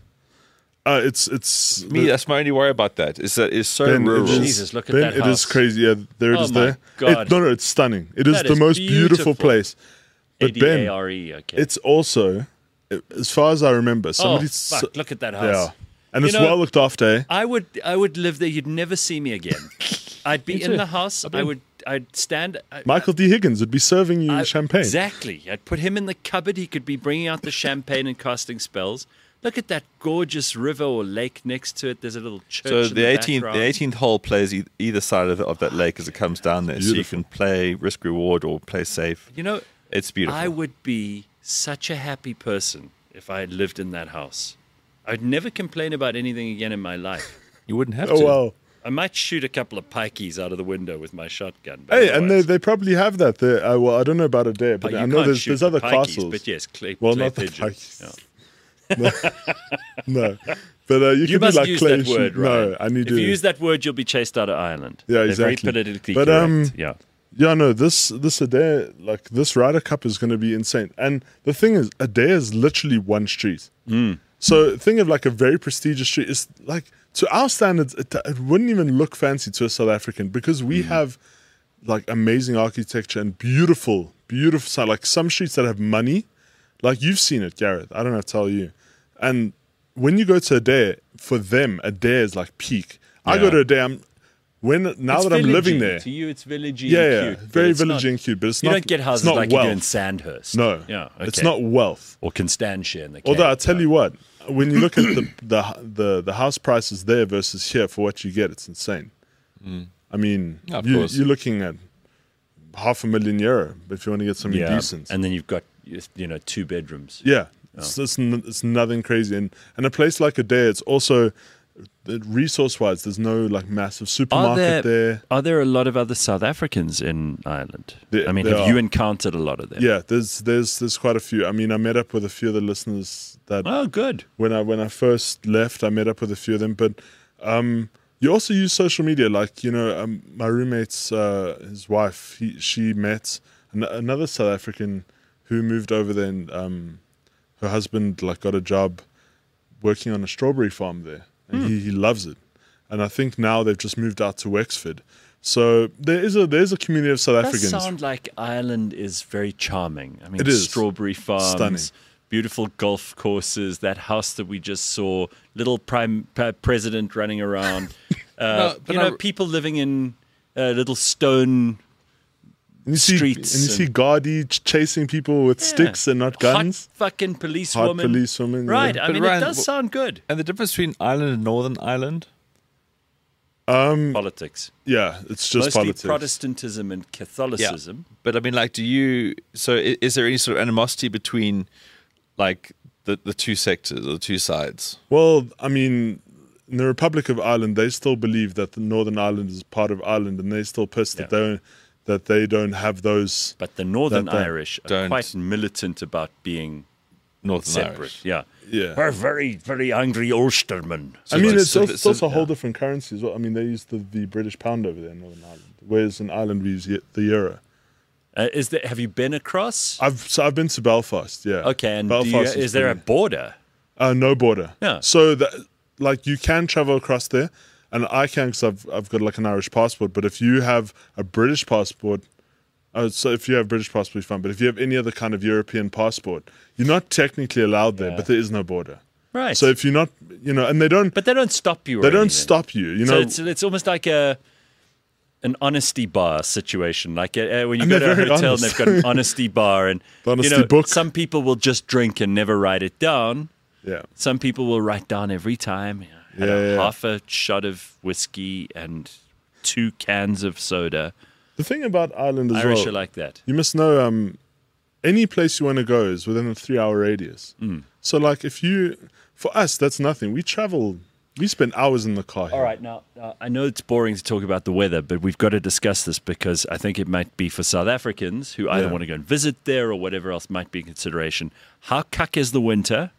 [SPEAKER 2] Uh, it's it's
[SPEAKER 3] Me, that's my only worry about that. Is that it's so
[SPEAKER 2] Ben,
[SPEAKER 3] rural.
[SPEAKER 2] it is,
[SPEAKER 1] Jesus, look at
[SPEAKER 2] Ben,
[SPEAKER 1] that
[SPEAKER 2] it is
[SPEAKER 1] house.
[SPEAKER 2] crazy. Yeah, there it
[SPEAKER 1] Oh
[SPEAKER 2] is
[SPEAKER 1] my
[SPEAKER 2] there.
[SPEAKER 1] God.
[SPEAKER 2] It, no, no, it's stunning. It is
[SPEAKER 1] That
[SPEAKER 2] the
[SPEAKER 1] is
[SPEAKER 2] most beautiful,
[SPEAKER 1] beautiful.
[SPEAKER 2] place.
[SPEAKER 1] A
[SPEAKER 2] But
[SPEAKER 1] D
[SPEAKER 2] Ben,
[SPEAKER 1] A R E, okay.
[SPEAKER 2] it's also, as far as I remember,
[SPEAKER 1] oh,
[SPEAKER 2] somebody.
[SPEAKER 1] fuck, look at that
[SPEAKER 2] yeah,
[SPEAKER 1] house.
[SPEAKER 2] and
[SPEAKER 1] You
[SPEAKER 2] it's
[SPEAKER 1] know-
[SPEAKER 2] well looked after. Eh?
[SPEAKER 1] I would I would live there. You'd never see me again. I'd be
[SPEAKER 3] Me
[SPEAKER 1] in
[SPEAKER 3] too.
[SPEAKER 1] the house. I would I'd stand. I,
[SPEAKER 2] Michael D. Higgins would be serving you
[SPEAKER 1] I-
[SPEAKER 2] champagne.
[SPEAKER 1] Exactly. I'd put him in the cupboard. He could be bringing out the champagne and casting spells. Look at that gorgeous river or lake next to it. There's a little church.
[SPEAKER 3] So
[SPEAKER 1] in
[SPEAKER 3] the eighteenth,
[SPEAKER 1] background.
[SPEAKER 3] the eighteenth hole plays e- either side of, the, of that lake as it comes down there, so you
[SPEAKER 2] Beautiful.
[SPEAKER 3] can play risk reward or play safe.
[SPEAKER 1] You know,
[SPEAKER 3] It's beautiful.
[SPEAKER 1] I would be such a happy person if I had lived in that house. I'd never complain about anything again in my life.
[SPEAKER 3] you wouldn't have
[SPEAKER 2] Oh
[SPEAKER 3] to.
[SPEAKER 2] wow!
[SPEAKER 1] I might shoot a couple of pikeys out of the window with my shotgun. but
[SPEAKER 2] Hey, and they,
[SPEAKER 1] otherwise-
[SPEAKER 2] they probably have that there. Uh, well, I don't know about it there, but
[SPEAKER 1] Oh,
[SPEAKER 2] I
[SPEAKER 1] you
[SPEAKER 2] know
[SPEAKER 1] can't
[SPEAKER 2] there's
[SPEAKER 1] shoot
[SPEAKER 2] there's
[SPEAKER 1] the
[SPEAKER 2] other
[SPEAKER 1] pikeys,
[SPEAKER 2] castles.
[SPEAKER 1] But yes, clay,
[SPEAKER 2] Well,
[SPEAKER 1] clay
[SPEAKER 2] not the
[SPEAKER 1] pigeons.
[SPEAKER 2] pikeys.
[SPEAKER 1] Yeah.
[SPEAKER 2] No, but uh, you,
[SPEAKER 1] You
[SPEAKER 2] can
[SPEAKER 1] must
[SPEAKER 2] do like
[SPEAKER 1] use
[SPEAKER 2] clay
[SPEAKER 1] that
[SPEAKER 2] shoot-
[SPEAKER 1] word, right?
[SPEAKER 2] No, I need
[SPEAKER 1] If
[SPEAKER 2] to.
[SPEAKER 1] you use that word, you'll be chased out of Ireland.
[SPEAKER 2] Yeah,
[SPEAKER 1] They're
[SPEAKER 2] exactly.
[SPEAKER 1] very politically
[SPEAKER 2] But,
[SPEAKER 1] correct.
[SPEAKER 2] um,
[SPEAKER 1] yeah.
[SPEAKER 2] Yeah, no, this this Adair, like this Ryder Cup is going to be insane. And the thing is, Adair is literally one street.
[SPEAKER 1] Mm.
[SPEAKER 2] So think of like a very prestigious street. It's like to our standards, it, it wouldn't even look fancy to a South African because
[SPEAKER 1] Mm.
[SPEAKER 2] we have like amazing architecture and beautiful, beautiful si- like some streets that have money. Like you've seen it, Gareth. I don't have to tell you. And when you go to Adair, for them, Adair is like peak. I
[SPEAKER 1] Yeah.
[SPEAKER 2] go to Adair. I'm, when now
[SPEAKER 1] It's
[SPEAKER 2] that I'm living
[SPEAKER 1] villagey.
[SPEAKER 2] there,
[SPEAKER 1] To you, it's villagey
[SPEAKER 2] yeah,
[SPEAKER 1] and
[SPEAKER 2] yeah,
[SPEAKER 1] cute. but
[SPEAKER 2] very
[SPEAKER 1] it's
[SPEAKER 2] villagey
[SPEAKER 1] not-
[SPEAKER 2] and cute, but it's
[SPEAKER 1] You
[SPEAKER 2] not.
[SPEAKER 1] don't get houses
[SPEAKER 2] it's not
[SPEAKER 1] like
[SPEAKER 2] wealth.
[SPEAKER 1] you do in Sandhurst.
[SPEAKER 2] No,
[SPEAKER 1] Yeah.
[SPEAKER 2] it's
[SPEAKER 1] okay.
[SPEAKER 2] not wealth.
[SPEAKER 1] Or Constantia in the
[SPEAKER 2] Although
[SPEAKER 1] Cape.
[SPEAKER 2] I tell
[SPEAKER 1] Yeah.
[SPEAKER 2] you what, when you look at the, the the the house prices there versus here for what you get, it's insane. I mean,
[SPEAKER 3] Of
[SPEAKER 2] you,
[SPEAKER 3] course.
[SPEAKER 2] you're looking at half a million euro if you want to get something
[SPEAKER 1] yeah.
[SPEAKER 2] decent.
[SPEAKER 1] And then you've got, you know, two bedrooms.
[SPEAKER 2] yeah, it's, it's, n- it's nothing crazy. And and a place like Adair, it's also resource wise. There's no like massive
[SPEAKER 1] Are
[SPEAKER 2] supermarket
[SPEAKER 1] there,
[SPEAKER 2] there.
[SPEAKER 1] are there a lot of other South Africans in Ireland?
[SPEAKER 2] There-
[SPEAKER 1] I mean,
[SPEAKER 2] there
[SPEAKER 1] have you
[SPEAKER 2] are.
[SPEAKER 1] encountered a lot of them?
[SPEAKER 2] Yeah, there's there's there's quite a few. I mean, I met up with a few of the listeners that
[SPEAKER 1] Oh, good.
[SPEAKER 2] when I when I first left, I met up with a few of them. But um, you also use social media, like you know, um, my roommate's uh, his wife. He she met an- another South African who moved over there, and um, her husband like got a job working on a strawberry farm there, and he, he loves it. And I think now they've just moved out to Wexford. So there is a there's a community of South
[SPEAKER 1] It does
[SPEAKER 2] Africans.
[SPEAKER 1] sound like Ireland is very charming. I mean,
[SPEAKER 2] It is.
[SPEAKER 1] strawberry farms,
[SPEAKER 2] Stunning.
[SPEAKER 1] beautiful golf courses, that house that we just saw, little prime uh, president running around. Uh,
[SPEAKER 3] No, but
[SPEAKER 1] you know,
[SPEAKER 3] I-
[SPEAKER 1] people living in uh, little stone
[SPEAKER 2] and you see
[SPEAKER 1] streets
[SPEAKER 2] and you see
[SPEAKER 1] and-
[SPEAKER 2] Gardaí ch- chasing people with sticks and not guns.
[SPEAKER 1] hot fucking police
[SPEAKER 2] Hot
[SPEAKER 1] woman.
[SPEAKER 2] policewoman, yeah.
[SPEAKER 1] Right. I
[SPEAKER 3] But
[SPEAKER 1] mean,
[SPEAKER 3] Ryan,
[SPEAKER 1] it does
[SPEAKER 3] w-
[SPEAKER 1] sound good.
[SPEAKER 3] And the difference between Ireland and Northern Ireland?
[SPEAKER 1] Politics.
[SPEAKER 2] Yeah, it's just
[SPEAKER 1] Mostly
[SPEAKER 2] politics.
[SPEAKER 1] Protestantism and Catholicism.
[SPEAKER 3] But I mean, like, do you? So, i- is there any sort of animosity between, like, the the two sectors or the two sides?
[SPEAKER 2] Well, I mean, in the Republic of Ireland, they still believe that the Northern Ireland is part of Ireland, and they still pissed that
[SPEAKER 1] Yeah.
[SPEAKER 2] they don't, that they don't have those.
[SPEAKER 1] But the Northern
[SPEAKER 2] That- that
[SPEAKER 1] Irish are
[SPEAKER 3] don't-
[SPEAKER 1] quite militant about being
[SPEAKER 3] Northern
[SPEAKER 1] separate.
[SPEAKER 3] Irish.
[SPEAKER 1] Yeah.
[SPEAKER 2] Yeah.
[SPEAKER 1] We're very, very angry Ulstermen.
[SPEAKER 2] I mean,
[SPEAKER 3] like,
[SPEAKER 2] it's,
[SPEAKER 3] so
[SPEAKER 2] also,
[SPEAKER 3] the-
[SPEAKER 2] it's also
[SPEAKER 3] so-
[SPEAKER 2] a whole different currency as well. I mean, they use the, the British pound over there in Northern Ireland, whereas in Ireland we use the the euro.
[SPEAKER 1] Uh, is there? Have you been across?
[SPEAKER 2] I've so I've been to Belfast. Yeah.
[SPEAKER 1] Okay, and do you,
[SPEAKER 2] Belfast
[SPEAKER 1] is there a
[SPEAKER 2] pretty-
[SPEAKER 1] border?
[SPEAKER 2] Uh, no border.
[SPEAKER 1] Yeah.
[SPEAKER 2] So that like you can travel across there, and I can because I've I've got like an Irish passport. But if you have a British passport, uh, so if you have British passport, you're fine. But if you have any other kind of European passport, you're not technically allowed there.
[SPEAKER 1] Yeah.
[SPEAKER 2] But there is no border.
[SPEAKER 1] Right.
[SPEAKER 2] So if you're not, you know, and they don't,
[SPEAKER 1] but they don't stop you. Or
[SPEAKER 2] they don't
[SPEAKER 1] anything.
[SPEAKER 2] stop you. You
[SPEAKER 1] So
[SPEAKER 2] know,
[SPEAKER 1] it's it's almost like a an honesty bar situation. Like uh, uh, when you
[SPEAKER 2] And
[SPEAKER 1] go
[SPEAKER 2] they're
[SPEAKER 1] to a
[SPEAKER 2] very
[SPEAKER 1] hotel
[SPEAKER 2] honest.
[SPEAKER 1] and they've got an honesty bar, and
[SPEAKER 2] The honesty
[SPEAKER 1] you know,
[SPEAKER 2] book.
[SPEAKER 1] some people will just drink and never write it down.
[SPEAKER 2] Yeah.
[SPEAKER 1] Some people will write down every time, you know, had
[SPEAKER 2] Yeah,
[SPEAKER 1] a
[SPEAKER 2] yeah.
[SPEAKER 1] half a shot of whiskey and two cans of soda.
[SPEAKER 2] The thing about Ireland as
[SPEAKER 1] Irish
[SPEAKER 2] well,
[SPEAKER 1] are like that.
[SPEAKER 2] you must know um, any place you want to go is within a three-hour radius.
[SPEAKER 1] Mm.
[SPEAKER 2] So, like, if you, for us, that's nothing. We travel, we spend hours in the car here.
[SPEAKER 1] All right, now, uh, I know it's boring to talk about the weather, but we've got to discuss this because I think it might be for South Africans who either
[SPEAKER 2] Yeah.
[SPEAKER 1] want to go and visit there or whatever else might be in consideration. How cuck is the winter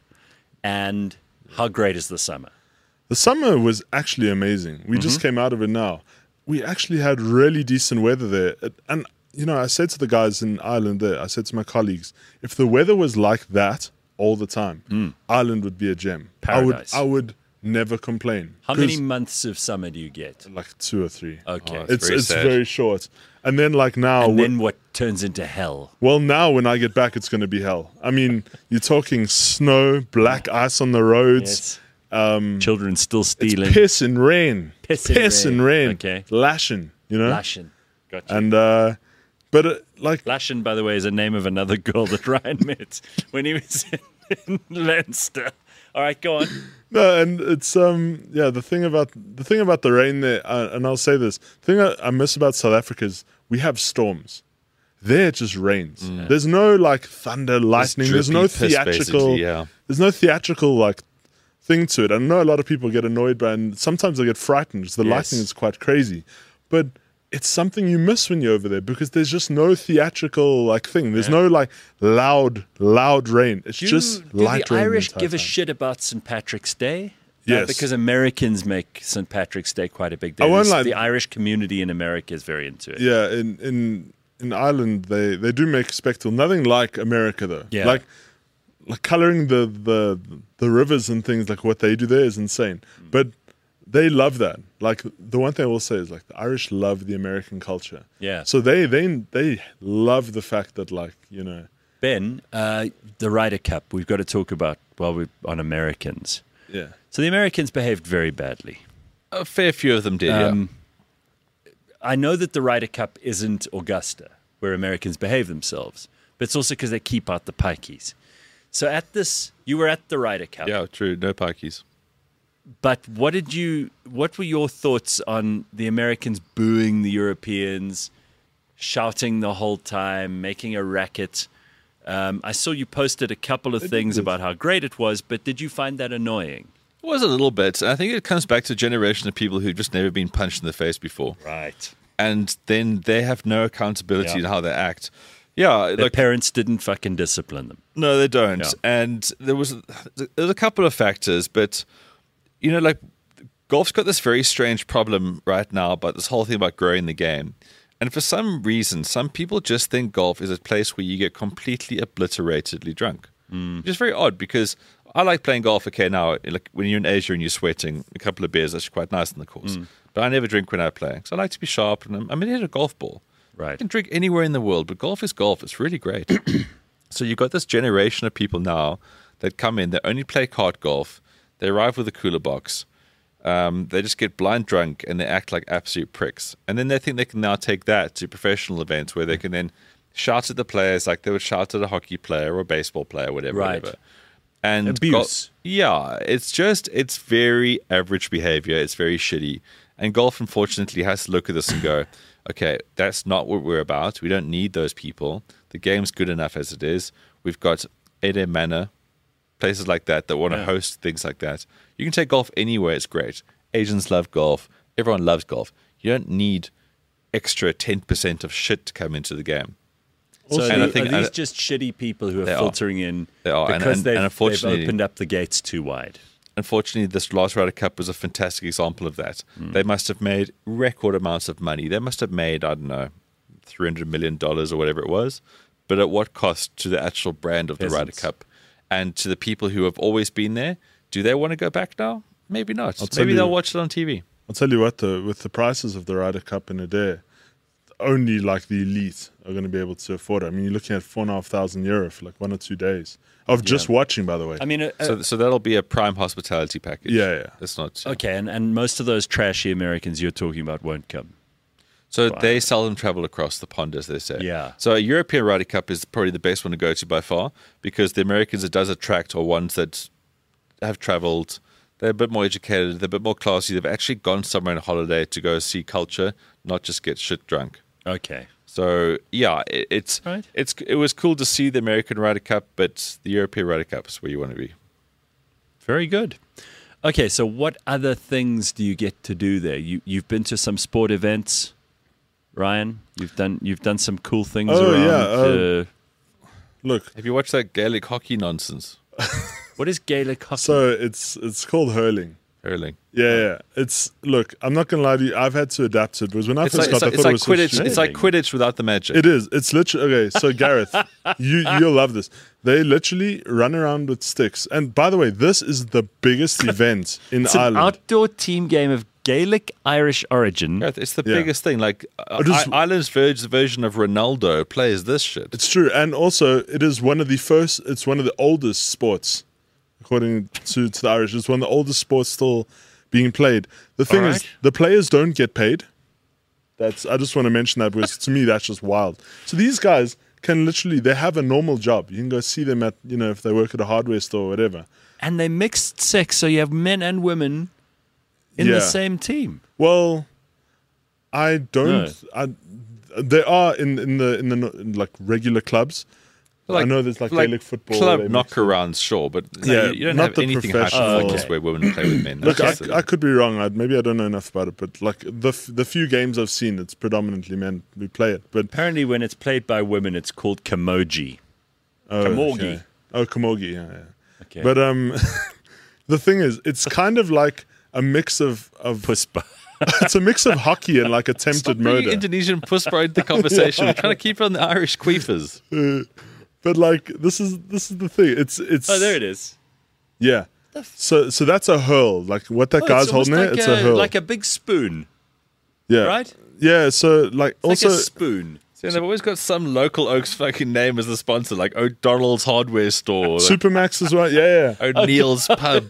[SPEAKER 1] and how great is the summer?
[SPEAKER 2] The summer was actually amazing. We just came out of it now. We actually had really decent weather there. It- And, you know, I said to the guys in Ireland there, I said to my colleagues, if the weather was like that all the time, Ireland would be a gem.
[SPEAKER 1] Paradise.
[SPEAKER 2] I would, I would never complain.
[SPEAKER 1] How many
[SPEAKER 2] 'Cause,
[SPEAKER 1] months of summer do you get?
[SPEAKER 2] Like two or three.
[SPEAKER 1] Okay.
[SPEAKER 3] Oh,
[SPEAKER 2] It's
[SPEAKER 3] very
[SPEAKER 2] it's
[SPEAKER 3] sad.
[SPEAKER 2] very short. And then like now,
[SPEAKER 1] and
[SPEAKER 2] wh-
[SPEAKER 1] then what turns into hell?
[SPEAKER 2] well now when I get back, it's going to be hell. I mean, you're talking snow, black ice on the roads,
[SPEAKER 1] Um, Children still stealing.
[SPEAKER 2] piss and rain,
[SPEAKER 1] Piss and rain.
[SPEAKER 2] and rain,
[SPEAKER 1] Okay.
[SPEAKER 2] lashing. You know,
[SPEAKER 1] Lashin. Gotcha.
[SPEAKER 2] and uh, but uh, like
[SPEAKER 1] Lashin, by the way, is a name of another girl that Ryan met when he was in, in Leinster. All right, go on.
[SPEAKER 2] no, and it's um yeah the thing about the thing about the rain there, uh, and I'll say this: the thing I, I miss about South Africa is we have storms. There it just rains. There's no like thunder, lightning. There's no
[SPEAKER 3] drippy piss,
[SPEAKER 2] theatrical.
[SPEAKER 3] basically, yeah.
[SPEAKER 2] There's no theatrical like thing to it. I know a lot of people get annoyed by, it, and sometimes they get frightened because the
[SPEAKER 1] Yes.
[SPEAKER 2] lightning is quite crazy. But it's something you miss when you're over there because there's just no theatrical like thing. There's no like loud, loud rain. It's
[SPEAKER 1] Do,
[SPEAKER 2] just
[SPEAKER 1] do
[SPEAKER 2] light
[SPEAKER 1] the
[SPEAKER 2] rain.
[SPEAKER 1] Irish
[SPEAKER 2] entire
[SPEAKER 1] give a
[SPEAKER 2] time.
[SPEAKER 1] shit about Saint Patrick's Day? Uh,
[SPEAKER 2] Yes.
[SPEAKER 1] because Americans make Saint Patrick's Day quite a big day.
[SPEAKER 2] I won't
[SPEAKER 1] This-
[SPEAKER 2] lie.
[SPEAKER 1] The Irish community in America is very into it.
[SPEAKER 2] Yeah, in in in Ireland they they do make a spectacle. Nothing like America though.
[SPEAKER 1] Yeah.
[SPEAKER 2] Like like coloring the the the rivers and things like what they do there is insane. But they love that. Like the one thing I will say is like the Irish love the American culture.
[SPEAKER 1] Yeah.
[SPEAKER 2] So they they they love the fact that like, you know,
[SPEAKER 1] Ben, uh, the Ryder Cup, we've got to talk about while we're on Americans.
[SPEAKER 2] yeah.
[SPEAKER 1] So the Americans behaved very badly.
[SPEAKER 3] A fair few of them did,
[SPEAKER 1] Um, I know that the Ryder Cup isn't Augusta, where Americans behave themselves, but it's also because they keep out the pikeys. So at this, you were at the Ryder Cup.
[SPEAKER 3] yeah. Yeah, true. No parkies.
[SPEAKER 1] But what did you? What were your thoughts on the Americans booing the Europeans, shouting the whole time, making a racket? Um, I saw you posted a couple of things
[SPEAKER 2] did.
[SPEAKER 1] about how great it was, but did you find that annoying?
[SPEAKER 3] It was a little bit. I think it comes back to a generation of people who've just never been punched in the face before.
[SPEAKER 1] Right.
[SPEAKER 3] And then they have no accountability
[SPEAKER 1] Yeah.
[SPEAKER 3] in how they act. Yeah,
[SPEAKER 1] Their
[SPEAKER 3] like
[SPEAKER 1] parents didn't fucking discipline them.
[SPEAKER 3] no, they don't.
[SPEAKER 1] Yeah.
[SPEAKER 3] And there was there was a couple of factors, but you know, like golf's got this very strange problem right now about this whole thing about growing the game. And for some reason, some people just think golf is a place where you get completely obliteratedly drunk. Mm. Which is very odd because I like playing golf. Okay, now like when you're in Asia and you're sweating, a couple of beers, that's quite nice in the course. But I never drink when I play because I like to be sharp and I'm, I'm in a golf ball. I
[SPEAKER 1] Right.
[SPEAKER 3] can drink anywhere in the world, but golf is golf. It's really great. So you've got this generation of people now that come in, they only play cart golf, they arrive with a cooler box, um, they just get blind drunk and they act like absolute pricks. And then they think they can now take that to professional events where they can then shout at the players like they would shout at a hockey player or a baseball player, whatever.
[SPEAKER 1] Right.
[SPEAKER 3] whatever. And
[SPEAKER 1] Abuse.
[SPEAKER 3] golf- yeah, it's just, it's very average behavior. It's very shitty. And golf, unfortunately, has to look at this and go, okay, that's not what we're about. We don't need those people. The game's good enough as it is. We've got Ede Manor, places like that that want to
[SPEAKER 1] Yeah.
[SPEAKER 3] host things like that. You can take golf anywhere. It's great. Asians love golf. Everyone loves golf. You don't need extra ten percent of shit to come into the game.
[SPEAKER 1] So
[SPEAKER 3] And
[SPEAKER 1] are,
[SPEAKER 3] I think-
[SPEAKER 1] are these
[SPEAKER 3] and-
[SPEAKER 1] just shitty people who are
[SPEAKER 3] They are.
[SPEAKER 1] filtering in
[SPEAKER 3] They are, and-
[SPEAKER 1] because
[SPEAKER 3] and-
[SPEAKER 1] they've,
[SPEAKER 3] and
[SPEAKER 1] they've
[SPEAKER 3] unfortunately-
[SPEAKER 1] opened up the gates too wide?
[SPEAKER 3] Unfortunately, this last Ryder Cup was a fantastic example of that. They must have made record amounts of money. They must have made, I don't know, three hundred million dollars or whatever it was. But at what cost to the actual brand of the Ryder
[SPEAKER 1] Peasants.
[SPEAKER 3] Cup? And to the people who have always been there, do they want to go back now? Maybe not.
[SPEAKER 2] I'll tell
[SPEAKER 3] Maybe
[SPEAKER 2] you-
[SPEAKER 3] they'll watch it on T V.
[SPEAKER 2] I'll tell you what though, with the prices of the Ryder Cup in a day, only like the elite are going to be able to afford it. I mean, you're looking at four and a half thousand euro for like one or two days of just watching, by the way.
[SPEAKER 1] I mean, uh,
[SPEAKER 3] So, so that'll be a prime hospitality package.
[SPEAKER 2] Yeah, yeah.
[SPEAKER 3] That's not.
[SPEAKER 1] okay, and, and most of those trashy Americans you're talking about won't come.
[SPEAKER 3] So they seldom travel across the pond, as they say.
[SPEAKER 1] Yeah.
[SPEAKER 3] So a European Ryder Cup is probably the best one to go to by far because the Americans it does attract are ones that have travelled. They're a bit more educated. They're a bit more classy. They've actually gone somewhere on a holiday to go see culture, not just get shit drunk.
[SPEAKER 1] Okay.
[SPEAKER 3] So yeah, it, it's
[SPEAKER 1] Right.
[SPEAKER 3] it's it was cool to see the American Ryder Cup, but the European Ryder Cup is where you want to be.
[SPEAKER 1] Very good. Okay, so what other things do you get to do there? You you've been to some sport events, Ryan. You've done you've done some cool things
[SPEAKER 2] Oh,
[SPEAKER 1] around.
[SPEAKER 2] yeah, uh,
[SPEAKER 1] uh,
[SPEAKER 2] Look,
[SPEAKER 3] Have you watched that Gaelic hockey nonsense?
[SPEAKER 1] what is Gaelic hockey?
[SPEAKER 2] so it's it's called hurling.
[SPEAKER 3] Hurling.
[SPEAKER 2] Yeah, yeah. It's look. I'm not gonna lie to you. I've had to adapt to it because when I
[SPEAKER 3] It's
[SPEAKER 2] first
[SPEAKER 3] like, it's
[SPEAKER 2] got,
[SPEAKER 3] like,
[SPEAKER 2] I
[SPEAKER 3] it's
[SPEAKER 2] thought
[SPEAKER 3] like
[SPEAKER 2] it was so
[SPEAKER 3] Quidditch.
[SPEAKER 2] stupid.
[SPEAKER 3] It's like Quidditch without the magic.
[SPEAKER 2] It is. It's literally okay. So Gareth, you you'll love this. They literally run around with sticks. And by the way, this is the biggest event in
[SPEAKER 1] it's an
[SPEAKER 2] Ireland.
[SPEAKER 1] outdoor team game of Gaelic Irish origin.
[SPEAKER 3] Yeah, it's the
[SPEAKER 2] Yeah.
[SPEAKER 3] biggest thing. Like uh,
[SPEAKER 2] It is-
[SPEAKER 3] I- Ireland's ver- version of Ronaldo plays this shit.
[SPEAKER 2] It's true, and also it is one of the first. It's one of the oldest sports, according to to the Irish. It's one of the oldest sports still being played. The thing is,
[SPEAKER 1] Alright.
[SPEAKER 2] the players don't get paid. That's. I just want to mention that because to me that's just wild. So these guys can literally they have a normal job. You can go see them at you know if they work at a hardware store or whatever.
[SPEAKER 1] And they mixed sex, so you have men and women in
[SPEAKER 2] Yeah.
[SPEAKER 1] the same team.
[SPEAKER 2] Well, I don't. I, there are in in the in the no- in like regular clubs. I know there's like, Gaelic football.
[SPEAKER 3] club
[SPEAKER 2] they mix
[SPEAKER 3] knockarounds, sure, but no,
[SPEAKER 2] Yeah,
[SPEAKER 3] you, you don't
[SPEAKER 2] not
[SPEAKER 3] have
[SPEAKER 2] the
[SPEAKER 3] anything high
[SPEAKER 2] professional-
[SPEAKER 3] performance
[SPEAKER 1] Okay.
[SPEAKER 3] where women play with men.
[SPEAKER 2] Look,
[SPEAKER 3] That's
[SPEAKER 2] I,
[SPEAKER 3] silly.
[SPEAKER 2] I could be wrong. I, maybe I don't know enough about it, but like the f- the few games I've seen, it's predominantly men who play it. But
[SPEAKER 1] Apparently, when it's played by women, it's called camogie.
[SPEAKER 2] oh,
[SPEAKER 1] Camogie.
[SPEAKER 2] okay. Oh, camogie. Yeah, yeah.
[SPEAKER 1] Okay.
[SPEAKER 2] But um, the thing is, it's kind of like a mix of of
[SPEAKER 1] Puspa.
[SPEAKER 2] it's a mix of hockey and like
[SPEAKER 3] Stop
[SPEAKER 2] attempted
[SPEAKER 3] bringing
[SPEAKER 2] murder.
[SPEAKER 3] Indonesian puss bro into the conversation. We're trying to keep it on the Irish queefers.
[SPEAKER 2] Uh, but like this is this is the thing. It's it's
[SPEAKER 1] Oh, there it is.
[SPEAKER 2] yeah. So so that's a hurl. Like what that
[SPEAKER 1] Oh,
[SPEAKER 2] guy's
[SPEAKER 1] it's almost
[SPEAKER 2] holding
[SPEAKER 1] like
[SPEAKER 2] there, it's a hurl.
[SPEAKER 1] like a big spoon,
[SPEAKER 2] yeah.
[SPEAKER 1] right?
[SPEAKER 2] Yeah. So like
[SPEAKER 1] It's
[SPEAKER 2] also
[SPEAKER 1] like a spoon.
[SPEAKER 3] See, they've always got some local Oaks fucking name as the sponsor, like O'Donnell's Hardware Store, like
[SPEAKER 2] Supermax as well. Yeah, yeah.
[SPEAKER 3] O'Neill's Pub.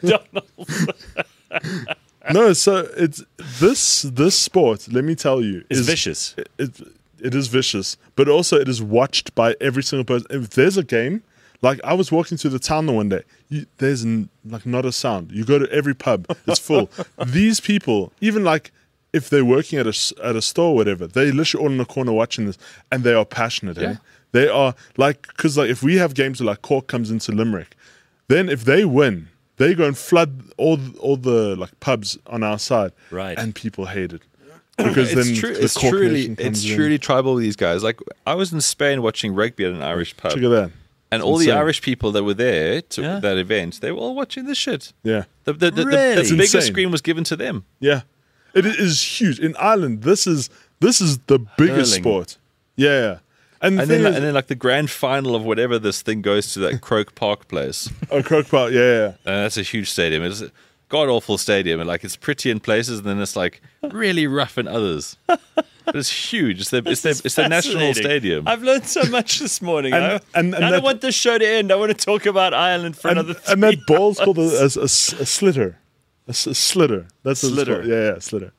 [SPEAKER 2] No, so it's this this sport. Let me tell you,
[SPEAKER 1] It's
[SPEAKER 2] is
[SPEAKER 1] vicious.
[SPEAKER 2] It, it is vicious, but also it is watched by every single person. If there's a game, like I was walking through the town the one day, you, there's n- like not a sound. You go to every pub, it's full. These people, even like if they're working at a s- at a store or whatever, they literally all in the corner watching this, and they are passionate. Eh?
[SPEAKER 3] Yeah.
[SPEAKER 2] They are like because like if we have games where like Cork comes into Limerick, then if they win. They go and flood all the, all the like pubs on our side,
[SPEAKER 1] Right.
[SPEAKER 2] And people hate it because
[SPEAKER 3] It's
[SPEAKER 2] then
[SPEAKER 3] true.
[SPEAKER 2] the
[SPEAKER 3] It's
[SPEAKER 2] Cork
[SPEAKER 3] truly,
[SPEAKER 2] Nation comes
[SPEAKER 3] it's
[SPEAKER 2] in.
[SPEAKER 3] truly tribal. These guys. Like I was in Spain watching rugby at an Irish pub,
[SPEAKER 2] Check at that.
[SPEAKER 3] and all the
[SPEAKER 2] insane.
[SPEAKER 3] Irish people that were there to
[SPEAKER 1] Yeah.
[SPEAKER 3] that event, they were all watching this shit.
[SPEAKER 2] Yeah,
[SPEAKER 3] The the, the,
[SPEAKER 1] Really?
[SPEAKER 3] the,
[SPEAKER 1] That's
[SPEAKER 3] the biggest
[SPEAKER 2] insane.
[SPEAKER 3] screen was given to them.
[SPEAKER 2] yeah, it is huge in Ireland. This is this is the biggest
[SPEAKER 1] Hurling.
[SPEAKER 2] sport. Yeah, yeah. And, the
[SPEAKER 3] And
[SPEAKER 2] thing
[SPEAKER 3] then,
[SPEAKER 2] is,
[SPEAKER 3] and then, like the grand final of whatever this thing goes to that Croke Park place.
[SPEAKER 2] oh, Croke Park. Yeah, yeah.
[SPEAKER 3] And that's a huge stadium. It's a god awful stadium, and like it's pretty in places, and then it's like really rough in others. But it's huge. It's their it's their, it's their national
[SPEAKER 1] Fascinating.
[SPEAKER 3] stadium.
[SPEAKER 1] I've learned so much this morning.
[SPEAKER 2] And-
[SPEAKER 1] I,
[SPEAKER 2] and- and
[SPEAKER 1] I don't
[SPEAKER 2] that-
[SPEAKER 1] want this show to end. I want to talk about Ireland for
[SPEAKER 2] And,
[SPEAKER 1] another three
[SPEAKER 2] and that ball's
[SPEAKER 1] hours.
[SPEAKER 2] called a, a, a s- a slitter. A, s- a slitter. That's what it's
[SPEAKER 1] Slitter.
[SPEAKER 2] called. Yeah, yeah, slitter.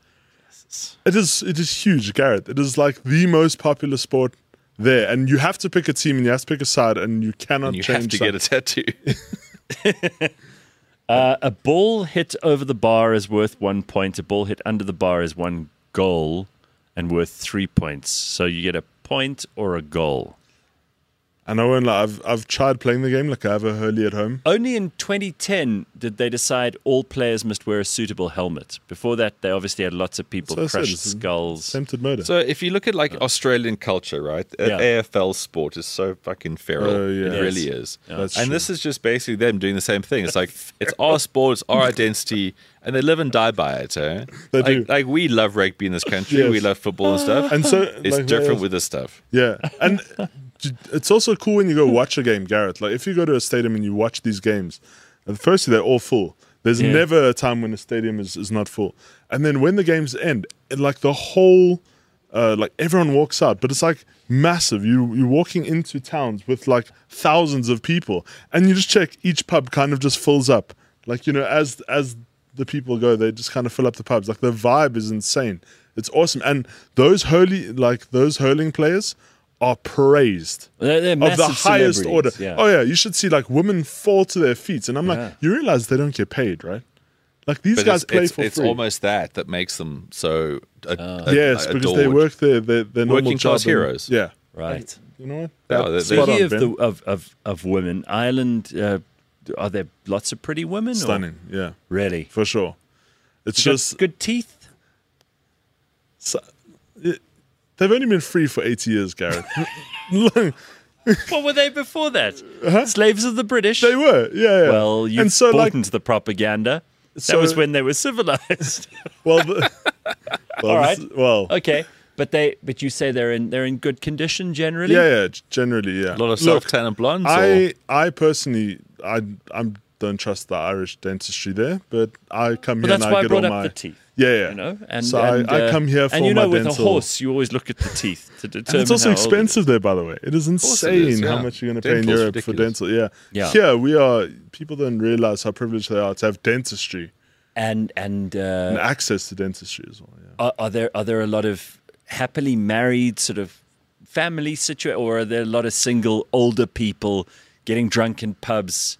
[SPEAKER 2] It is it is huge, Garrett. It is like the most popular sport there, and you have to pick a team and you have to pick a side, and you cannot
[SPEAKER 3] And you
[SPEAKER 2] change.
[SPEAKER 3] have to
[SPEAKER 2] sides.
[SPEAKER 3] get a tattoo.
[SPEAKER 1] Uh, a ball hit over the bar is worth one point. A ball hit under the bar is one goal and worth three points. So you get a point or a goal.
[SPEAKER 2] And I won't lie, I've I've tried playing the game. Like I have a hurley at home.
[SPEAKER 1] Only in twenty ten did they decide all players must wear a suitable helmet. Before that, they obviously had lots of people
[SPEAKER 2] So I said,
[SPEAKER 1] crush
[SPEAKER 2] it's
[SPEAKER 1] skulls.
[SPEAKER 2] Attempted murder.
[SPEAKER 3] So if you look at like Australian culture, right? A-
[SPEAKER 1] Yeah.
[SPEAKER 3] A F L sport is so fucking feral.
[SPEAKER 2] Oh, yeah.
[SPEAKER 3] It
[SPEAKER 2] Yes.
[SPEAKER 3] really is.
[SPEAKER 2] That's
[SPEAKER 3] and
[SPEAKER 2] true.
[SPEAKER 3] this is just basically them doing the same thing. It's like it's our sport, it's our identity, and they live and die by it. Eh?
[SPEAKER 2] They
[SPEAKER 3] like,
[SPEAKER 2] do.
[SPEAKER 3] like we love rugby in this country.
[SPEAKER 2] Yes.
[SPEAKER 3] We love football and stuff.
[SPEAKER 2] And so
[SPEAKER 3] it's
[SPEAKER 2] like,
[SPEAKER 3] different
[SPEAKER 2] yeah,
[SPEAKER 3] with this stuff.
[SPEAKER 2] Yeah, and it's also cool when you go watch a game, Garrett. Like if you go to a stadium and you watch these games, and firstly they're all full. There's
[SPEAKER 1] Yeah.
[SPEAKER 2] never a time when a stadium is, is not full. And then when the games end, it, like the whole, uh, like everyone walks out, but it's like massive. You you're walking into towns with like thousands of people, and you just check each pub kind of just fills up. Like you know, as as the people go, they just kind of fill up the pubs. Like the vibe is insane. It's awesome, and those hurly like those hurling players are praised.
[SPEAKER 1] They're, they're
[SPEAKER 2] Of the
[SPEAKER 1] massive
[SPEAKER 2] highest order.
[SPEAKER 1] celebrities, yeah.
[SPEAKER 2] Oh yeah, you should see like women fall to their feet, and I'm like,
[SPEAKER 1] Yeah.
[SPEAKER 2] you realize they don't get paid, right? Like these
[SPEAKER 3] But
[SPEAKER 2] guys
[SPEAKER 3] it's,
[SPEAKER 2] play
[SPEAKER 3] it's,
[SPEAKER 2] for
[SPEAKER 3] it's
[SPEAKER 2] free.
[SPEAKER 3] almost that that makes them so ad-
[SPEAKER 1] Oh.
[SPEAKER 3] ad-
[SPEAKER 2] yes, because they
[SPEAKER 3] adored.
[SPEAKER 2] work their their, their normal
[SPEAKER 3] Working class
[SPEAKER 2] job and-
[SPEAKER 3] heroes.
[SPEAKER 2] Yeah,
[SPEAKER 1] Right.
[SPEAKER 2] you know what?
[SPEAKER 3] Yeah,
[SPEAKER 2] That's
[SPEAKER 3] they-
[SPEAKER 2] spot
[SPEAKER 1] Speaking
[SPEAKER 2] on,
[SPEAKER 1] of,
[SPEAKER 2] Ben.
[SPEAKER 1] the, of, of, of women, Ireland, uh, are there lots of pretty women? or-
[SPEAKER 2] Stunning, yeah,
[SPEAKER 1] Really?
[SPEAKER 2] for sure. It's
[SPEAKER 1] Got
[SPEAKER 2] just
[SPEAKER 1] good teeth?
[SPEAKER 2] so- it- they've only been free for eighty years, Garrett. Look,
[SPEAKER 1] What were they before that? Slaves of the British?
[SPEAKER 2] they were, yeah, yeah.
[SPEAKER 1] Well, you
[SPEAKER 2] and so
[SPEAKER 1] bought
[SPEAKER 2] like,
[SPEAKER 1] into the propaganda. That
[SPEAKER 2] So-
[SPEAKER 1] was when they were civilized.
[SPEAKER 2] well, the, well,
[SPEAKER 1] All right.
[SPEAKER 2] this- well,
[SPEAKER 1] Okay, but they, but you say they're in, they're in good condition generally.
[SPEAKER 2] yeah, yeah, generally, yeah.
[SPEAKER 3] A lot of
[SPEAKER 2] Look,
[SPEAKER 3] self-tan and blondes. or?
[SPEAKER 2] I, I personally, I, I don't trust the Irish dentistry there, but I come
[SPEAKER 1] But
[SPEAKER 2] here
[SPEAKER 1] that's
[SPEAKER 2] and
[SPEAKER 1] why
[SPEAKER 2] I
[SPEAKER 1] I
[SPEAKER 2] get
[SPEAKER 1] brought
[SPEAKER 2] all
[SPEAKER 1] up
[SPEAKER 2] my,
[SPEAKER 1] the teeth.
[SPEAKER 2] yeah, yeah.
[SPEAKER 1] You know, and
[SPEAKER 2] so
[SPEAKER 1] and,
[SPEAKER 2] I, I
[SPEAKER 1] uh,
[SPEAKER 2] come here for
[SPEAKER 1] and you know,
[SPEAKER 2] my
[SPEAKER 1] with
[SPEAKER 2] dental.
[SPEAKER 1] a horse, you always look at the teeth to determine.
[SPEAKER 2] And it's also
[SPEAKER 1] how old it
[SPEAKER 2] expensive there, by the way. It is
[SPEAKER 3] course it
[SPEAKER 2] insane
[SPEAKER 3] is,
[SPEAKER 2] how
[SPEAKER 3] yeah.
[SPEAKER 2] much you're going to pay in
[SPEAKER 3] Dental's
[SPEAKER 2] Europe
[SPEAKER 3] ridiculous.
[SPEAKER 2] for dental. Yeah.
[SPEAKER 1] Yeah.
[SPEAKER 2] Here we are. People don't realize how privileged they are to have dentistry
[SPEAKER 1] and and
[SPEAKER 2] and
[SPEAKER 1] uh,
[SPEAKER 2] access to dentistry as well. Yeah.
[SPEAKER 1] are, are there are there a lot of happily married sort of family situa, or are there a lot of single older people getting drunk in pubs,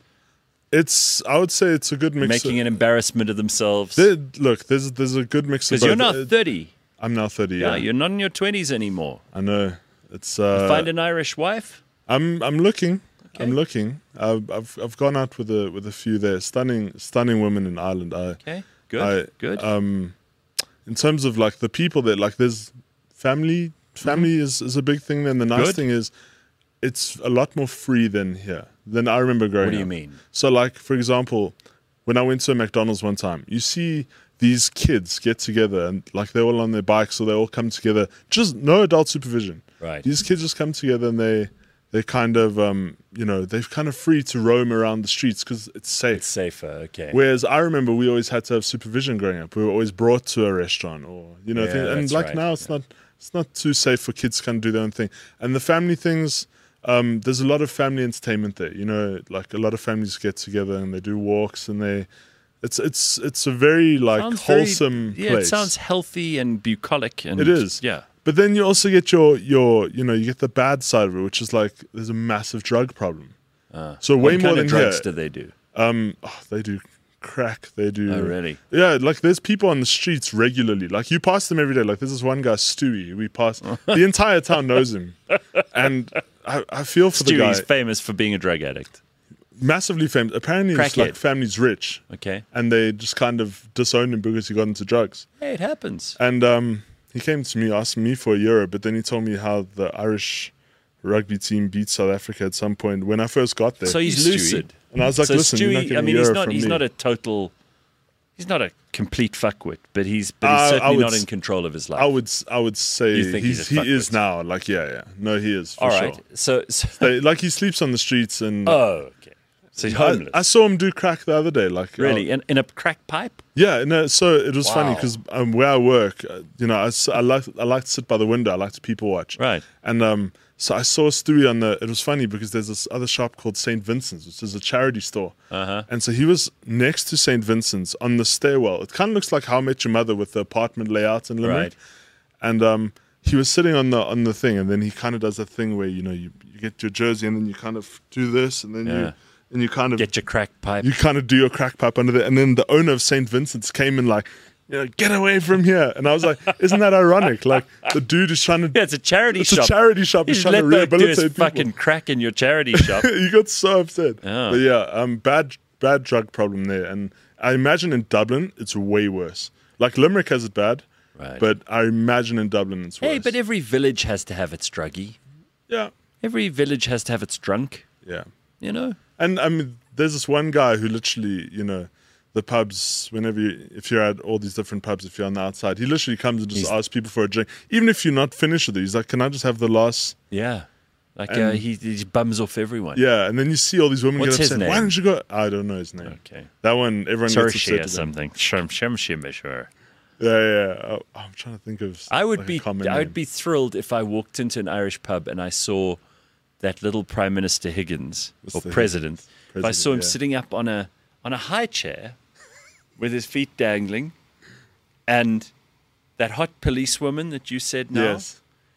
[SPEAKER 2] It's. I would say it's a good mix.
[SPEAKER 1] making
[SPEAKER 2] of,
[SPEAKER 1] an embarrassment of themselves?
[SPEAKER 2] there, look, there's there's a good mix of.
[SPEAKER 1] Because you're
[SPEAKER 2] both.
[SPEAKER 1] not
[SPEAKER 2] Uh,
[SPEAKER 1] thirty.
[SPEAKER 2] I'm now thirty.
[SPEAKER 1] Yeah,
[SPEAKER 2] Yeah,
[SPEAKER 1] you're not in your twenties anymore.
[SPEAKER 2] I know. It's. Uh,
[SPEAKER 1] Find an Irish wife.
[SPEAKER 2] I'm I'm looking.
[SPEAKER 1] Okay.
[SPEAKER 2] I'm looking. I've, I've I've gone out with a with a few there. Stunning stunning women in Ireland. I
[SPEAKER 1] Okay, good,
[SPEAKER 2] I,
[SPEAKER 1] good.
[SPEAKER 2] Um, in terms of like the people that like there's family. Family is, is a big thing. Then the nice
[SPEAKER 1] Mm-hmm. Good.
[SPEAKER 2] thing is, it's a lot more free than here. Than I remember growing.
[SPEAKER 1] What do you
[SPEAKER 2] up.
[SPEAKER 1] mean?
[SPEAKER 2] So like for example, when I went to a McDonald's one time, you see these kids get together and like they're all on their bikes or they all come together. Just no adult supervision.
[SPEAKER 1] Right.
[SPEAKER 2] These kids just come together and they they kind of um you know they're kind of free to roam around the streets because it's safe.
[SPEAKER 1] It's safer. Okay.
[SPEAKER 2] Whereas I remember we always had to have supervision growing up. We were always brought to a restaurant or you know
[SPEAKER 1] Yeah,
[SPEAKER 2] things. and
[SPEAKER 1] that's
[SPEAKER 2] like
[SPEAKER 1] right,
[SPEAKER 2] now it's
[SPEAKER 1] yeah.
[SPEAKER 2] not it's not too safe for kids to kind of do their own thing. And the family things, um, there's a lot of family entertainment there. You know, like a lot of families get together and they do walks and they it's it's it's a very like
[SPEAKER 1] Sounds very-
[SPEAKER 2] wholesome
[SPEAKER 1] yeah,
[SPEAKER 2] place.
[SPEAKER 1] it sounds healthy and bucolic. And
[SPEAKER 2] It is.
[SPEAKER 1] Yeah.
[SPEAKER 2] But then you also get your your you know you get the bad side of it, which is like there's a massive drug problem.
[SPEAKER 1] Uh,
[SPEAKER 2] So way
[SPEAKER 1] what
[SPEAKER 2] more
[SPEAKER 1] kind
[SPEAKER 2] than
[SPEAKER 1] of drugs
[SPEAKER 2] here.
[SPEAKER 1] do they do?
[SPEAKER 2] Um, oh, they do crack. They do.
[SPEAKER 1] Oh, really?
[SPEAKER 2] Yeah, like there's people on the streets regularly. Like you pass them every day. Like there's this one guy, Stewie. We pass. The entire town knows him, and I, I feel for the guy.
[SPEAKER 1] Stewie's famous for being a drug addict.
[SPEAKER 2] Massively famous. Apparently, it's
[SPEAKER 1] Crackhead.
[SPEAKER 2] like family's rich,
[SPEAKER 1] Okay.
[SPEAKER 2] and they just kind of disowned him because he got into drugs.
[SPEAKER 1] Hey, it happens.
[SPEAKER 2] And um, he came to me, asked me for a euro, but then he told me how the Irish rugby team beat South Africa at some point when I first got there.
[SPEAKER 1] So he's
[SPEAKER 3] Stewie.
[SPEAKER 1] lucid.
[SPEAKER 2] and I was like,
[SPEAKER 1] so
[SPEAKER 2] listen, you're not
[SPEAKER 1] Stewie,
[SPEAKER 2] getting
[SPEAKER 1] I mean,
[SPEAKER 2] a
[SPEAKER 1] he's
[SPEAKER 2] euro
[SPEAKER 1] not
[SPEAKER 2] from
[SPEAKER 1] he's
[SPEAKER 2] me.
[SPEAKER 1] not a total, he's not a complete fuckwit, but he's but he's
[SPEAKER 2] Uh, I
[SPEAKER 1] certainly
[SPEAKER 2] would
[SPEAKER 1] not
[SPEAKER 2] s-
[SPEAKER 1] in control of his life.
[SPEAKER 2] I would s- I would say
[SPEAKER 1] You think he's
[SPEAKER 2] he's,
[SPEAKER 1] a
[SPEAKER 2] he
[SPEAKER 1] fuckwit?
[SPEAKER 2] is now. Like yeah, yeah. No, he is for
[SPEAKER 1] All
[SPEAKER 2] sure.
[SPEAKER 1] right. So, so
[SPEAKER 2] They- like he sleeps on the streets and
[SPEAKER 1] oh, okay. So he's homeless.
[SPEAKER 2] I, I saw him do crack the other day. Like
[SPEAKER 1] really,
[SPEAKER 2] uh,
[SPEAKER 1] in, in a crack pipe.
[SPEAKER 2] yeah. No, so it was funny
[SPEAKER 1] Wow.
[SPEAKER 2] because um, where I work, uh, you know, I, s- I like I like to sit by the window. I like to people watch.
[SPEAKER 1] Right.
[SPEAKER 2] And um, so I saw Stewie on the. It was funny because there's this other shop called Saint Vincent's, which is a charity store.
[SPEAKER 1] Uh-huh.
[SPEAKER 2] And so he was next to Saint Vincent's on the stairwell. It kind of looks like How I Met Your Mother with the apartment layout in Limerick.
[SPEAKER 1] Right.
[SPEAKER 2] And um, he was sitting on the on the thing, and then he kind of does that thing where you know you, you get your jersey, and then you kind of do this, and then
[SPEAKER 1] Yeah.
[SPEAKER 2] you and you kind of
[SPEAKER 1] Get your crack pipe.
[SPEAKER 2] you kind of do your crack pipe under there, and then the owner of Saint Vincent's came in like, you know, get away from here. And I was like, isn't that ironic? Like the dude is trying to.
[SPEAKER 1] Yeah, it's a charity
[SPEAKER 2] It's
[SPEAKER 1] shop.
[SPEAKER 2] a charity shop. He's
[SPEAKER 1] He's
[SPEAKER 2] trying
[SPEAKER 1] let
[SPEAKER 2] to
[SPEAKER 1] that do
[SPEAKER 2] rehabilitate
[SPEAKER 1] his
[SPEAKER 2] people.
[SPEAKER 1] fucking crack in your charity shop.
[SPEAKER 2] He got so upset.
[SPEAKER 1] Oh.
[SPEAKER 2] But yeah, um, bad bad drug problem there, and I imagine in Dublin it's way worse. Like Limerick has it bad,
[SPEAKER 1] Right.
[SPEAKER 2] but I imagine in Dublin it's worse.
[SPEAKER 1] Hey, but every village has to have its druggie.
[SPEAKER 2] yeah,
[SPEAKER 1] Every village has to have its drunk.
[SPEAKER 2] yeah.
[SPEAKER 1] You know.
[SPEAKER 2] And I mean, there's this one guy who literally, you know, the pubs, whenever you, if you're at all these different pubs, if you're on the outside, he literally comes and just
[SPEAKER 1] He's-
[SPEAKER 2] asks people for a drink. Even if you're not finished with it, he's like, can I just have the last?
[SPEAKER 1] Yeah. Like uh,
[SPEAKER 2] And-
[SPEAKER 1] he, he bums off everyone.
[SPEAKER 2] Yeah. And then you see all these women
[SPEAKER 1] What's
[SPEAKER 2] get
[SPEAKER 1] his
[SPEAKER 2] upset.
[SPEAKER 1] name?
[SPEAKER 2] Why don't you go? I don't know his name.
[SPEAKER 1] Okay.
[SPEAKER 2] That one, everyone gets
[SPEAKER 1] Saoirse
[SPEAKER 2] upset.
[SPEAKER 1] or
[SPEAKER 2] with him.
[SPEAKER 1] something. Shem Shem Shimishwer.
[SPEAKER 2] Yeah, yeah. yeah. Oh, I'm trying to think of.
[SPEAKER 1] I would
[SPEAKER 2] like a
[SPEAKER 1] be
[SPEAKER 2] common
[SPEAKER 1] I
[SPEAKER 2] name.
[SPEAKER 1] would be thrilled if I walked into an Irish pub and I saw that little Prime Minister Higgins or
[SPEAKER 2] Mister
[SPEAKER 1] president.
[SPEAKER 2] Higgins.
[SPEAKER 1] If I
[SPEAKER 2] President,
[SPEAKER 1] saw him
[SPEAKER 2] yeah.
[SPEAKER 1] sitting up on a on a high chair with his feet dangling, and that hot policewoman that you said now,
[SPEAKER 2] Yes.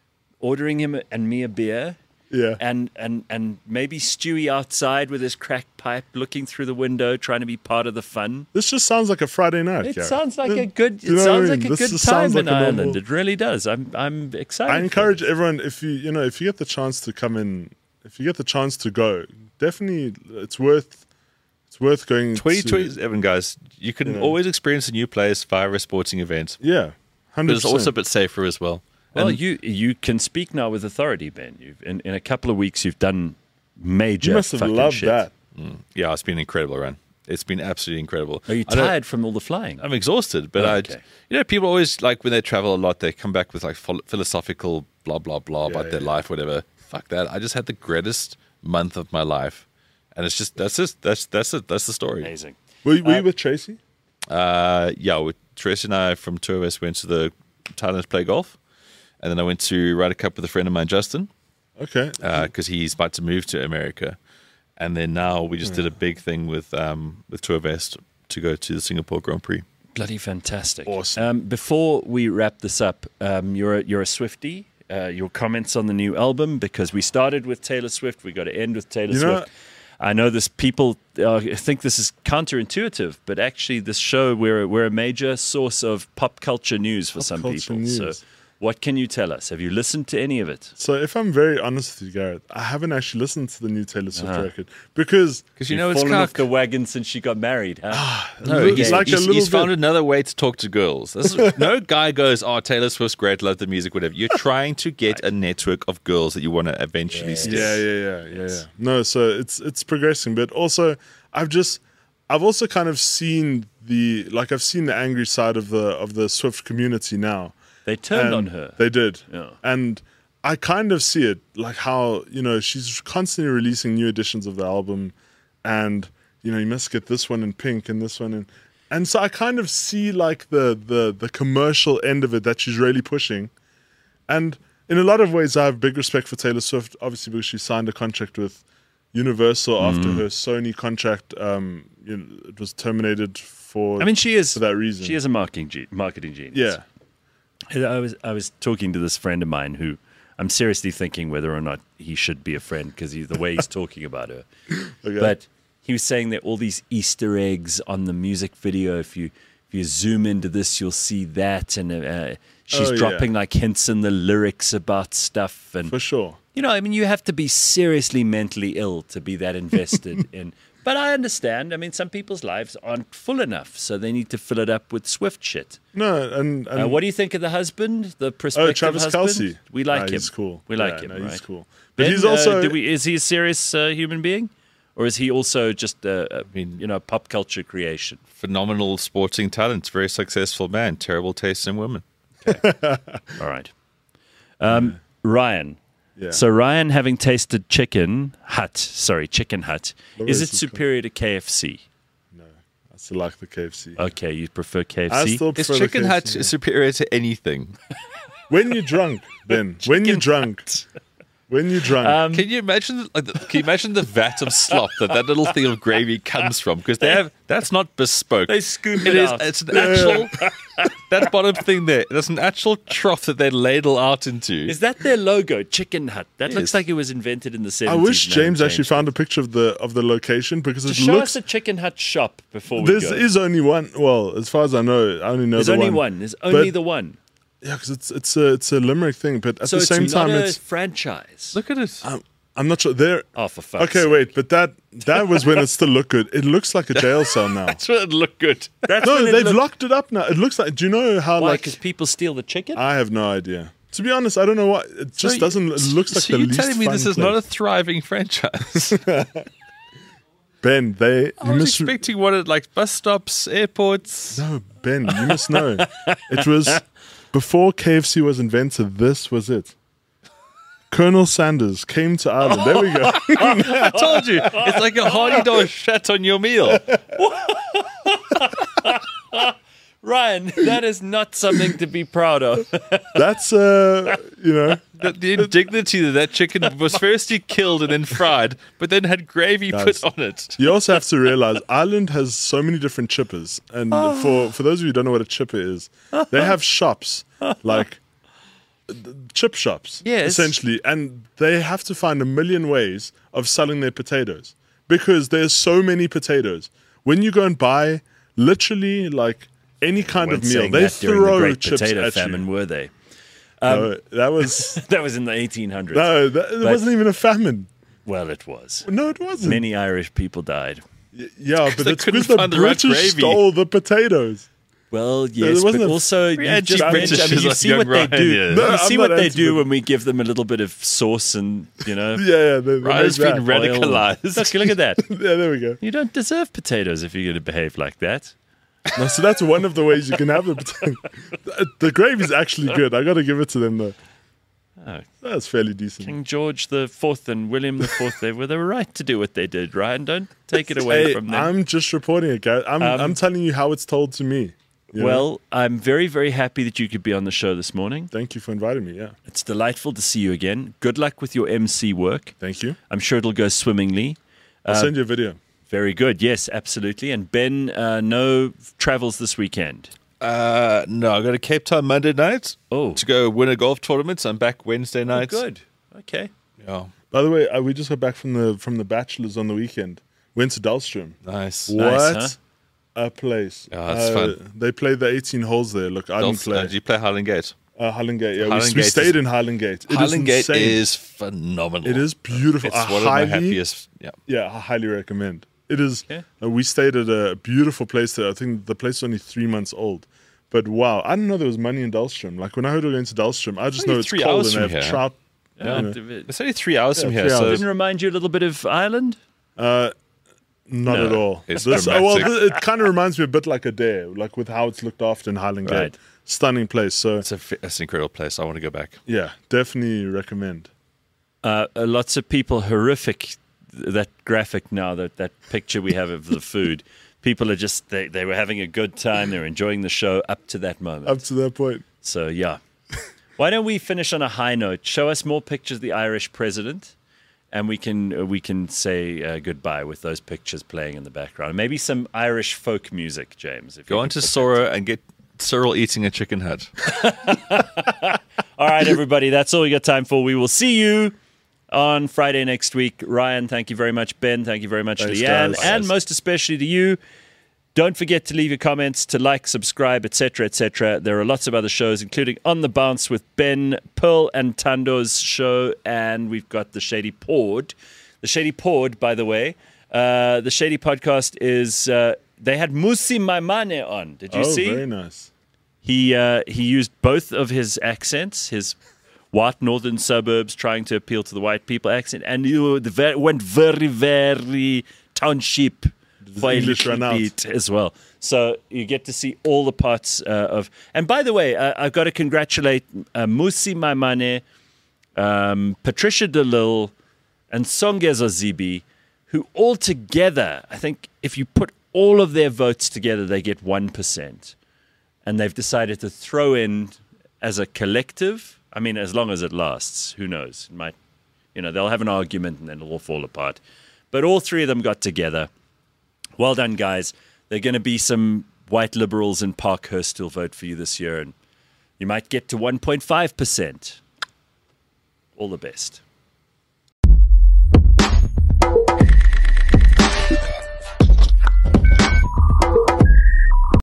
[SPEAKER 1] ordering him and me a beer.
[SPEAKER 2] Yeah.
[SPEAKER 1] And, and and maybe Stewie outside with his crack pipe, looking through the window, trying to be part of the fun.
[SPEAKER 2] This just sounds like a Friday night.
[SPEAKER 1] It
[SPEAKER 2] Gareth.
[SPEAKER 1] sounds like
[SPEAKER 2] You-
[SPEAKER 1] a good.
[SPEAKER 2] you
[SPEAKER 1] It
[SPEAKER 2] know
[SPEAKER 1] sounds
[SPEAKER 2] what I
[SPEAKER 1] like
[SPEAKER 2] mean?
[SPEAKER 1] a
[SPEAKER 2] This
[SPEAKER 1] good
[SPEAKER 2] just sounds
[SPEAKER 1] time in
[SPEAKER 2] like a normal-
[SPEAKER 1] Ireland. It really does. I'm I'm excited.
[SPEAKER 2] I
[SPEAKER 1] for
[SPEAKER 2] encourage
[SPEAKER 1] it.
[SPEAKER 2] everyone, if you you know if you get the chance to come in, if you get the chance to go, definitely it's worth it's worth going.
[SPEAKER 3] twenty
[SPEAKER 2] to,
[SPEAKER 3] twenty-seven, guys, you can
[SPEAKER 2] Yeah.
[SPEAKER 3] always experience a new place via a sporting event.
[SPEAKER 2] Yeah,
[SPEAKER 3] But
[SPEAKER 2] hundred
[SPEAKER 3] it's also a
[SPEAKER 2] percent.
[SPEAKER 3] bit safer as well.
[SPEAKER 1] Well,
[SPEAKER 3] And-
[SPEAKER 1] you you can speak now with authority, Ben. You've in, in a couple of weeks you've done major.
[SPEAKER 2] You must have
[SPEAKER 1] fucking
[SPEAKER 2] loved
[SPEAKER 1] shit.
[SPEAKER 2] that.
[SPEAKER 3] yeah, it's been an incredible run. It's been absolutely incredible.
[SPEAKER 1] Are you
[SPEAKER 3] I don't-
[SPEAKER 1] tired from all the flying?
[SPEAKER 3] I'm exhausted, but
[SPEAKER 1] Oh,
[SPEAKER 3] I,
[SPEAKER 1] okay.
[SPEAKER 3] you know, people always like when they travel a lot, they come back with like phil- philosophical blah blah blah
[SPEAKER 2] Yeah,
[SPEAKER 3] about their
[SPEAKER 2] yeah.
[SPEAKER 3] life, whatever. Fuck that! I just had the greatest month of my life, and it's just that's just that's that's it. That's the story.
[SPEAKER 1] Amazing.
[SPEAKER 2] Were, you- were
[SPEAKER 1] Uh,
[SPEAKER 2] you with Tracy?
[SPEAKER 3] Uh, yeah, with Tracy and I from Two of Us went to the Thailand to play golf, and then I went to Ryder Cup with a friend of mine, Justin,
[SPEAKER 2] Okay.
[SPEAKER 3] because he's about to move to America, and then now we just did a big thing with um with Two of Us to go to the Singapore Grand Prix.
[SPEAKER 1] Bloody fantastic.
[SPEAKER 2] Awesome.
[SPEAKER 1] Um, before we wrap this up, um, you're a, you're a Swiftie. Uh, your comments on the new album, because we started with Taylor Swift, we got to end with Taylor
[SPEAKER 2] You know-
[SPEAKER 1] Swift. I know this people uh, think this is counterintuitive, but actually, this show we're we're a major source of pop culture news for
[SPEAKER 2] Pop
[SPEAKER 1] some
[SPEAKER 2] culture
[SPEAKER 1] people.
[SPEAKER 2] news.
[SPEAKER 1] So, what can you tell us? Have you listened to any of it?
[SPEAKER 2] So if I'm very honest with you, Gareth, I haven't actually listened to the new Taylor Swift
[SPEAKER 1] Uh-huh.
[SPEAKER 2] record because
[SPEAKER 3] Because you know it's
[SPEAKER 1] fallen off
[SPEAKER 3] cock.
[SPEAKER 1] the wagon since she got married, huh?
[SPEAKER 3] No,
[SPEAKER 2] It's
[SPEAKER 3] he's,
[SPEAKER 2] like a
[SPEAKER 3] he's,
[SPEAKER 2] little
[SPEAKER 3] he's found
[SPEAKER 2] bit-
[SPEAKER 3] another way to talk to girls. This is, no guy goes, "Oh, Taylor Swift's great, love the music, whatever." You're trying to get a network of girls that you want to eventually
[SPEAKER 1] Yeah.
[SPEAKER 3] stick.
[SPEAKER 2] yeah, yeah, yeah, yeah, yeah. No, so it's it's progressing, but also I've just I've also kind of seen the like I've seen the angry side of the of the Swift community now.
[SPEAKER 1] They turned on
[SPEAKER 2] And
[SPEAKER 1] her.
[SPEAKER 2] They did.
[SPEAKER 1] Yeah.
[SPEAKER 2] And I kind of see it like how, you know, she's constantly releasing new editions of the album and, you know, you must get this one in pink and this one in and so I kind of see like the the the commercial end of it that she's really pushing. And in a lot of ways I have big respect for Taylor Swift, obviously because she signed a contract with Universal after her Sony contract um you know, it was terminated for
[SPEAKER 1] I mean, she is
[SPEAKER 2] for that reason.
[SPEAKER 1] She is a marketing ge- marketing genius.
[SPEAKER 2] yeah.
[SPEAKER 1] I was I was talking to this friend of mine who I'm seriously thinking whether or not he should be a friend because the way he's talking about her.
[SPEAKER 2] Okay.
[SPEAKER 1] But he was saying that all these Easter eggs on the music video. If you if you zoom into this, you'll see that, and uh, she's
[SPEAKER 2] Oh, yeah.
[SPEAKER 1] dropping like hints in the lyrics about stuff. And
[SPEAKER 2] For sure.
[SPEAKER 1] you know, I mean, you have to be seriously mentally ill to be that invested in. But I understand. I mean, some people's lives aren't full enough, so they need to fill it up with Swift shit.
[SPEAKER 2] No, and, and
[SPEAKER 1] Uh, what do you think of the husband, the
[SPEAKER 2] oh,
[SPEAKER 1] prospective
[SPEAKER 2] Travis
[SPEAKER 1] husband?
[SPEAKER 2] Kelsey.
[SPEAKER 1] We like
[SPEAKER 2] Nah,
[SPEAKER 1] him.
[SPEAKER 2] He's cool.
[SPEAKER 1] We like
[SPEAKER 2] Yeah,
[SPEAKER 1] him.
[SPEAKER 2] no,
[SPEAKER 1] right?
[SPEAKER 2] He's cool. But
[SPEAKER 1] Ben,
[SPEAKER 2] he's also
[SPEAKER 1] uh, do we, is he a serious uh, human being, or is he also just a, a
[SPEAKER 3] mean-
[SPEAKER 1] you know pop culture creation?
[SPEAKER 3] Phenomenal sporting talent, very successful man, terrible taste in women.
[SPEAKER 1] All right, um, Ryan.
[SPEAKER 2] yeah.
[SPEAKER 1] So Ryan, having tasted Chicken Hut, sorry, Chicken Hut,
[SPEAKER 2] What
[SPEAKER 1] is
[SPEAKER 2] is
[SPEAKER 1] it
[SPEAKER 2] it
[SPEAKER 1] superior to K F C?
[SPEAKER 2] no, I still like the K F C.
[SPEAKER 1] Okay, you prefer K F
[SPEAKER 2] I
[SPEAKER 1] C?
[SPEAKER 2] still
[SPEAKER 3] Is
[SPEAKER 2] prefer the
[SPEAKER 3] Chicken
[SPEAKER 2] K F
[SPEAKER 3] Hut
[SPEAKER 2] C.
[SPEAKER 3] superior to anything?
[SPEAKER 2] When you're drunk, Ben. when you're drunk. When you're drunk.
[SPEAKER 1] Um,
[SPEAKER 3] Can you imagine? Like, the- can you imagine the vat of slop that that little thing of gravy comes from? Because they have that's not bespoke.
[SPEAKER 1] They scoop
[SPEAKER 3] It
[SPEAKER 1] it
[SPEAKER 3] is.
[SPEAKER 1] out.
[SPEAKER 3] It's an actual. That bottom thing there. There's an actual trough that they ladle out into.
[SPEAKER 1] Is that their logo, Chicken Hut? That looks
[SPEAKER 3] Yes.
[SPEAKER 1] like it was invented in the
[SPEAKER 2] I
[SPEAKER 1] seventies.
[SPEAKER 2] wish James actually found a picture of the of the location because it
[SPEAKER 1] Show
[SPEAKER 2] looks
[SPEAKER 1] us a Chicken Hut shop before we
[SPEAKER 2] there
[SPEAKER 1] go.
[SPEAKER 2] is only one. Well, as far as I know, I only know
[SPEAKER 1] There's
[SPEAKER 2] the
[SPEAKER 1] only
[SPEAKER 2] one.
[SPEAKER 1] one. There's only
[SPEAKER 2] But-
[SPEAKER 1] the one.
[SPEAKER 2] Yeah, because it's it's a it's a Limerick thing, but at
[SPEAKER 1] So
[SPEAKER 2] the
[SPEAKER 1] it's
[SPEAKER 2] same
[SPEAKER 1] not
[SPEAKER 2] time,
[SPEAKER 1] a
[SPEAKER 2] it's
[SPEAKER 1] franchise.
[SPEAKER 3] Look at it.
[SPEAKER 2] I'm, I'm not sure. There.
[SPEAKER 1] Oh, for fuck's
[SPEAKER 2] Okay,
[SPEAKER 1] sake.
[SPEAKER 2] wait, but that that was when it still looked good. It looks like a jail cell now.
[SPEAKER 3] That's what it look good.
[SPEAKER 1] That's
[SPEAKER 2] No,
[SPEAKER 1] when it
[SPEAKER 2] they've
[SPEAKER 1] looked-
[SPEAKER 2] locked it up now. It looks like. Do you know how
[SPEAKER 1] Why?
[SPEAKER 2] like?
[SPEAKER 1] Because people steal the chicken?
[SPEAKER 2] I have no idea. To be honest, I don't know what. It just
[SPEAKER 3] So
[SPEAKER 2] doesn't. It looks like
[SPEAKER 3] so
[SPEAKER 2] the
[SPEAKER 3] you're
[SPEAKER 2] least
[SPEAKER 3] telling me
[SPEAKER 2] fun
[SPEAKER 3] this is not a
[SPEAKER 2] place.
[SPEAKER 3] thriving franchise?
[SPEAKER 2] Ben, they.
[SPEAKER 3] I
[SPEAKER 2] You
[SPEAKER 3] was
[SPEAKER 2] must.
[SPEAKER 3] expecting what it like bus stops, airports.
[SPEAKER 2] No, Ben, you must know. It was before K F C was invented. This was it. Colonel Sanders came to Ireland. There we go.
[SPEAKER 3] I told you, it's like a Hardy dog shat on your meal.
[SPEAKER 1] Ryan, that is not something to be proud of.
[SPEAKER 2] That's uh, you know.
[SPEAKER 3] The, the indignity that that chicken was firstly killed and then fried, but then had gravy
[SPEAKER 2] Guys.
[SPEAKER 3] put on it.
[SPEAKER 2] You also have to realize Ireland has so many different chippers, and for for those of you who don't know what a chipper is, they have shops like chip shops,
[SPEAKER 1] Yes.
[SPEAKER 2] essentially, and they have to find a million ways of selling their potatoes because there's so many potatoes. When you go and buy literally like any kind
[SPEAKER 1] Weren't
[SPEAKER 2] of meal,
[SPEAKER 1] saying
[SPEAKER 2] they
[SPEAKER 1] that during the
[SPEAKER 2] throw
[SPEAKER 1] Great
[SPEAKER 2] chips
[SPEAKER 1] Potato
[SPEAKER 2] at
[SPEAKER 1] Famine,
[SPEAKER 2] you.
[SPEAKER 1] were they?
[SPEAKER 2] No, that was
[SPEAKER 1] That was in the eighteen hundreds.
[SPEAKER 2] no, that, it
[SPEAKER 1] But-
[SPEAKER 2] wasn't even a famine.
[SPEAKER 1] Well, it was.
[SPEAKER 2] No, it wasn't.
[SPEAKER 1] Many Irish people died.
[SPEAKER 2] Y- yeah, but
[SPEAKER 3] they
[SPEAKER 2] it's
[SPEAKER 3] couldn't
[SPEAKER 2] because the
[SPEAKER 3] find the right
[SPEAKER 2] British
[SPEAKER 3] gravy.
[SPEAKER 2] stole the potatoes.
[SPEAKER 1] Well, yes,
[SPEAKER 2] wasn't
[SPEAKER 1] but
[SPEAKER 2] a-
[SPEAKER 1] also you
[SPEAKER 3] had
[SPEAKER 1] just
[SPEAKER 3] cheap
[SPEAKER 1] mentioned, I mean,
[SPEAKER 3] Britishers
[SPEAKER 1] you
[SPEAKER 3] like
[SPEAKER 1] see
[SPEAKER 3] young
[SPEAKER 1] what they
[SPEAKER 3] Ryan
[SPEAKER 1] do.
[SPEAKER 3] here.
[SPEAKER 1] You
[SPEAKER 2] No,
[SPEAKER 1] see
[SPEAKER 2] I'm
[SPEAKER 1] what
[SPEAKER 2] not
[SPEAKER 1] they
[SPEAKER 2] anti-
[SPEAKER 1] do when we give them a little bit of sauce and you know.
[SPEAKER 2] Yeah, yeah, they, they
[SPEAKER 3] Ryan's
[SPEAKER 2] make
[SPEAKER 3] been
[SPEAKER 2] that.
[SPEAKER 3] ready- radicalized.
[SPEAKER 1] Look, look at that.
[SPEAKER 2] Yeah, there we go.
[SPEAKER 1] You don't deserve potatoes if you're going to behave like that.
[SPEAKER 2] No, so that's one of the ways you can have the potato. The, the gravy's actually good. I got to give it to them though.
[SPEAKER 1] Oh.
[SPEAKER 2] That's fairly decent.
[SPEAKER 1] King George the Fourth and William the Fourth, they were they were right to do what they did, Ryan. Don't take it away
[SPEAKER 2] Hey,
[SPEAKER 1] from them.
[SPEAKER 2] I'm just reporting it, guys. I'm
[SPEAKER 1] Um,
[SPEAKER 2] I'm telling you how it's told to me. you know?
[SPEAKER 1] Well, I'm very, very happy that you could be on the show this morning.
[SPEAKER 2] Thank you for inviting me. Yeah,
[SPEAKER 1] It's delightful to see you again. Good luck with your M C work.
[SPEAKER 2] thank you.
[SPEAKER 1] I'm sure it'll go swimmingly.
[SPEAKER 2] I'll
[SPEAKER 1] Uh,
[SPEAKER 2] send you a video.
[SPEAKER 1] Very good. Yes, absolutely. And Ben, uh, no travels this weekend.
[SPEAKER 3] Uh, no, I go to Cape Town Monday night
[SPEAKER 1] Oh,
[SPEAKER 3] to go win a golf tournament. So I'm back Wednesday night.
[SPEAKER 1] good. Okay.
[SPEAKER 3] Yeah,
[SPEAKER 2] By the way, uh, we just got back from the from the Bachelors on the weekend. Went to Dahlstrom.
[SPEAKER 3] nice.
[SPEAKER 2] What
[SPEAKER 1] Nice,
[SPEAKER 2] a place!
[SPEAKER 3] Yeah, that's
[SPEAKER 2] Uh,
[SPEAKER 3] fun.
[SPEAKER 2] They played the eighteen holes there. Look, I didn't
[SPEAKER 3] Dolph-
[SPEAKER 2] play.
[SPEAKER 3] uh, do you play Highland Gate?
[SPEAKER 2] Uh, Highland Gate. Yeah, we,
[SPEAKER 3] Highland
[SPEAKER 2] we
[SPEAKER 3] Gate
[SPEAKER 2] stayed
[SPEAKER 3] is-
[SPEAKER 2] in Highland Gate. It is
[SPEAKER 3] Highland Gate
[SPEAKER 2] insane.
[SPEAKER 3] is phenomenal.
[SPEAKER 2] It is beautiful.
[SPEAKER 3] It's
[SPEAKER 2] I
[SPEAKER 3] one of my
[SPEAKER 2] highly,
[SPEAKER 3] happiest. Yeah.
[SPEAKER 2] Yeah, I highly recommend. It is.
[SPEAKER 1] Okay.
[SPEAKER 2] Uh, we stayed at a beautiful place there. I think the place is only three months old. But wow, I didn't know there was money in Dahlstrom. Like when I heard we were going to Dahlstrom, I just
[SPEAKER 3] Only
[SPEAKER 2] know it's
[SPEAKER 3] three
[SPEAKER 2] cold
[SPEAKER 3] hours
[SPEAKER 2] and they
[SPEAKER 3] from
[SPEAKER 2] have
[SPEAKER 3] here.
[SPEAKER 2] trout.
[SPEAKER 1] Yeah,
[SPEAKER 2] you know.
[SPEAKER 1] d-
[SPEAKER 3] It's only three hours
[SPEAKER 2] Yeah,
[SPEAKER 3] from here.
[SPEAKER 2] three
[SPEAKER 3] So
[SPEAKER 2] hours.
[SPEAKER 1] didn't remind you a little bit of Ireland?
[SPEAKER 2] Uh, not
[SPEAKER 1] No,
[SPEAKER 2] at all.
[SPEAKER 3] it's
[SPEAKER 2] This- uh, well,
[SPEAKER 3] dramatic.
[SPEAKER 2] th- it kind of reminds me a bit like Adair, like with how it's looked after in Highland Gate.
[SPEAKER 1] Right.
[SPEAKER 2] Stunning place. So
[SPEAKER 3] it's, a, f- it's an incredible place. I want to go back.
[SPEAKER 2] yeah, definitely recommend.
[SPEAKER 1] Uh, uh, lots of people horrific. That graphic now, that that picture we have of the food. People are just they, they were having a good time. They're enjoying the show up to that moment.
[SPEAKER 2] Up to that point.
[SPEAKER 1] So yeah, why don't we finish on a high note? Show us more pictures of the Irish president, and we can uh, we can say uh, goodbye with those pictures playing in the background. Maybe some Irish folk music, James. If you
[SPEAKER 3] Go
[SPEAKER 1] can
[SPEAKER 3] on to
[SPEAKER 1] put that
[SPEAKER 3] Sora and get Cyril eating a chicken hut.
[SPEAKER 1] All right, everybody, that's all we got time for. We will see you on Friday next week. Ryan, thank you very much. Ben, thank you very much.
[SPEAKER 2] Thanks,
[SPEAKER 1] Leanne,
[SPEAKER 2] guys.
[SPEAKER 1] and most especially to you. Don't forget to leave your comments, to like, subscribe, et cetera, et cetera. There are lots of other shows, including On the Bounce with Ben, Pearl, and Tando's show, and we've got The Shady Pod. The Shady Pod, by the way, uh, the Shady Podcast is, uh, they had Musi Maimane on. Did you
[SPEAKER 2] oh,
[SPEAKER 1] see?
[SPEAKER 2] very nice.
[SPEAKER 1] He uh, he used both of his accents, his white northern suburbs trying to appeal to the white people accent, and he the ve- went very, very township for a
[SPEAKER 2] English
[SPEAKER 1] little
[SPEAKER 2] ran out.
[SPEAKER 1] bit as well. So you get to see all the parts uh, of. And by the way, uh, I've got to congratulate uh, Musi Maimane, um, Patricia DeLille, and Songezo Zibi, who all together, I think if you put all of their votes together, they get one percent. And they've decided to throw in as a collective. I mean, as long as it lasts, who knows? It might, you know, they'll have an argument and then it'll all fall apart. But all three of them got together. Well done, guys. There are going to be some white liberals in Parkhurst who'll vote for you this year, and you might get to one point five percent. All the best.